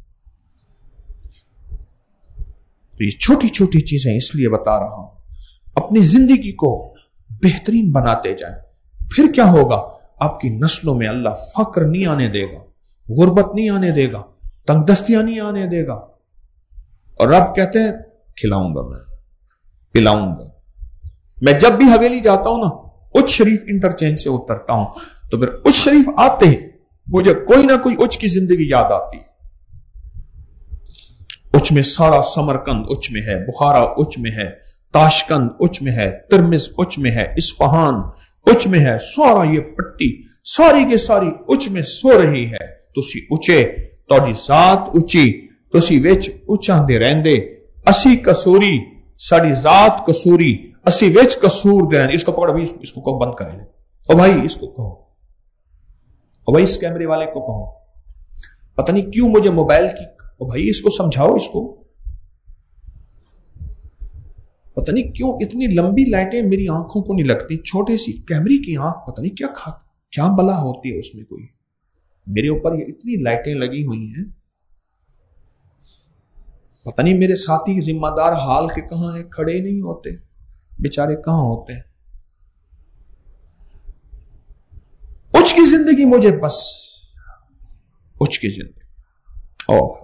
تو یہ چھوٹی چھوٹی چیزیں اس لیے بتا رہا ہوں، اپنی زندگی کو بہترین بناتے جائیں، پھر کیا ہوگا؟ آپ کی نسلوں میں اللہ فقر نہیں آنے دے گا، غربت نہیں آنے دے گا، تنگ دستیاں نہیں آنے دے گا۔ اور رب کہتے ہیں کھلاؤں گا، میں پلاؤں گا۔ میں جب بھی حویلی جاتا ہوں نا، اچ شریف انٹرچینج سے اترتا ہوں تو پھر اچ شریف آتے ہی مجھے کوئی نہ کوئی اچ کی زندگی یاد آتی ہے۔ اچ میں سارا سمرقند اچ میں ہے، بخارا اچ میں ہے، تاشکند اچ میں ہے، ترمز اچ میں ہے، اصفہان اچ میں ہے، سارا یہ پٹی ساری کے ساری اچ میں سو رہی ہے۔ تسی اچے توڑی ذات اچی، تسی وچ اچاں دے رہندے، اسی کسوری ساری ذات کسوری، اسی وچ کسور دے رہندے۔ اس کو پکڑو بھائی، اس کو کہو بند کریں، او بھائی اس کو کہو، او بھائی اس کیمرے والے کو کہو، پتہ نہیں کیوں مجھے موبائل کی، او بھائی اس کو سمجھاؤ، اس کو پتہ نہیں کیوں اتنی لمبی لائٹیں میری آنکھوں کو نہیں لگتی، چھوٹے سی کیمرے کی آنکھ پتہ نہیں کیا کھا کیا بلا ہوتی ہے اس میں، کوئی میرے اوپر یہ اتنی لائٹیں لگی ہوئی ہیں، پتہ نہیں میرے ساتھی ذمہ دار حال کے کہاں ہیں، کھڑے نہیں ہوتے بیچارے، کہاں ہوتے ہیں۔ اچ کی زندگی مجھے بس اچ کی زندگی، اوہ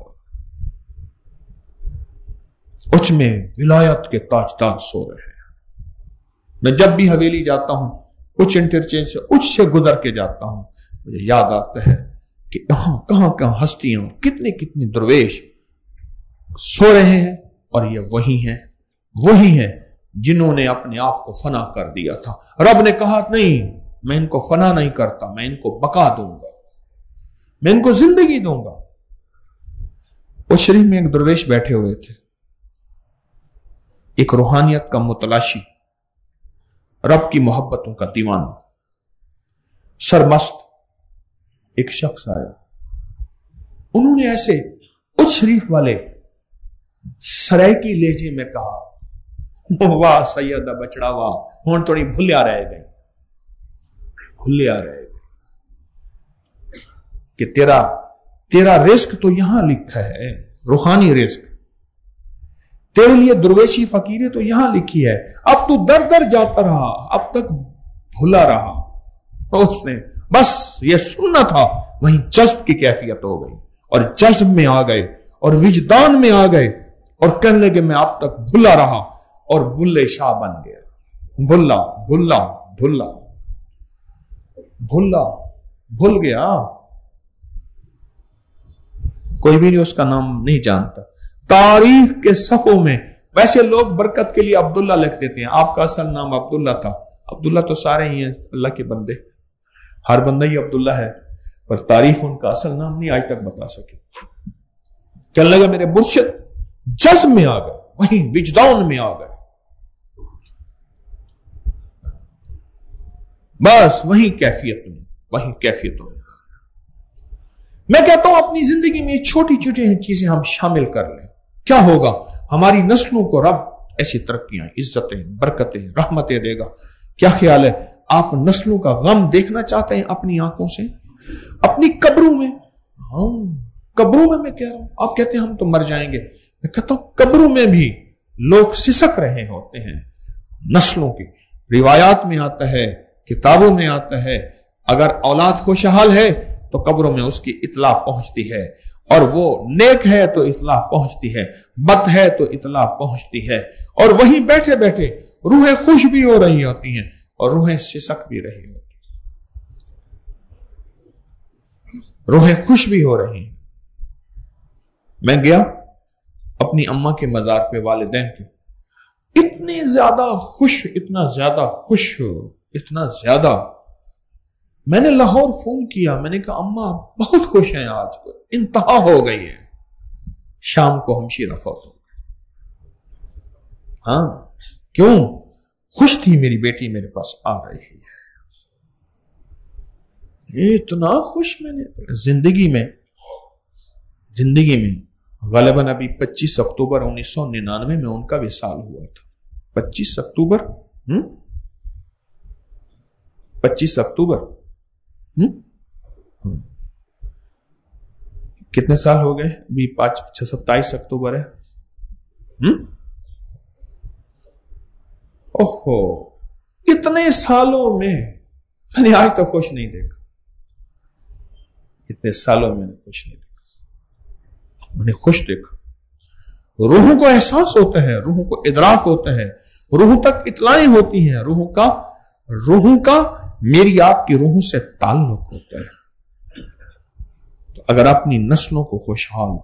اچ میں ولایت کے تاجدار سو رہے ہیں۔ میں جب بھی حویلی جاتا ہوں اچ انٹرچینج سے اچ سے گزر کے جاتا ہوں، مجھے یاد آتا ہے کہ کہاں کہاں کہاں ہستیاں، کتنے کتنے درویش سو رہے ہیں، اور یہ وہی ہیں وہی ہیں جنہوں نے اپنے آپ کو فنا کر دیا تھا۔ رب نے کہا نہیں، میں ان کو فنا نہیں کرتا، میں ان کو بقا دوں گا، میں ان کو زندگی دوں گا۔ اس شریف میں ایک درویش بیٹھے ہوئے تھے، ایک روحانیت کا متلاشی، رب کی محبتوں کا دیوانہ، سرمست ایک شخص آیا، انہوں نے ایسے اچ شریف والے سرائکی لہجے میں کہا، واہ سیدہ بچڑا واہ، ہون تھوڑی بھولیا رہ گئے بھولیا رہ گئے کہ تیرا تیرا رزق تو یہاں لکھا ہے، روحانی رزق، تیرے لیے درویشی فقیری تو یہاں لکھی ہے، اب تو در در جاتا رہا، اب تک بھولا رہا۔ اس نے بس یہ سننا تھا، وہیں جذب کی کیفیت ہو گئی، اور جذب میں آ گئے اور وجدان میں آ گئے اور کہنے لگے میں اب تک بھولا رہا، اور بھلے شاہ بن گیا، بھلا بھلا بھلا بھلا بھول گیا، کوئی بھی نہیں اس کا نام نہیں جانتا۔ تاریخ کے صفحوں میں ویسے لوگ برکت کے لیے عبداللہ لکھ دیتے ہیں، آپ کا اصل نام عبداللہ تھا، عبداللہ تو سارے ہی ہیں اللہ کے بندے، ہر بندہ ہی عبداللہ ہے، پر تاریخ ان کا اصل نام نہیں آج تک بتا سکے۔ کہنے لگا میرے مرشد جذب میں آ گئے، وہیں وجدان میں آ گئے، बस वही कैफियत में वही कैफियत में मैं कहता हूं अपनी जिंदगी में छोटी छोटी चीजें हम शामिल कर लें, क्या होगा? हमारी नस्लों को रब ऐसी तरक्कियां, इज्जतें, बरकतें, रहमतें देगा। क्या ख्याल है? आप नस्लों का गम देखना चाहते हैं अपनी आंखों से, अपनी कब्रों में? हाँ, कब्रों में मैं कह रहा हूं। आप कहते हैं हम तो मर जाएंगे, मैं कहता हूं कब्रों में भी लोग सिसक रहे होते हैं नस्लों की। रिवायात में आता है, किताबों में आता है, अगर औलाद खुशहाल है तो कब्रों में उसकी इत्ला पहुंचती है, और वो नेक है तो इत्ला पहुंचती है, बद है तो इत्ला पहुंचती है, और वहीं बैठे बैठे रूहें खुश भी हो रही होती हैं और रूहें सिसक भी रही होती हैं, रूहें खुश भी हो रही हैं। मैं गया अपनी अम्मा के मजार पे, वालिदैन के, इतने ज्यादा खुश, इतना ज्यादा खुश, इतना ज्यादा। मैंने लाहौर फोन किया, मैंने कहा अम्मा बहुत खुश हैं आज, को इंतहा हो गई है। शाम को हमशीरा फौत हो गई। हाँ, क्यों? खुश थी मेरी बेटी मेरे पास आ रही है। इतना खुश मैंने जिंदगी में जिंदगी में गलबन अभी पच्चीस अक्टूबर उन्नीस सौ निन्यानवे में उनका विसाल हुआ था। पच्चीस अक्टूबर हम्म पच्चीस अक्टूबर हम्म कितने साल हो गए? अभी पांच छह सत्ताईस अक्टूबर है। हम्म ओहो, इतने सालों में मैंने आज तक खुश नहीं देखा। इतने सालों में मैंने खुश नहीं देखा। मैंने खुश देखा। रूहों को एहसास होता है, रूहों को इदराक होता है, रूह तक इतलाएं होती हैं, रूहों का रूहों का मेरी आपकी रूहों से ताल्लुक होता है। तो अगर अपनी नस्लों को खुशहाल,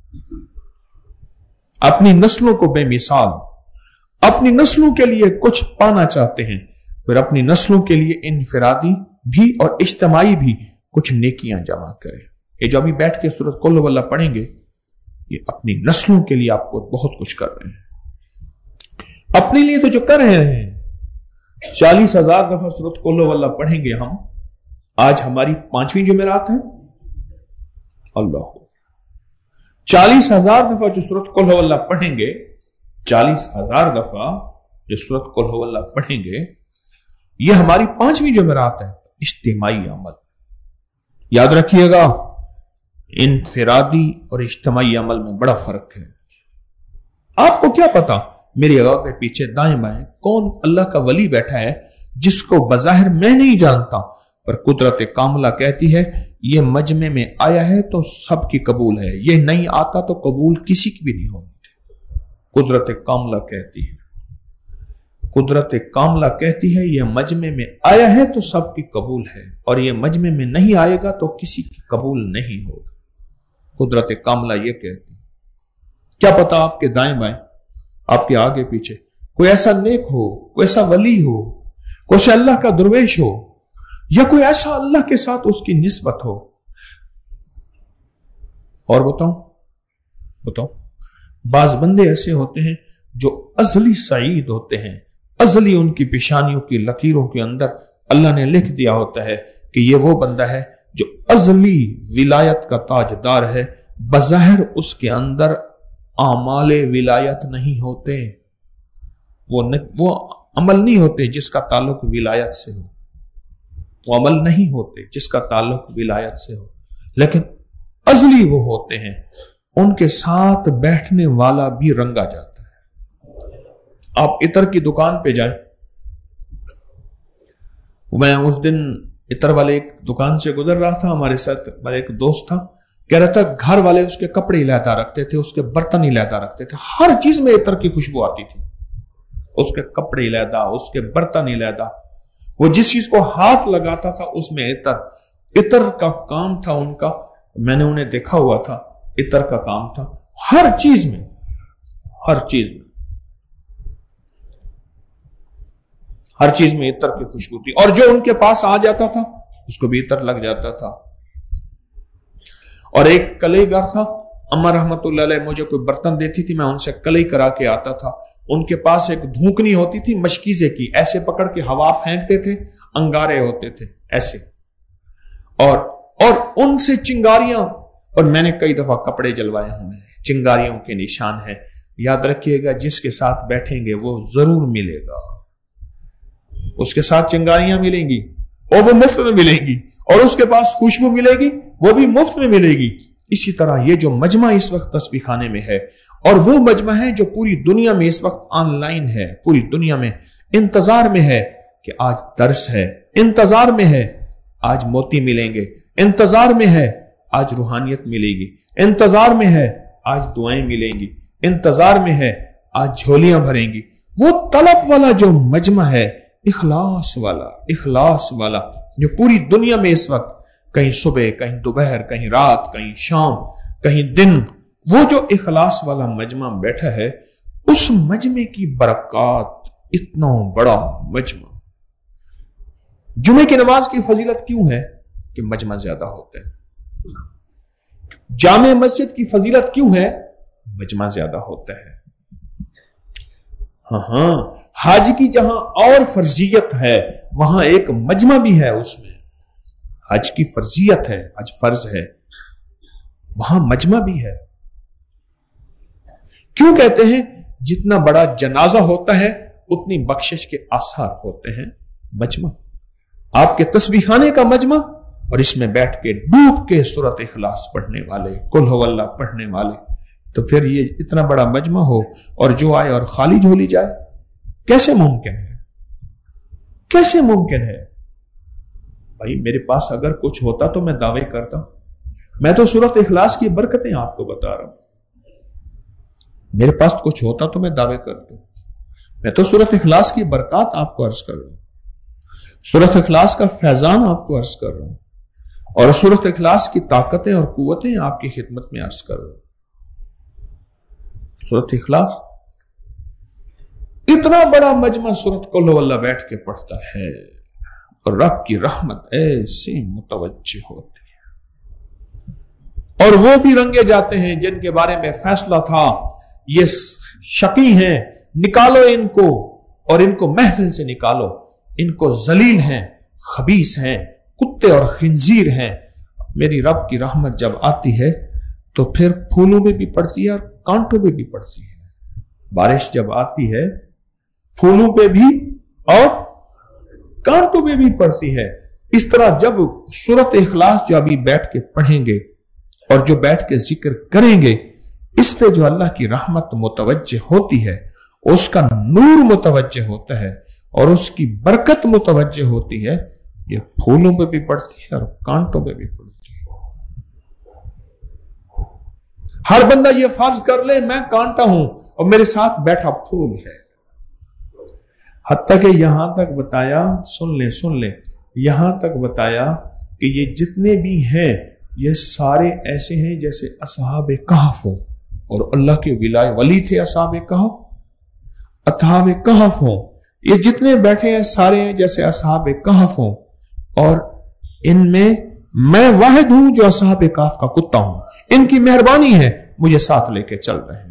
अपनी नस्लों को बेमिसाल, अपनी नस्लों के लिए कुछ पाना चाहते हैं, फिर अपनी नस्लों के लिए इनफिरादी भी और इज्तिमाई भी कुछ नेकियां जमा करें। ये जो अभी बैठ के सूरत कुल वल्ला पढ़ेंगे, ये अपनी नस्लों के लिए आपको बहुत कुछ कर रहे हैं। अपने लिए तो जो कर रहे हैं, चालीस हजार दफा सूरत कुल वल्ला पढ़ेंगे हम। आज हमारी पांचवी जुमेरात है। अल्लाह, चालीस हजार दफा जो सूरत कुल वल्ला पढ़ेंगे, चालीस हजार दफा जो सूरत कुल वल्ला पढ़ेंगे, ये हमारी पांचवी जुमेरात है। इज्तिमाई अमल याद रखिएगा, इनफिरादी और इज्तिमाई अमल में बड़ा फर्क है। आपको क्या पता मेरी आगा के पीछे दाएं बाएं कौन अल्लाह का वली बैठा है जिसको बजाहिर मैं नहीं जानता, पर कुदरत कामला कहती है ये मजमे में आया है तो सबकी कबूल है, ये नहीं आता तो कबूल किसी की भी नहीं होती। कुदरत कामला कहती है कुदरत कामला कहती है ये मजमे में आया है तो सबकी कबूल है, और ये मजमे में नहीं आएगा तो किसी की कबूल नहीं होगा। कुदरत कामला ये कहती है। क्या पता आपके दाएं बाएं, आपके आगे पीछे कोई ऐसा नेक हो, कोई ऐसा वली हो, कोई ऐसा अल्लाह का दुर्वेश हो, या कोई ऐसा अल्लाह के साथ उसकी निस्बत हो। और बताऊं बताऊं बाज बंदे ऐसे होते हैं जो अजली सईद होते हैं, अजली उनकी पेशानियों की लकीरों के अंदर अल्लाह ने लिख दिया होता है कि ये वो बंदा है जो अजली विलायत का ताजदार है। बज़ाहिर उसके अंदर आमाले विलायत नहीं होते, वो न, वो अमल नहीं होते जिसका ताल्लुक विलायत से हो, वो अमल नहीं होते जिसका ताल्लुक विलायत से हो, लेकिन अजली वो होते हैं। उनके साथ बैठने वाला भी रंगा जाता है। आप इतर की दुकान पे जाएं, मैं उस दिन इतर वाले एक दुकान से गुजर रहा था, हमारे साथ मेरा एक दोस्त था, कह रहा था घर वाले उसके कपड़े इलादा रखते थे, उसके बर्तन इलादा रखते थे, हर चीज में इतर की खुशबू आती थी। उसके कपड़े इलादा, उसके बर्तन इलादा, वो जिस चीज को हाथ लगाता था उसमें इतर इतर का काम था उनका। मैंने उन्हें देखा हुआ था, इतर का काम था हर चीज में, हर चीज में हर चीज में इतर की खुशबू थी, और जो उनके पास आ जाता था उसको भी इतर लग जाता था। और एक कलईगर था, अम्मा रहमतुल्लाह अलैह मुझे कोई बर्तन देती थी, मैं उनसे कलई करा के आता था, ان کے پاس ایک دھوکنی ہوتی تھی مشکیزے کی، ایسے پکڑ کے ہوا پھینکتے تھے، انگارے ہوتے تھے ایسے، اور اور ان سے چنگاریاں، اور میں نے کئی دفعہ کپڑے جلوائے ہوئے ہیں، چنگاریوں کے نشان ہیں. یاد رکھیے گا جس کے ساتھ بیٹھیں گے وہ ضرور ملے گا، اس کے ساتھ چنگاریاں ملیں گی اور وہ مفت میں ملیں گی، اور اس کے پاس خوشبو ملے گی وہ بھی مفت میں ملے گی. اسی طرح یہ جو مجمع اس وقت تسبیح خانے میں ہے، اور وہ مجمع ہے جو پوری دنیا میں اس وقت آن لائن ہے، پوری دنیا میں انتظار میں ہے کہ آج درس ہے، انتظار میں ہے آج موتی ملیں گے، انتظار میں ہے آج روحانیت ملے گی، انتظار میں ہے آج دعائیں ملیں گی، انتظار میں ہے آج جھولیاں بھریں گی. وہ طلب والا جو مجمع ہے، اخلاص والا، اخلاص والا، جو پوری دنیا میں اس وقت کہیں صبح، کہیں دوپہر، کہیں رات، کہیں شام، کہیں دن، وہ جو اخلاص والا مجمع بیٹھا ہے، اس مجمع کی برکات، اتنا بڑا مجمع. جمعے کی نماز کی فضیلت کیوں ہے کہ مجمع زیادہ ہوتے ہیں. جامع مسجد کی فضیلت کیوں ہے؟ مجمع زیادہ ہوتا ہے. ہاں ہاں حج کی جہاں اور فرضیت ہے وہاں ایک مجمع بھی ہے، اس میں حج کی فرضیت ہے، حج فرض ہے، وہاں مجمع بھی ہے. کیوں کہتے ہیں جتنا بڑا جنازہ ہوتا ہے اتنی بخشش کے آثار ہوتے ہیں. مجمع آپ کے تسبیح خانے کا مجمع، اور اس میں بیٹھ کے ڈوب کے سورۃ اخلاص پڑھنے والے، قل ہو اللہ پڑھنے والے، تو پھر یہ اتنا بڑا مجمع ہو اور جو آئے اور خالی جھولی جائے، کیسے ممکن ہے؟ کیسے ممکن ہے؟ بھائی میرے پاس اگر کچھ ہوتا تو میں دعوے کرتا. میں تو سورۃ اخلاص کی برکتیں آپ کو بتا رہا ہوں. میرے پاس کچھ ہوتا تو میں دعوے کرتا. میں تو سورۃ اخلاص کی برکات آپ کو عرض کر رہا ہوں، سورۃ اخلاص کا فیضان آپ کو عرض کر رہا ہوں، اور سورۃ اخلاص کی طاقتیں اور قوتیں آپ کی خدمت میں عرض کر رہا ہوں. سورۃ اخلاص اتنا بڑا مجمع سورۃ قل ہو اللہ بیٹھ کے پڑھتا ہے، اور رب کی رحمت ایسی متوجہ ہوتی ہے. اور وہ بھی رنگے جاتے ہیں جن کے بارے میں فیصلہ تھا یہ شقی ہیں، نکالو ان کو، اور ان کو محفل سے نکالو، ان کو ذلیل ہیں، خبیث ہیں، کتے اور خنزیر ہیں. میری رب کی رحمت جب آتی ہے تو پھر پھولوں پہ بھی پڑتی ہے اور کانٹوں پہ بھی پڑتی ہے. بارش جب آتی ہے پھولوں پہ بھی اور کانٹوں پہ بھی پڑتی ہے. اس طرح جب سورۃ اخلاص جو ابھی بیٹھ کے پڑھیں گے اور جو بیٹھ کے ذکر کریں گے، اس پہ جو اللہ کی رحمت متوجہ ہوتی ہے، اس کا نور متوجہ ہوتا ہے اور اس کی برکت متوجہ ہوتی ہے، یہ پھولوں پہ بھی پڑتی ہے اور کانٹوں پہ بھی پڑتی ہے. ہر بندہ یہ فرض کر لے میں کانٹا ہوں اور میرے ساتھ بیٹھا پھول ہے. حتیٰ کہ یہاں تک بتایا، سن لیں سن لیں یہاں تک بتایا کہ یہ جتنے بھی ہیں یہ سارے ایسے ہیں جیسے اصحاب کہف ہوں، اور اللہ کے ولائے ولی تھے اصحاب کہف، اصحاب کہف ہوں. یہ جتنے بیٹھے ہیں سارے ہیں جیسے اصحاب کہف ہوں، اور ان میں میں واحد ہوں جو اصحاب کہف کا کتا ہوں. ان کی مہربانی ہے مجھے ساتھ لے کے چل رہے ہیں.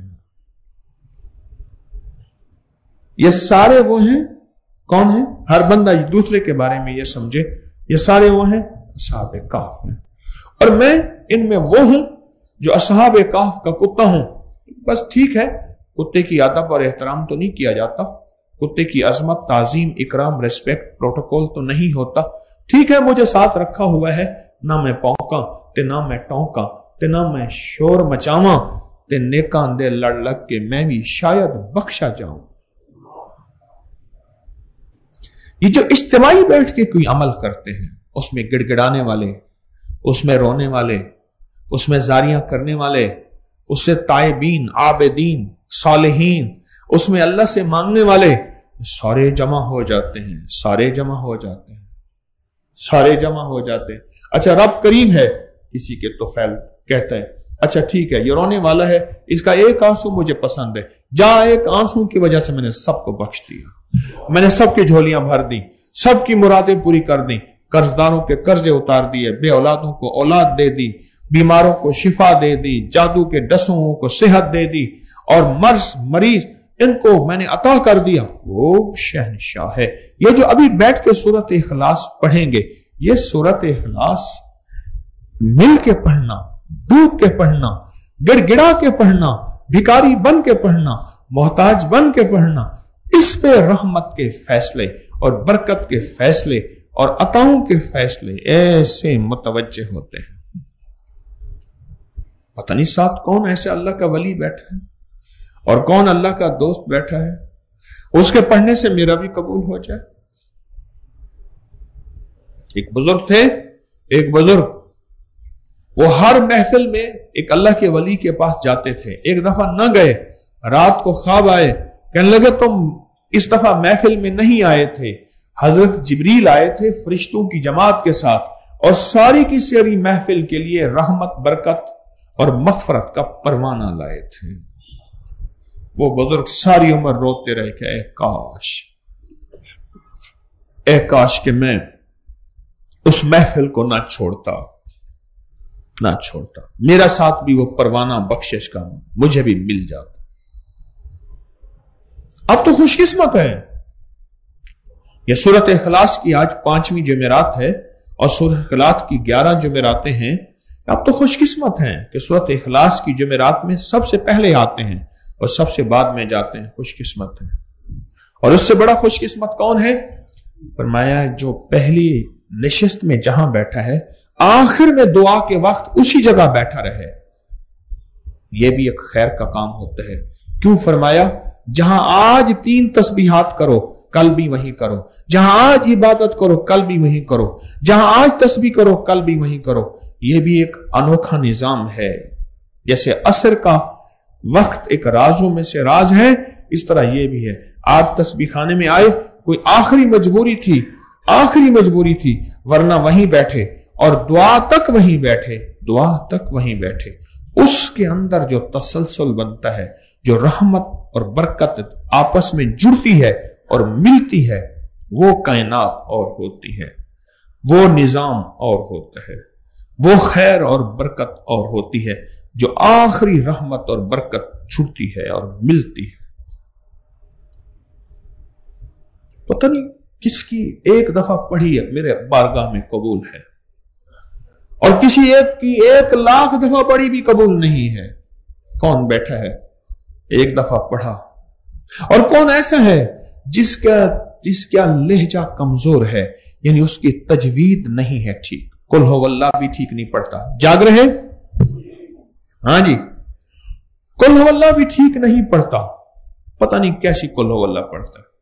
یہ سارے وہ ہیں، کون ہیں؟ ہر بندہ دوسرے کے بارے میں یہ سمجھے یہ سارے وہ ہیں اصحاب کہف ہیں، اور میں ان میں وہ ہوں جو اصحاب کہف کا کتا ہوں. بس ٹھیک ہے، کتے کی ادب اور احترام تو نہیں کیا جاتا، کتے کی عظمت، تعظیم، اکرام، ریسپیکٹ، پروٹوکول تو نہیں ہوتا. ٹھیک ہے مجھے ساتھ رکھا ہوا ہے، نہ میں پونکاں تے نہ میں ٹونکاں تے نہ میں شور مچاواں تے نیکاں دے لڑ لگ کے میں بھی شاید بخشا جاؤں. یہ جو اجتماعی بیٹھ کے کوئی عمل کرتے ہیں، اس میں گڑ گڑانے والے، اس میں رونے والے، اس میں زاریاں کرنے والے، اس سے تائبین، عابدین، صالحین، اس میں اللہ سے مانگنے والے، سارے جمع ہو جاتے ہیں، سارے جمع ہو جاتے ہیں، سارے جمع ہو جاتے ہیں. اچھا رب کریم ہے، کسی کے توفیل کہتا ہے اچھا ٹھیک ہے یہ رونے والا ہے، اس کا ایک آنسو مجھے پسند ہے، جا ایک آنسو کی وجہ سے میں نے سب کو بخش دیا، میں نے سب کی جھولیاں بھر دی، سب کی مرادیں پوری کر دی، قرض داروں کے قرضے اتار دیے، بے اولادوں کو اولاد دے دی، بیماروں کو شفا دے دی، جادو کے ڈسوں کو صحت دے دی، اور مرض مریض ان کو میں نے عطا کر دیا، وہ شہنشاہ ہے۔ یہ جو ابھی بیٹھ کے سورت اخلاص پڑھیں گے، یہ سورت اخلاص مل کے پڑھنا، ڈوب کے پڑھنا، گڑ گڑا کے پڑھنا، بھکاری بن کے پڑھنا، محتاج بن کے پڑھنا، اس پہ رحمت کے فیصلے اور برکت کے فیصلے اور عطاؤں کے فیصلے ایسے متوجہ ہوتے ہیں۔ پتہ نہیں ساتھ کون ایسے اللہ کا ولی بیٹھا ہے اور کون اللہ کا دوست بیٹھا ہے، اس کے پڑھنے سے میرا بھی قبول ہو جائے۔ ایک بزرگ تھے، ایک بزرگ، وہ ہر محفل میں ایک اللہ کے ولی کے پاس جاتے تھے۔ ایک دفعہ نہ گئے، رات کو خواب آئے، کہنے لگے تم اس دفعہ محفل میں نہیں آئے تھے۔ حضرت جبریل آئے تھے فرشتوں کی جماعت کے ساتھ اور ساری کی ساری محفل کے لیے رحمت، برکت اور مغفرت کا پروانہ لائے تھے۔ وہ بزرگ ساری عمر روتے رہے کہ اے کاش اے کاش کہ میں اس محفل کو نہ چھوڑتا نہ چھوڑتا میرا ساتھ بھی وہ پروانہ بخشش کا مجھے بھی مل جاتا۔ اب تو خوش قسمت ہے۔ یہ سورت اخلاص کی آج پانچویں جمعرات ہے اور سورت اخلاص کی گیارہ جمعراتیں ہیں۔ اب تو خوش قسمت ہیں کہ سورت اخلاص کی جمعرات میں سب سے پہلے آتے ہیں اور سب سے بعد میں جاتے ہیں۔ خوش قسمت ہیں۔ اور اس سے بڑا خوش قسمت کون ہے؟ فرمایا جو پہلی نشست میں جہاں بیٹھا ہے، آخر میں دعا کے وقت اسی جگہ بیٹھا رہے۔ یہ بھی ایک خیر کا کام ہوتا ہے۔ کیوں؟ فرمایا جہاں آج تین تسبیحات کرو کل بھی وہیں کرو، جہاں آج عبادت کرو کل بھی وہیں کرو، جہاں آج تسبیح کرو کل بھی وہیں کرو۔ یہ بھی ایک انوکھا نظام ہے۔ جیسے عصر کا وقت ایک رازوں میں سے راز ہے، اس طرح یہ بھی ہے۔ آج تسبیح خانے میں آئے، کوئی آخری مجبوری تھی، آخری مجبوری تھی، ورنہ وہیں بیٹھے اور دعا تک وہیں بیٹھے، دعا تک وہیں بیٹھے۔ اس کے اندر جو تسلسل بنتا ہے، جو رحمت اور برکت آپس میں جڑتی ہے اور ملتی ہے، وہ کائنات اور ہوتی ہے، وہ نظام اور ہوتا ہے، وہ خیر اور برکت اور ہوتی ہے، جو آخری رحمت اور برکت چھٹتی ہے اور ملتی ہے۔ پتہ نہیں کس کی ایک دفعہ پڑھی ہے میرے بارگاہ میں قبول ہے، اور کسی ایک کی ایک لاکھ دفعہ پڑھی بھی قبول نہیں ہے۔ کون بیٹھا ہے ایک دفعہ پڑھا؟ اور کون ایسا ہے جس کا جس کا لہجہ کمزور ہے، یعنی اس کی تجوید نہیں ہے ٹھیک، قل ہو اللہ بھی ٹھیک نہیں پڑھتا، جاگ رہے؟ ہاں جی، قل ہو اللہ بھی ٹھیک نہیں پڑھتا، پتہ نہیں کیسی قل ہو اللہ پڑھتا ہے،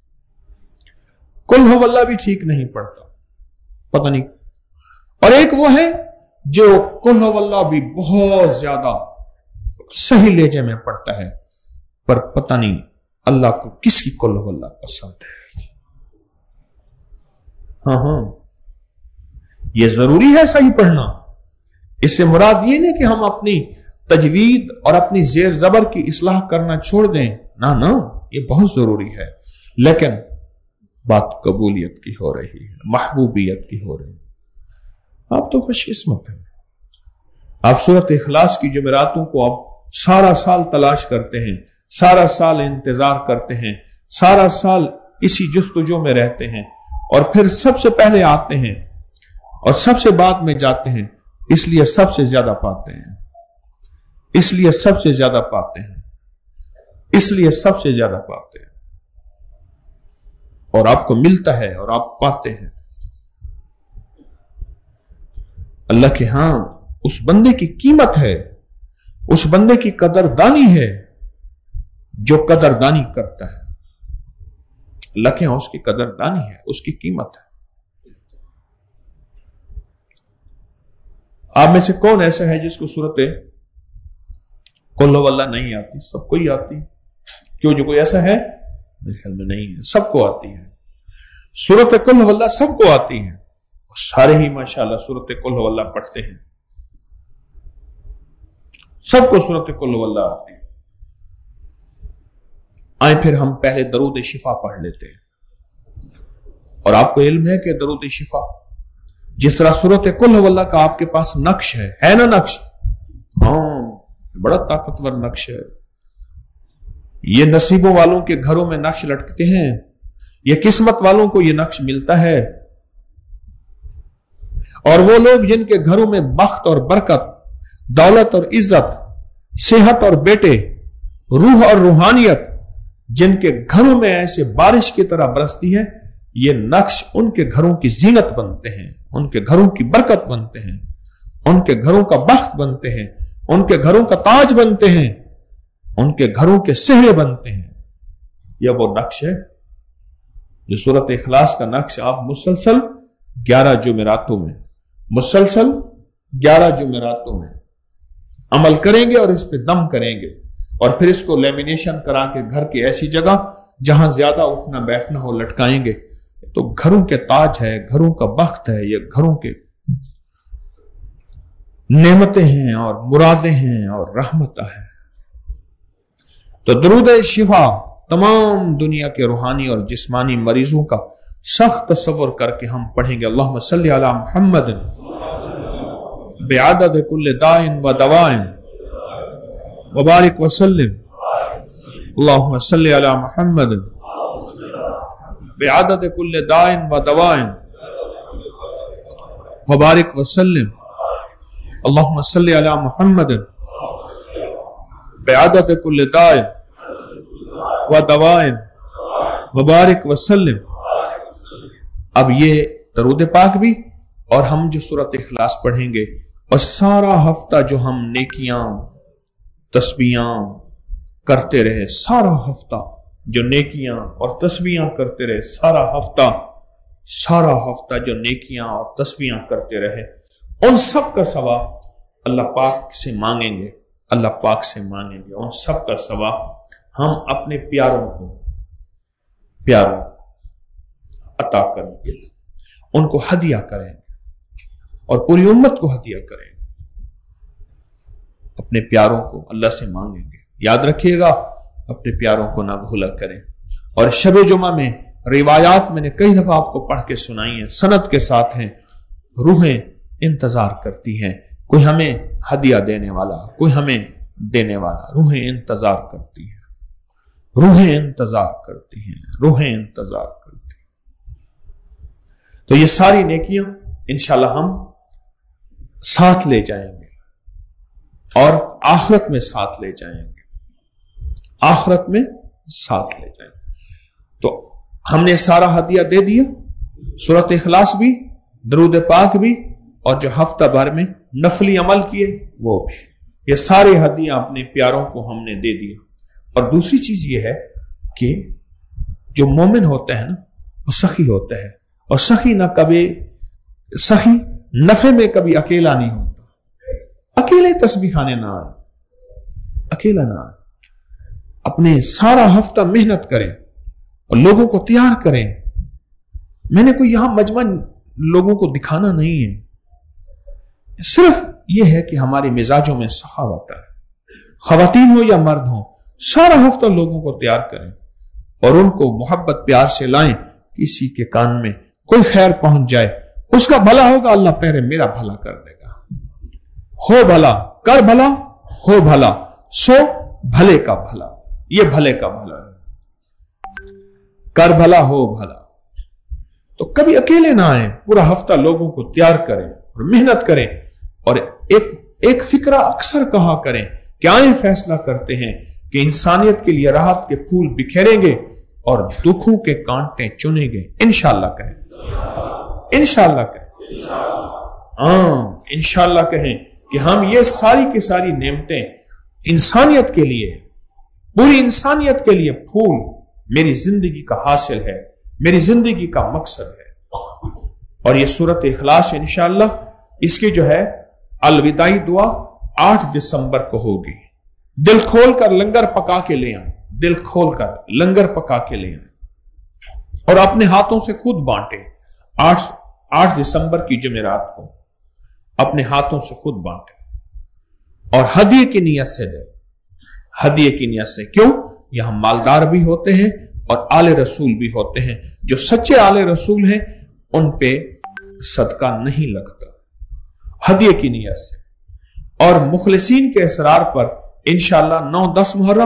قل ہو اللہ بھی ٹھیک نہیں پڑھتا، پتہ نہیں۔ اور ایک وہ ہے جو قل ہو اللہ بھی بہت زیادہ صحیح لہجے میں پڑھتا ہے، پر پتہ نہیں اللہ کو کس کی قل ہو اللہ پسند ہے۔ ہاں ہاں یہ ضروری ہے صحیح پڑھنا۔ اس سے مراد یہ نہیں کہ ہم اپنی تجوید اور اپنی زیر زبر کی اصلاح کرنا چھوڑ دیں، نہ نہ، یہ بہت ضروری ہے، لیکن بات قبولیت کی ہو رہی ہے، محبوبیت کی ہو رہی ہے۔ آپ تو خوش قسمت ہیں۔ آپ سورت اخلاص کی جمعراتوں کو آپ سارا سال تلاش کرتے ہیں، سارا سال انتظار کرتے ہیں، سارا سال اسی جستجو میں رہتے ہیں، اور پھر سب سے پہلے آتے ہیں اور سب سے بعد میں جاتے ہیں، اس لیے سب سے زیادہ پاتے ہیں، اس لیے سب سے زیادہ پاتے ہیں، اس لیے سب سے زیادہ پاتے ہیں، اور آپ کو ملتا ہے اور آپ پاتے ہیں۔ اللہ کے ہاں اس بندے کی قیمت ہے، اس بندے کی قدردانی ہے جو قدردانی کرتا ہے۔ اللہ کے ہاں اس کی قدردانی ہے، اس کی قیمت ہے۔ آپ میں سے کون ایسا ہے جس کو سورت قل ہو اللہ نہیں آتی؟ سب کو ہی آتی۔ کیوں؟ جو کوئی ایسا ہے؟ میرے خیال میں نہیں ہے، سب کو آتی ہے۔ سورت قل ہو اللہ سب کو آتی ہے، اور سارے ہی ماشاءاللہ سورت قل ہو اللہ پڑھتے ہیں، سب کو سورت قل ہو اللہ آتی ہے۔ آئیں پھر ہم پہلے درود شفا پڑھ لیتے ہیں، اور آپ کو علم ہے کہ درود شفا جس طرح سورت قل ہو اللہ کا آپ کے پاس نقش ہے ہے نا نقش؟ ہاں، بڑا طاقتور نقش ہے۔ یہ नसीबों वालों के घरों में नक्श लटकते हैं, ये किस्मत वालों को ये नक्श मिलता है। और वो लोग जिनके घरों में बख्त और बरकत, दौलत और इज्जत, सेहत और बेटे, रूह और रूहानियत जिनके घरों में ऐसे बारिश की तरह बरसती है, ये नक्श उनके घरों की जीनत बनते हैं, उनके घरों की बरकत बनते हैं, उनके घरों का बख्त बनते हैं, उनके घरों का ताज बनते हैं, उनके घरों के सेहरे बनते हैं। यह वो नक्श है जो सूरत इखलास का नक्श आप मुसलसल ग्यारह जुमेरातों में मुसलसल ग्यारह जुमेरातों में अमल करेंगे और इस पे दम करेंगे, और फिर इसको लेमिनेशन करा के घर की ऐसी जगह जहां ज्यादा उठना बैठना हो लटकाएंगे। तो घरों के ताज है, घरों का बख्त है, ये घरों के नेमतें हैं और मुरादें हैं और रहमत है। तो दरूद शिफा तमाम दुनिया के रूहानी और जिस्मानी मरीजों का सख्त तसव्वुर करके हम पढ़ेंगे। अल्लाहुम्मा सल्ली अला मुहम्मद बिअदद कुल्ल दाइन व दवाइन व बारिक व सल्लिम। अल्लाहुम्मा सल्ली अला मुहम्मद बिअदद कुल्ल दाइन व दवाइन व बारिक व सल्लिम। अल्लाहुम्मा सल्ली अला मुहम्मद बिअदद कुल्ल दाइन व दवाइन व बारिक व सल्लिम। अब ये दरूद पाक भी और हम जो सूरत इखलास पढ़ेंगे और सारा हफ्ता जो हम नेकियां तस्बीहां करते रहे, सारा हफ्ता जो नेकियां और तस्बीहां करते रहे, सारा हफ्ता सारा हफ्ता जो नेकियां और तस्बीहां करते रहे, उन सब का सवाब अल्लाह पाक से मांगेंगे, अल्लाह पाक से मांगेंगे। उन सब का सवाब हम अपने प्यारों को प्यारों अता करेंगे, उनको हदिया करेंगे और पूरी उम्मत को हदिया करेंगे, अपने प्यारों को अल्लाह से मांगेंगे। याद रखिएगा, अपने प्यारों को ना भूला करें। और शब जुमा में रिवायात मैंने कई दफा आपको पढ़ के सुनाई है, सनद के साथ हैं, रूहें इंतजार करती हैं, कोई हमें हदिया देने वाला, कोई हमें देने वाला। रूहें इंतजार करती हैं, रूहें इंतजार करती हैं, रूहें इंतजार करती हैं। तो ये सारी नेकियां इंशाल्लाह हम साथ ले जाएंगे और आखिरत में साथ ले जाएंगे, आखिरत में साथ ले जाएंगे। तो हमने सारा हदिया दे दिया, सूरत इखलास भी, दरूद पाक भी, और जो हफ्ता भर में नफली अमल किए वो भी। ये सारे हदिया अपने प्यारों को हमने दे दिया। और दूसरी चीज ये है कि जो मोमिन होते हैं ना, वो सखी होते हैं, और सखी ना कभी सखी नफे में कभी अकेला नहीं होता। अकेले तस्बीह खाने ना आए, अकेला ना आए, अपने सारा हफ्ता मेहनत करें और लोगों को तैयार करें। मैंने कोई यहां मजमा लोगों को दिखाना नहीं है, सिर्फ यह है कि हमारे मिजाजों में सखावत है, खवातीन हो या मर्द हो, सारा हफ्ता लोगों को तैयार करें और उनको मोहब्बत प्यार से लाएं। किसी के कान में कोई खैर पहुंच जाए, उसका भला होगा, अल्लाह पहले मेरा भला कर देगा। हो भला, कर भला, हो भला, सो भले का भला, ये भले का भला है। कर भला, हो भला। तो कभी अकेले ना आए, पूरा हफ्ता लोगों को तैयार करें और मेहनत करें। और एक एक फिक्रा अक्सर कहा करें, क्या आए फैसला करते हैं कि इंसानियत के लिए राहत के फूल बिखेरेंगे और दुखों के कांटे चुनेंगे। इंशाअल्लाह कहें, इंशाअल्लाह कहें, हाँ इंशाअल्लाह कहें कि हम ये सारी की सारी नेमतें इंसानियत के लिए, पूरी इंसानियत के लिए फूल मेरी जिंदगी का हासिल है, मेरी जिंदगी का मकसद है। और ये सूरत इखलास इंशाअल्लाह इसकी जो है अलविदाई दुआ आठ दिसंबर को होगी। दिल खोल कर लंगर पका के ले आए, दिल खोल कर लंगर पका के ले आए और अपने हाथों से खुद बांटे। आठ आठ दिसंबर की जुमेरात को अपने हाथों से खुद बांटे और हदिये की नियत से दे, हदिये की नियत से। क्यों? यहां मालदार भी होते हैं और आले रसूल भी होते हैं। जो सच्चे आले रसूल हैं उन पे सदका नहीं लगता, हदिये की नियत से। और मुखलिसीन के इसरार पर इंशाअल्लाह नौ दस मुहर्रम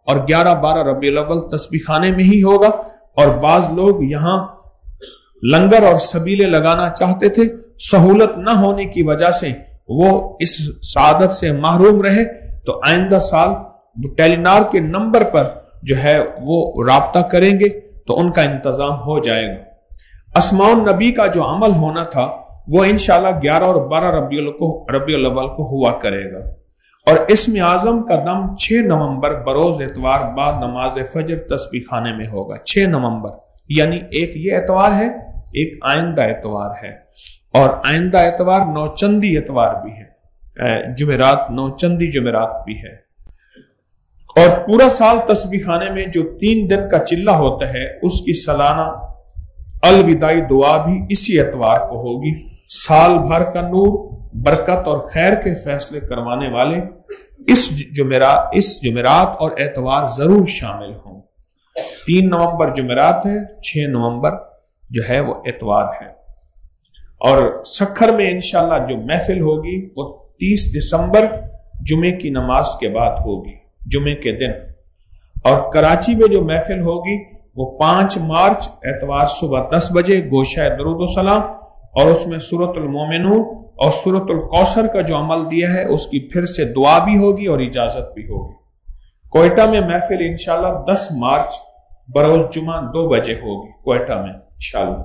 اور گیارہ بارہ ربیع الاول تسبیح خانے میں ہی ہوگا، اور بعض لوگ یہاں لنگر اور سبیلے لگانا چاہتے تھے، سہولت نہ ہونے کی وجہ سے وہ اس سعادت سے محروم رہے، تو آئندہ سال ٹیلی نار کے نمبر پر جو ہے وہ رابطہ کریں گے تو ان کا انتظام ہو جائے گا۔ اسماء النبی کا جو عمل ہونا تھا وہ انشاءاللہ گیارہ اور بارہ ربیع الاول کو ہوا کرے گا، اور اسم اعظم کا دم چھ نومبر بروز اتوار بعد نماز فجر تسبیح خانے میں ہوگا۔ چھ نومبر یعنی ایک یہ اتوار ہے، ایک آئندہ اتوار ہے، اور آئندہ اتوار نوچندی اتوار بھی ہے، جمعرات نوچندی جمعرات بھی ہے۔ اور پورا سال تسبیح خانے میں جو تین دن کا چلہ ہوتا ہے اس کی سالانہ الوداعی دعا بھی اسی اتوار کو ہوگی۔ سال بھر کا نور، برکت اور خیر کے فیصلے کروانے والے اس جمعرات اس جمعرات اور اتوار ضرور شامل ہوں۔ تین نومبر جمعرات ہے، چھ نومبر جو ہے وہ اتوار ہے۔ اور سکھر میں انشاءاللہ جو محفل ہوگی وہ تیس دسمبر جمعے کی نماز کے بعد ہوگی، جمعے کے دن۔ اور کراچی میں جو محفل ہوگی وہ پانچ مارچ اتوار صبح دس بجے گوشہ درود و سلام، اور اس میں سورۃ المومنون اور سورۃ الکوثر کا جو عمل دیا ہے اس کی پھر سے دعا بھی ہوگی اور اجازت بھی ہوگی۔ کوئٹہ میں محفل انشاءاللہ دس مارچ بروز جمعہ دو بجے ہوگی کوئٹہ میں انشاءاللہ۔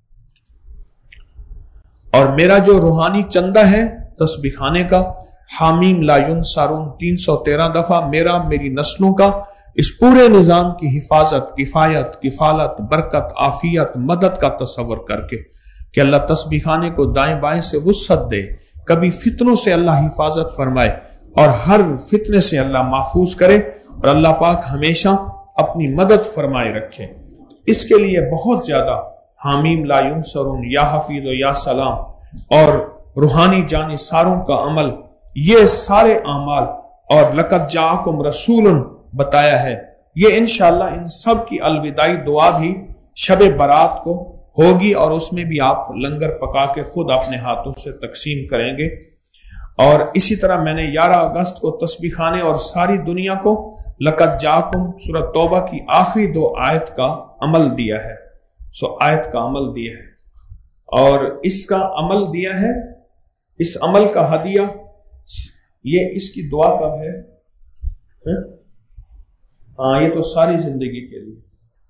اور میرا جو روحانی چندہ ہے تسبیح خانے کا، حامیم لا ینصرون تین سو تیرہ دفعہ میرا میری نسلوں کا، اس پورے نظام کی حفاظت، کفایت، کفالت، برکت، عافیت، مدد کا تصور کر کے کہ اللہ تسبیح خانے کو دائیں بائیں سے وسعت دے، کبھی فتنوں سے اللہ حفاظت فرمائے اور ہر فتنے سے اللہ محفوظ کرے، اور اللہ پاک ہمیشہ اپنی مدد فرمائے رکھے۔ اس کے لیے بہت زیادہ حامیم لا ینصرون، یا حفیظ و یا سلام اور روحانی جانثاروں کا عمل، یہ سارے اعمال اور لقد جاءکم رسول بتایا ہے، یہ انشاءاللہ ان سب کی الوداعی دعا بھی شب برات کو ہوگی، اور اس میں بھی آپ لنگر پکا کے خود اپنے ہاتھوں سے تقسیم کریں گے۔ اور اسی طرح میں نے گیارہ اگست کو تسبیح خانے اور ساری دنیا کو لقد جاءکم سورۃ توبہ کی آخری دو آیت کا عمل دیا ہے، سو آیت کا عمل دیا ہے، اور اس کا عمل دیا ہے، اس عمل کا ہدیہ، یہ اس کی دعا کب ہے؟ ہاں یہ تو ساری زندگی کے لیے،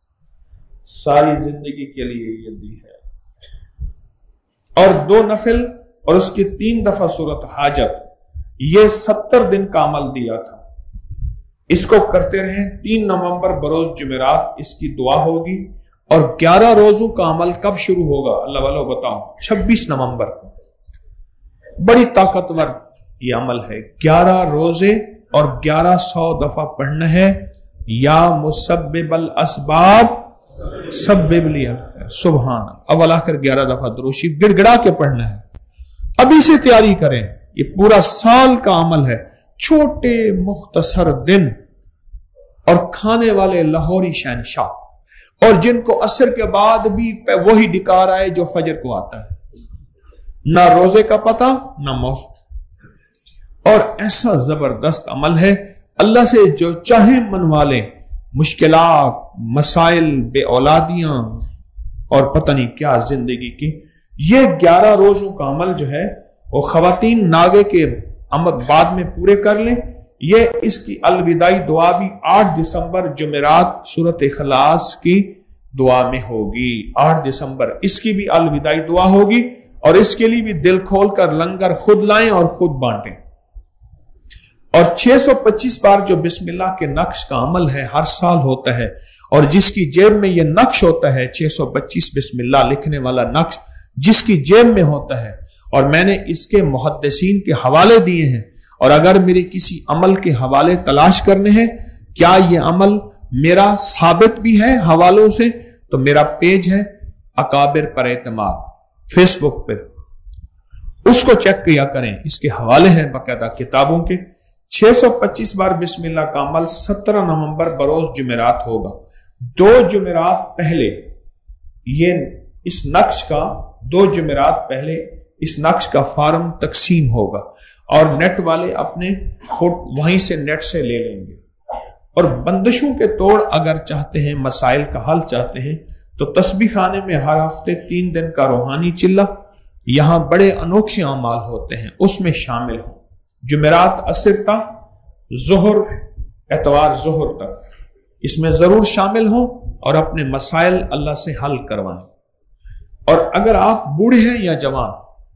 ساری زندگی کے لیے یہ دی ہے۔ اور دو نفل اور اس کی تین دفعہ سورۃ حاجت، یہ ستر دن کا عمل دیا تھا، اس کو کرتے رہیں۔ تین نومبر بروز جمعرات اس کی دعا ہوگی، اور گیارہ روزوں کا عمل کب شروع ہوگا اللہ والو بتاؤ؟ چھبیس نومبر کو۔ بڑی طاقتور یہ عمل ہے، گیارہ روزے اور گیارہ سو دفعہ پڑھنا ہے، یا مسبب الاسباب سبب لیا، سبحان، اول آخر گیارہ دفعہ درود شریف گڑ گڑا کے پڑھنا ہے۔ ابھی سے تیاری کریں، یہ پورا سال کا عمل ہے، چھوٹے مختصر دن، اور کھانے والے لاہوری شہنشاہ، اور جن کو عصر کے بعد بھی وہی ڈکار آئے جو فجر کو آتا ہے، نہ روزے کا پتہ نہ موسم۔ اور ایسا زبردست عمل ہے، اللہ سے جو چاہے منوا لیں، مشکلات، مسائل، بے اولادیاں اور پتہ نہیں کیا زندگی کی۔ یہ گیارہ روزوں کا عمل جو ہے وہ خواتین ناگے کے عمل بعد میں پورے کر لیں۔ یہ اس کی الوداعی دعا بھی آٹھ دسمبر جمعرات سورۃ اخلاص کی دعا میں ہوگی، آٹھ دسمبر اس کی بھی الوداعی دعا ہوگی، اور اس کے لیے بھی دل کھول کر لنگر خود لائیں اور خود بانٹیں۔ اور چھ سو پچیس بار جو بسم اللہ کے نقش کا عمل ہے ہر سال ہوتا ہے، اور جس کی جیب میں یہ نقش ہوتا ہے، چھ سو پچیس بسم اللہ لکھنے والا نقش جس کی جیب میں ہوتا ہے، اور میں نے اس کے محدثین کے حوالے دیے ہیں، اور اگر میرے کسی عمل کے حوالے تلاش کرنے ہیں، کیا یہ عمل میرا ثابت بھی ہے حوالوں سے، تو میرا پیج ہے اکابر پر اعتماد فیس بک پہ، اس کو چیک کیا کریں، اس کے حوالے ہیں باقاعدہ کتابوں کے۔ چھ سو پچیس بار بسم اللہ کا عمل سترہ نومبر بروز جمعرات ہوگا، دو جمعرات پہلے یہ اس نقش کا دو جمعرات پہلے اس نقش کا فارم تقسیم ہوگا، اور نیٹ والے اپنے خود وہیں سے نیٹ سے لے لیں گے، اور بندشوں کے توڑ اگر چاہتے ہیں، مسائل کا حل چاہتے ہیں، تو تسبیح خانے میں ہر ہفتے تین دن کا روحانی چلہ، یہاں بڑے انوکھے اعمال ہوتے ہیں، اس میں شامل ہوں۔ جمعرات عصر تک، ظہر اتوار ظہر تک اس میں ضرور شامل ہوں اور اپنے مسائل اللہ سے حل کروائیں۔ اور اگر آپ بوڑھے ہیں یا جوان،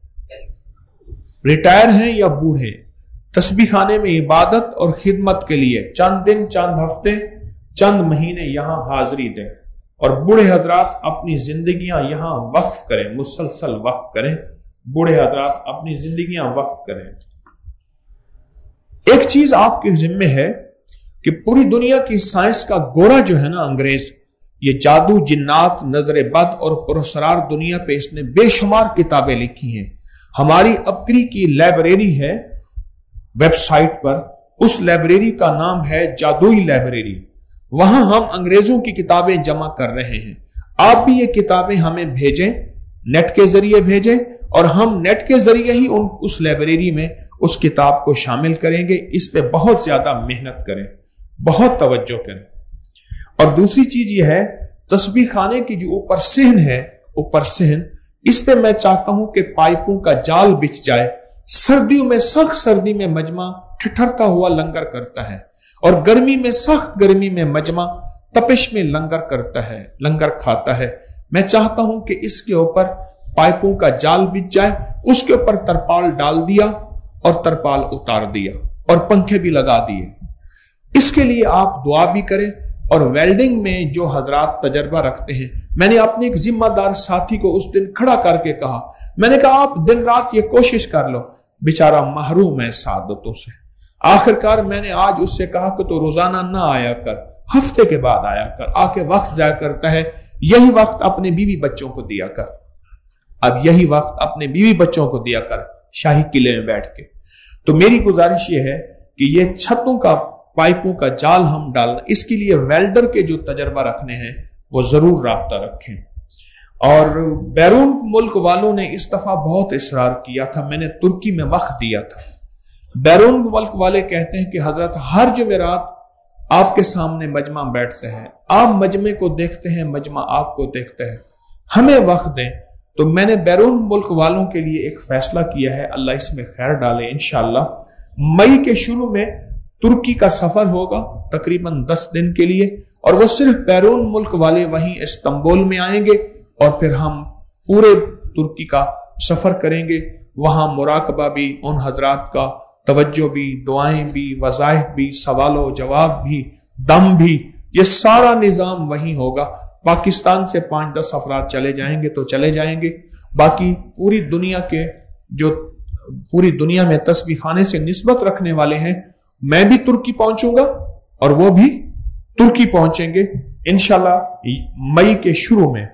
ریٹائر ہیں یا بوڑھے، تسبیح خانے میں عبادت اور خدمت کے لیے چند دن، چند ہفتے، چند مہینے یہاں حاضری دیں، اور بوڑھے حضرات اپنی زندگیاں یہاں وقف کریں، مسلسل وقف کریں، بوڑھے حضرات اپنی زندگیاں وقف کریں۔ ایک چیز آپ کے ذمہ ہے کہ پوری دنیا کی سائنس کا گورا جو ہے نا انگریز، یہ جادو، جنات، نظر بد اور پراسرار دنیا پہ اس نے بے شمار کتابیں لکھی ہیں۔ ہماری اپکری کی لائبریری ہے ویب سائٹ پر، اس لائبریری کا نام ہے جادوئی لائبریری، وہاں ہم انگریزوں کی کتابیں جمع کر رہے ہیں۔ آپ بھی یہ کتابیں ہمیں بھیجیں، نیٹ کے ذریعے بھیجیں، اور ہم نیٹ کے ذریعے ہی ان اس لائبریری میں اس کتاب کو شامل کریں گے۔ اس پہ بہت زیادہ محنت کریں، بہت توجہ کریں۔ اور دوسری چیز یہ ہے، تسبیح خانے کی جو اوپر صحن ہے، اوپر صحن، اس پہ میں چاہتا ہوں کہ پائپوں کا جال بچھ جائے۔ سردیوں میں، سخت سردی میں مجمع ٹھٹھرتا ہوا لنگر کرتا ہے، اور گرمی میں، سخت گرمی میں مجمع تپش میں لنگر کرتا ہے، لنگر کھاتا ہے۔ میں چاہتا ہوں کہ اس کے اوپر پائپوں کا جال بچھ جائے، اس کے اوپر ترپال ڈال دیا اور ترپال اتار دیا اور پنکھے بھی لگا دیے۔ اس کے لیے آپ دعا بھی کریں۔ اور ویلڈنگ میں جو حضرات تجربہ رکھتے ہیں، میں نے اپنے ایک ذمہ دار ساتھی کو اس دن کھڑا کر کے کہا، میں نے کہا آپ دن رات یہ کوشش کر لو، بیچارہ محروم ہے سعادتوں سے۔ آخرکار میں نے آج اس سے کہا کہ تو روزانہ نہ آیا کر، ہفتے کے بعد آیا کر، آ کے وقت ضائع کرتا ہے، یہی وقت اپنے بیوی بچوں کو دیا کر، اب یہی وقت اپنے بیوی بچوں کو دیا کر شاہی قلعے میں بیٹھ کے۔ تو میری گزارش یہ ہے کہ یہ چھتوں کا، پائپوں کا جال ہم ڈالنا، اس کے لیے ویلڈر کے جو تجربہ رکھنے ہیں وہ ضرور رابطہ رکھیں۔ اور بیرون ملک والوں نے اس دفعہ بہت اصرار کیا تھا، میں نے ترکی میں وقت دیا تھا۔ بیرون ملک والے کہتے ہیں کہ حضرت ہر جمعرات آپ کے سامنے مجمع بیٹھتے ہیں، آپ مجمع کو دیکھتے ہیں، مجمع آپ کو دیکھتے ہیں، ہمیں وقت دیں۔ تو میں نے بیرون ملک والوں کے لیے ایک فیصلہ کیا ہے، اللہ اس میں خیر ڈالے انشاءاللہ۔ مئی کے شروع میں ترکی کا سفر ہوگا تقریباً دس دن کے لیے، اور وہ صرف بیرون ملک والے وہیں استنبول میں آئیں گے، اور پھر ہم پورے ترکی کا سفر کریں گے۔ وہاں مراقبہ بھی، ان حضرات کا توجہ بھی، دعائیں بھی، وظائف بھی، سوال و جواب بھی، دم بھی، یہ سارا نظام وہیں ہوگا۔ پاکستان سے پانچ دس افراد چلے جائیں گے تو چلے جائیں گے، باقی پوری دنیا کے جو پوری دنیا میں تسبیح خانے سے نسبت رکھنے والے ہیں، میں بھی ترکی پہنچوں گا اور وہ بھی ترکی پہنچیں گے انشاءاللہ۔ مئی کے شروع میں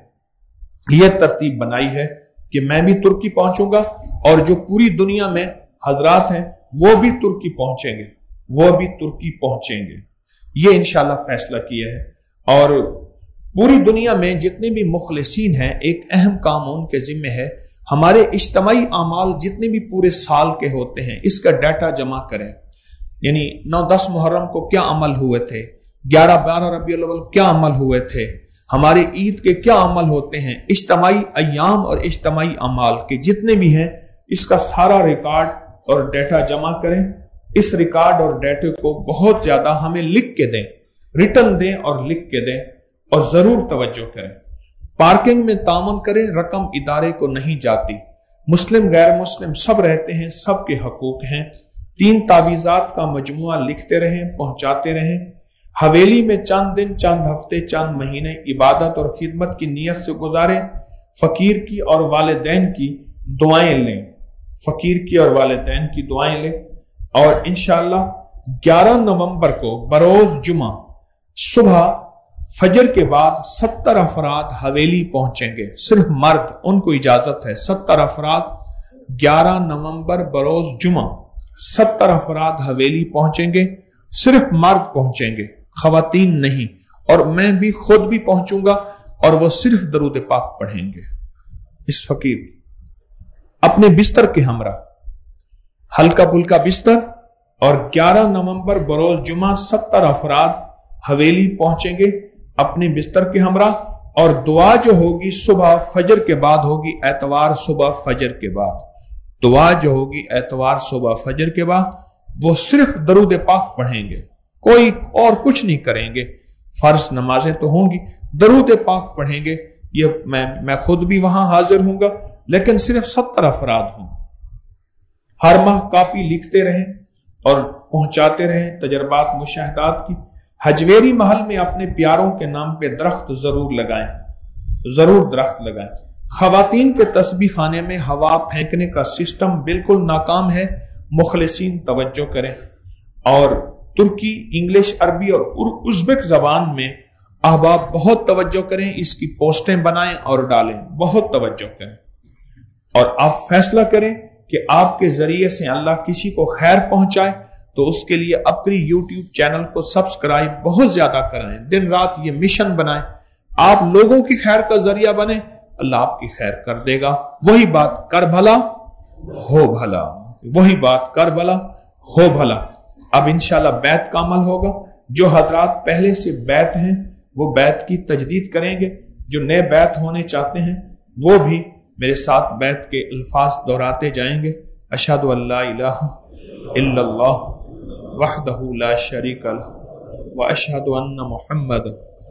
یہ ترتیب بنائی ہے کہ میں بھی ترکی پہنچوں گا، اور جو پوری دنیا میں حضرات ہیں وہ بھی ترکی پہنچیں گے، وہ بھی ترکی پہنچیں گے، یہ انشاءاللہ فیصلہ کیا ہے۔ اور پوری دنیا میں جتنے بھی مخلصین ہیں، ایک اہم کام ان کے ذمہ ہے، ہمارے اجتماعی اعمال جتنے بھی پورے سال کے ہوتے ہیں اس کا ڈیٹا جمع کریں، یعنی نو دس محرم کو کیا عمل ہوئے تھے، گیارہ بارہ ربیع الاول کیا عمل ہوئے تھے، ہمارے عید کے کیا عمل ہوتے ہیں، اجتماعی ایام اور اجتماعی اعمال کے جتنے بھی ہیں، اس کا سارا ریکارڈ اور ڈیٹا جمع کریں۔ اس ریکارڈ اور ڈیٹے کو بہت زیادہ ہمیں لکھ کے دیں، ریٹن دیں اور لکھ کے دیں، اور ضرور توجہ کریں۔ پارکنگ میں تعاون کریں، رقم ادارے کو نہیں جاتی، مسلم غیر مسلم سب رہتے ہیں، سب کے حقوق ہیں۔ تین تعویذات کا مجموعہ لکھتے رہیں، پہنچاتے رہیں۔ حویلی میں چند دن، چند ہفتے، چند مہینے عبادت اور خدمت کی نیت سے گزاریں۔ فقیر کی اور والدین کی دعائیں لیں، فقیر کی اور والدین کی دعائیں لیں۔ اور انشاءاللہ گیارہ نومبر کو بروز جمعہ صبح فجر کے بعد ستر افراد حویلی پہنچیں گے، صرف مرد، ان کو اجازت ہے۔ ستر افراد گیارہ نومبر بروز جمعہ ستر افراد حویلی پہنچیں گے، صرف مرد پہنچیں گے، خواتین نہیں۔ اور میں بھی خود بھی پہنچوں گا، اور وہ صرف درود پاک پڑھیں گے اس فقیر اپنے بستر کے ہمراہ، ہلکا پھلکا بستر۔ اور گیارہ نومبر بروز جمعہ ستر افراد حویلی پہنچیں گے اپنے بستر کے ہمراہ، اور دعا جو ہوگی صبح فجر کے بعد ہوگی، اتوار صبح فجر کے بعد دعا جو ہوگی اتوار صبح فجر کے بعد وہ صرف درود پاک پڑھیں گے، کوئی اور کچھ نہیں کریں گے۔ فرض نمازیں تو ہوں گی، درود پاک پڑھیں گے۔ یہ میں میں خود بھی وہاں حاضر ہوں گا، لیکن صرف ستر افراد ہوں۔ ہر ماہ کاپی لکھتے رہیں اور پہنچاتے رہیں تجربات مشاہدات کی۔ حجویری محل میں اپنے پیاروں کے نام پہ درخت ضرور لگائیں، ضرور درخت لگائیں۔ خواتین کے تسبیح خانے میں ہوا پھینکنے کا سسٹم بالکل ناکام ہے، مخلصین توجہ کریں۔ اور ترکی، انگلش، عربی اور ازبک زبان میں احباب بہت توجہ کریں، اس کی پوسٹیں بنائیں اور ڈالیں، بہت توجہ کریں، اور آپ فیصلہ کریں کہ آپ کے ذریعے سے اللہ کسی کو خیر پہنچائے تو اس کے لیے اپنی یوٹیوب چینل کو سبسکرائب بہت زیادہ کرائیں، دن رات یہ مشن بنائیں، آپ لوگوں کی خیر کا ذریعہ بنیں، اللہ آپ کی خیر کر دے گا۔ وہی بات کر بھلا ہو بھلا، وہی بات کر بھلا ہو بھلا۔ اب انشاءاللہ بیعت کا عمل ہوگا۔ جو حضرات پہلے سے بیعت ہیں وہ بیعت کی تجدید کریں گے، جو نئے بیعت ہونے چاہتے ہیں وہ بھی میرے ساتھ بیعت کے الفاظ دہراتے جائیں گے۔ اشہد ان لا الہ الا اللہ وحدہ لا شریک لہ واشہد ان محمد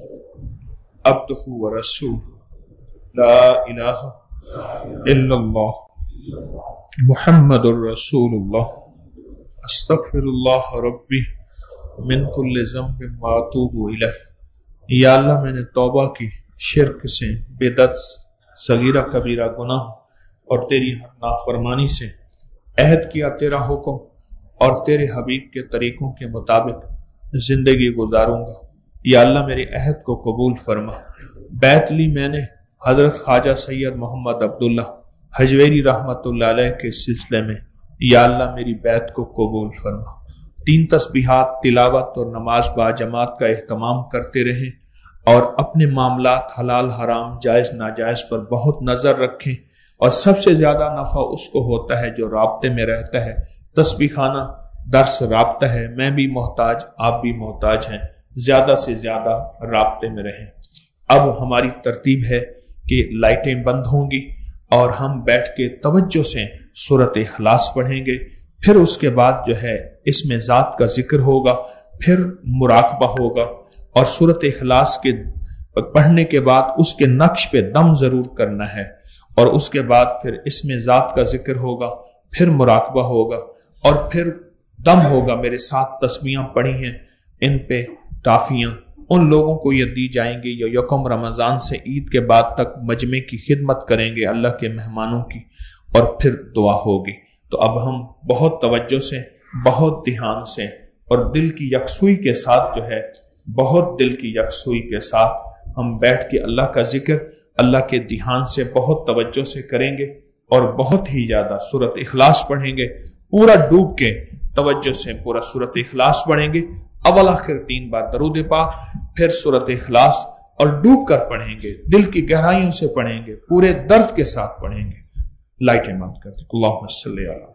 عبدہ ورسولہ لا الہ الا اللہ محمد الرسول اللہ استغفر اللہ ربی من کل ذنب واتوب الیہ۔ یا اللہ میں نے توبہ کی شرک سے، بدعت، صغیرہ کبیرہ گناہ اور تیری ہر نافرمانی سے، عہد کیا تیرا حکم اور تیرے حبیب کے طریقوں کے مطابق زندگی گزاروں گا۔ یا اللہ میرے عہد کو قبول فرما۔ بیعت لی میں نے حضرت خواجہ سید محمد عبداللہ حجویری رحمت اللہ علیہ کے سلسلے میں، یا اللہ میری بیعت کو قبول فرما۔ تین تسبیحات، تلاوت اور نماز با جماعت کا اہتمام کرتے رہیں، اور اپنے معاملات حلال حرام جائز ناجائز پر بہت نظر رکھیں، اور سب سے زیادہ نفع اس کو ہوتا ہے جو رابطے میں رہتا ہے۔ تسبیح خانہ درس رابطہ ہے، میں بھی محتاج، آپ بھی محتاج ہیں، زیادہ سے زیادہ رابطے میں رہیں۔ اب ہماری ترتیب ہے کہ لائٹیں بند ہوں گی اور ہم بیٹھ کے توجہ سے سورۃ اخلاص پڑھیں گے، پھر اس کے بعد جو ہے اس میں ذات کا ذکر ہوگا، پھر مراقبہ ہوگا، اور سورۃ اخلاص کے پڑھنے کے بعد اس کے نقش پہ دم ضرور کرنا ہے، اور اس کے بعد پھر اس میں ذات کا ذکر ہوگا، پھر مراقبہ ہوگا، اور پھر دم ہوگا۔ میرے ساتھ تسبیحاں پڑھی ہیں، ان پہ ٹافیاں ان لوگوں کو یہ دی جائیں گے جو یکم رمضان سے عید کے بعد تک مجمع کی خدمت کریں گے، اللہ کے مہمانوں کی، اور پھر دعا ہوگی۔ تو اب ہم بہت توجہ سے، بہت دھیان سے اور دل کی یکسوئی کے ساتھ جو ہے، بہت دل کی یکسوئی کے ساتھ ہم بیٹھ کے اللہ کا ذکر اللہ کے دھیان سے بہت توجہ سے کریں گے، اور بہت ہی زیادہ سورۃ اخلاص پڑھیں گے، پورا ڈوب کے توجہ سے پورا سورۃ اخلاص پڑھیں گے، اول آخر تین بار درود پاک، پھر سورۃ اخلاص، اور ڈوب کر پڑھیں گے، دل کی گہرائیوں سے پڑھیں گے، پورے درد کے ساتھ پڑھیں گے۔ لائٹیں بند کر دیں۔ اللہم صلی علی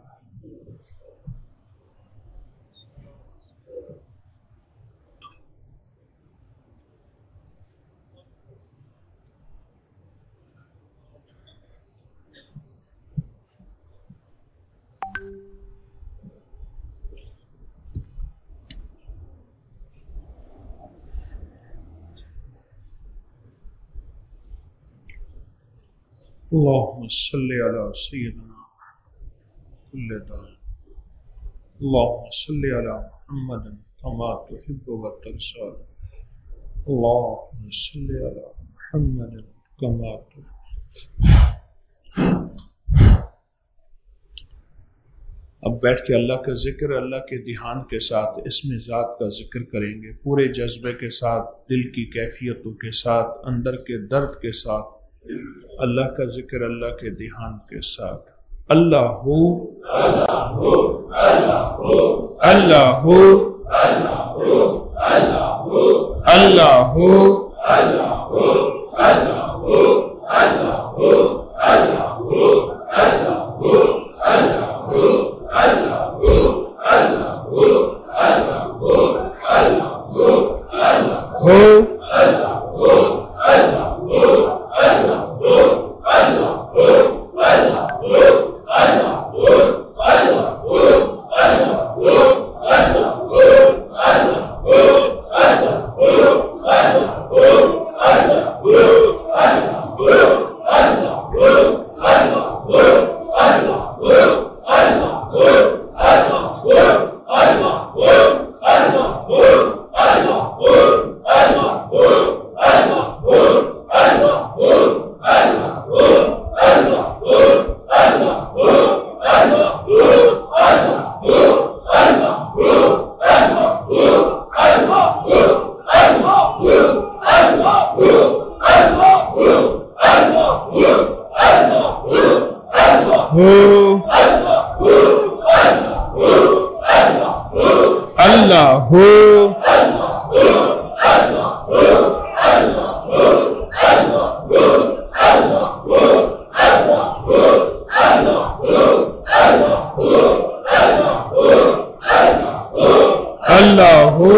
اللهم صل على سيدنا كل دار اللهم صل على محمد كما تحب وترضى اللهم صل على محمد كما تحب۔ اب بیٹھ کے اللہ کا ذکر اللہ کے دھیان کے ساتھ اس میں ذات کا ذکر کریں گے، پورے جذبے کے ساتھ، دل کی کیفیتوں کے ساتھ، اندر کے درد کے ساتھ، اللہ کا ذکر اللہ کے دھیان کے ساتھ۔ اللہ ہو اللہ ہو اللہ ہو اللہ ہو اللہ ہو اللہ ہو اللہ ہو اللہ ہو اللہ ہو اللہ ہو اللہ ہو اللہ ہو اللہ ہو اللہ ہو اللہ ہو اللہ ہو اللہ ہو اللہ अल्लाहु अल्लाहु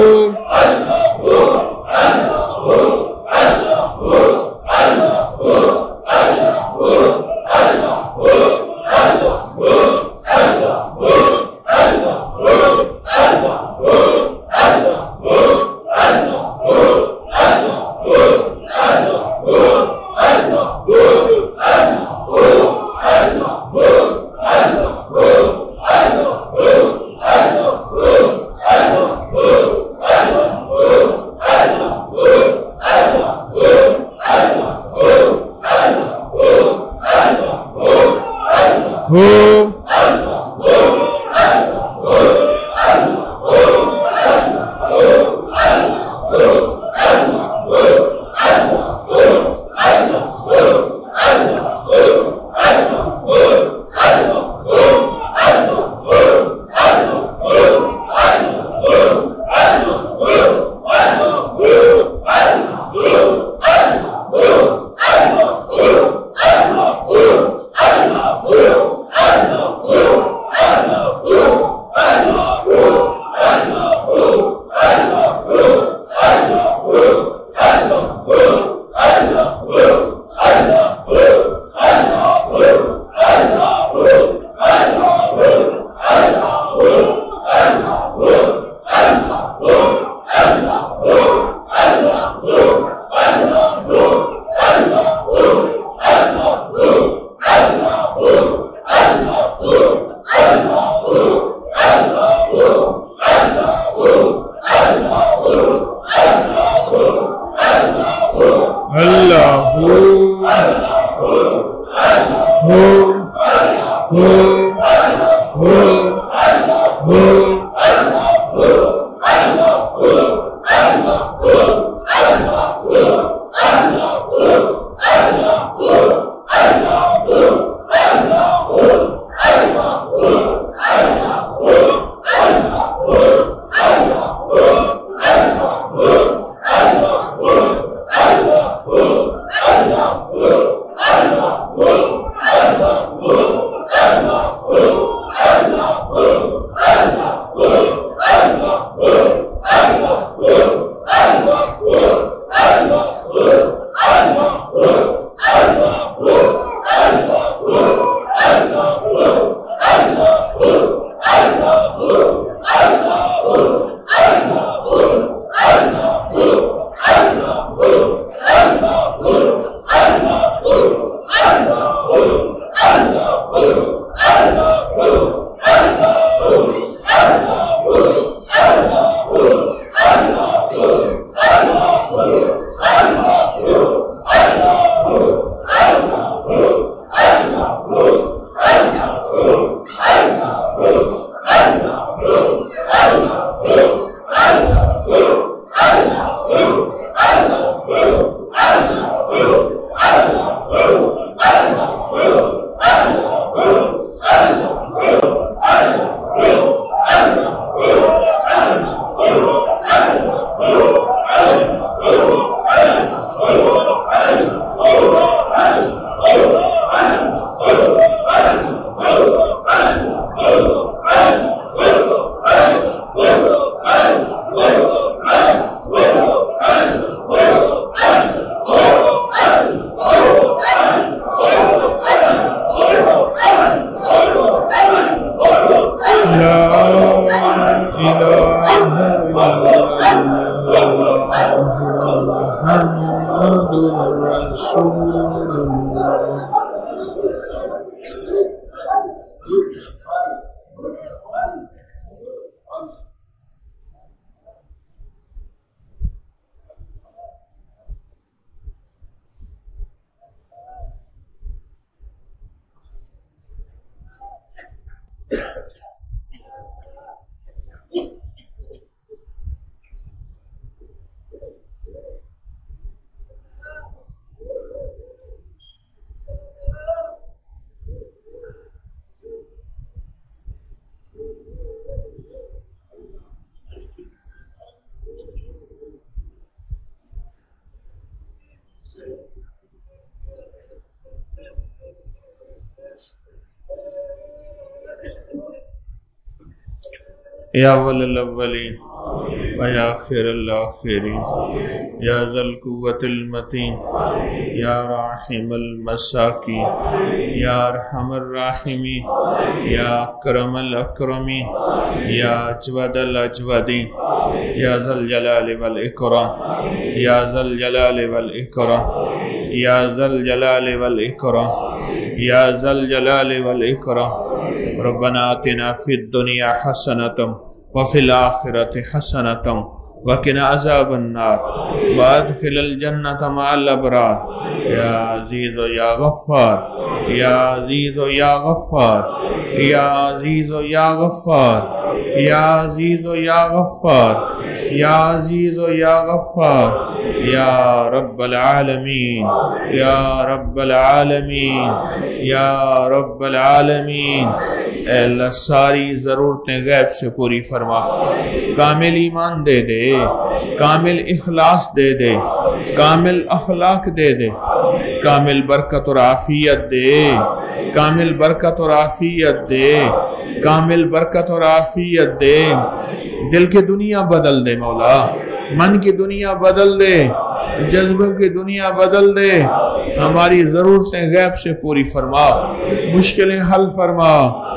یا اول الاولین و یا آخر الاخرین یا ذا القوة المتین یا راحم المساکین یا ارحم الراحمین یا اکرم الاکرمین یا اجود الاجودین یا ذا الجلال والاکرام یا ذا الجلال والاکرام یا ذا الجلال والاکرام یا ذا الجلال والاکرام ربنا آتنا فی الدنیا حسنة وفی الآخرة حسنة وقنا عذاب النار وادخل الجنة مع الابرار یا عزیز و یا غفار یا عزیز و یا غفار یا عزیز و یا غفار یا عزیز و یا غفار یا عزیز و یا غفار یا رب العالمین یا رب العالمین یا رب العالمین اے اللہ ساری ضرورتیں غیب سے پوری فرما، کامل ایمان دے دے، کامل اخلاص دے دے، کامل اخلاق دے دے، کامل برکت اور عافیت دے، کامل برکت اور عافیت دے، کامل برکت اور عافیت دے، دل کی دنیا بدل دے مولا، من کی دنیا بدل دے، جذبوں کی دنیا بدل دے، ہماری ضرورتیں غیب سے پوری فرما، مشکلیں حل فرما،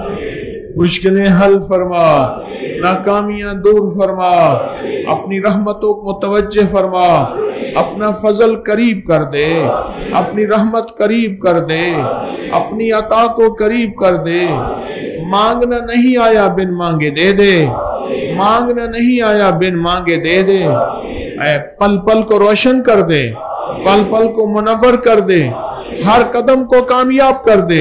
مشکلیں حل فرما، ناکامیاں دور فرما، اپنی رحمتوں کو متوجہ فرما، اپنا فضل قریب کر دے، اپنی رحمت قریب کر دے، اپنی عطا کو قریب کر دے، مانگنا نہیں آیا بن مانگے دے دے، مانگنا نہیں آیا بن مانگے دے دے، اے پل پل کو روشن کر دے، پل پل کو منور کر دے، ہر قدم کو کامیاب کر دے،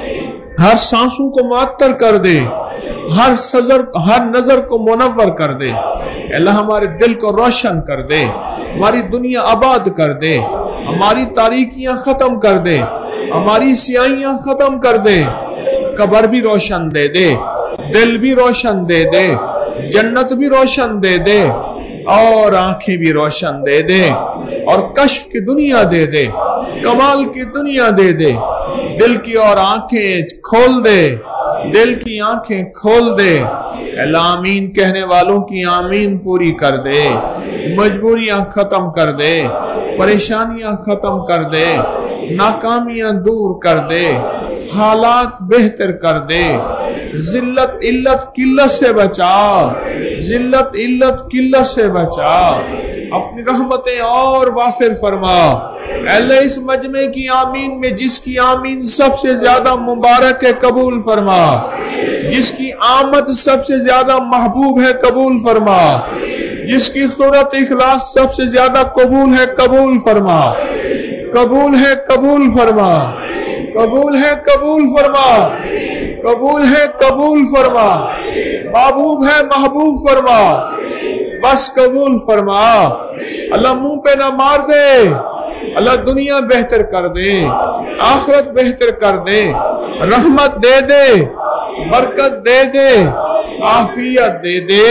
ہر سانسوں کو معطر کر دے، ہر سزر ہر نظر کو منور کر دے، اللہ ہمارے دل کو روشن کر دے، ہماری دنیا آباد کر دے، ہماری تاریکیاں ختم کر دے، ہماری سیاہیاں ختم کر دے، قبر بھی روشن دے دے، دل بھی روشن دے دے، جنت بھی روشن دے دے، اور آنکھیں بھی روشن دے دے، اور کشف کی دنیا دے دے، کمال کی دنیا دے دے، دل کی اور آنکھیں کھول دے، دل کی آنکھیں کھول دے، اللہ آمین کہنے والوں کی آمین پوری کر دے، مجبوریاں ختم کر دے، پریشانیاں ختم کر دے، ناکامیاں دور کر دے، حالات بہتر کر دے، ذلت علت قلت سے بچا، ذلت علت قلت سے بچا، اپنی رحمتیں اور وافر فرما، اللہ اس مجمع کی آمین میں جس کی آمین سب سے زیادہ مبارک ہے قبول فرما، جس کی آمد سب سے زیادہ محبوب ہے قبول فرما، جس کی صورت اخلاص سب سے زیادہ قبول ہے قبول فرما، قبول ہے قبول فرما، قبول ہے قبول فرما، قبول ہے قبول فرما، محبوب ہے محبوب فرما، بس قبول فرما، اللہ منہ پہ نہ مار دے، اللہ دنیا بہتر کر دے، آخرت بہتر کر دے، رحمت دے دے، برکت دے دے، عافیت دے دے،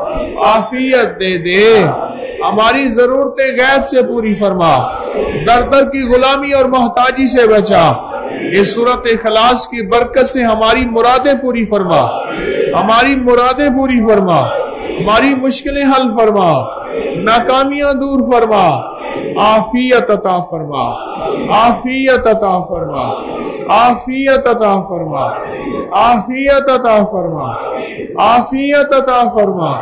عافیت دے دے، ہماری ضرورتیں غیب سے پوری فرما، در در کی غلامی اور محتاجی سے بچا، اس صورت اخلاص کی برکت سے ہماری مرادیں پوری فرما، ہماری مرادیں پوری فرما، ہماری مشکلیں حل فرما، ناکامیاں دور فرما، عافیت عطا فرما، عافیت عطا فرما، عافیت عطا فرما، عافیت عطا فرما، عافیت عطا فرما،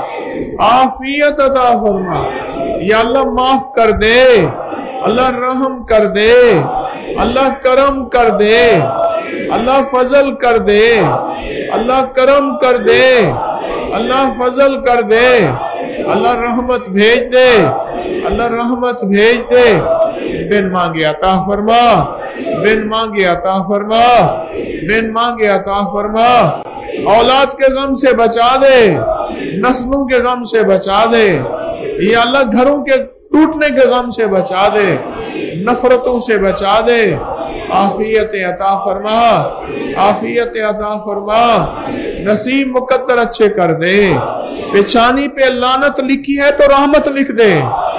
عافیت عطا فرما، یا اللہ معاف کر دے، اللہ رحم کر دے، اللہ کرم کر دے، اللہ فضل کر دے، اللہ کرم کر دے، اللہ فضل کر دے، اللہ رحمت بھیج دے، اللہ رحمت بھیج دے، بن مانگے عطا فرما، بن مانگے عطا فرما، بن مانگے عطا فرما، اولاد کے غم سے بچا دے، نسلوں کے غم سے بچا دے، یا اللہ گھروں کے ٹوٹنے کے غم سے بچا دے، نفرتوں سے بچا دے، عافیت عطا فرما، عافیت عطا فرما، نصیب مقدر اچھے کر دے، پیشانی پہ لعنت لکھی ہے تو رحمت لکھ دے،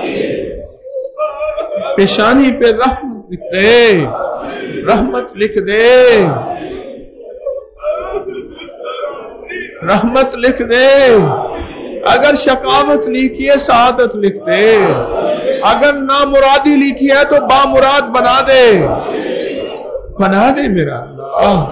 پیشانی پہ رحمت لکھ دے، رحمت لکھ دے، رحمت لکھ دے، اگر شقاوت لکھی ہے سعادت لکھ دے، اگر نامرادی لکھی ہے تو بامراد بنا دے، بنا دے میرا اللہ۔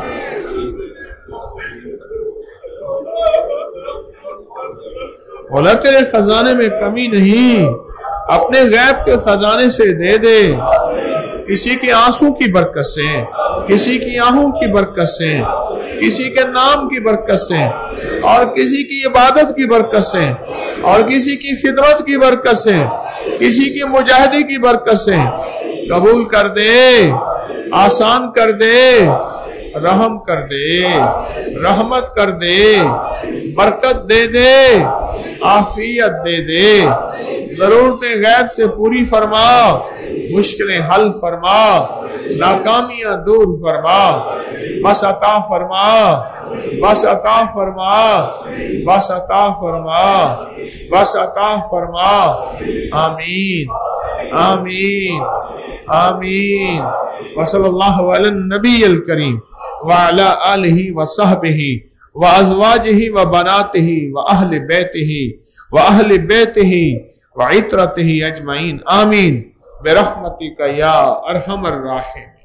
مولا تیرے خزانے میں کمی نہیں، اپنے غیب کے خزانے سے دے دے، کسی کے آنسو کی برکت سے، کسی کی آہوں کی برکت سے، کسی کے نام کی برکت سے، اور کسی کی عبادت کی برکت سے، اور کسی کی خدمت کی برکت سے، کسی کی مجاہدی کی برکت سے قبول کر دے، آسان کر دے، رحم کر دے، رحمت کر دے، برکت دے دے، عافیت دے دے، ضرورتیں غیب سے پوری فرما، مشکلیں حل فرما، ناکامیاں دور فرما، بس عطا فرما، بس عطا فرما، بس عطا فرما، بس عطا فرما، آمین آمین آمین۔ وصلی اللہ علی النبی الکریم وعلی آلہ وصحبہ وازواجہ وبناتہ واہل بیتہ واہل بیتہ وعترتہ اجمعین، آمین برحمتک یا ارحم الراحمین۔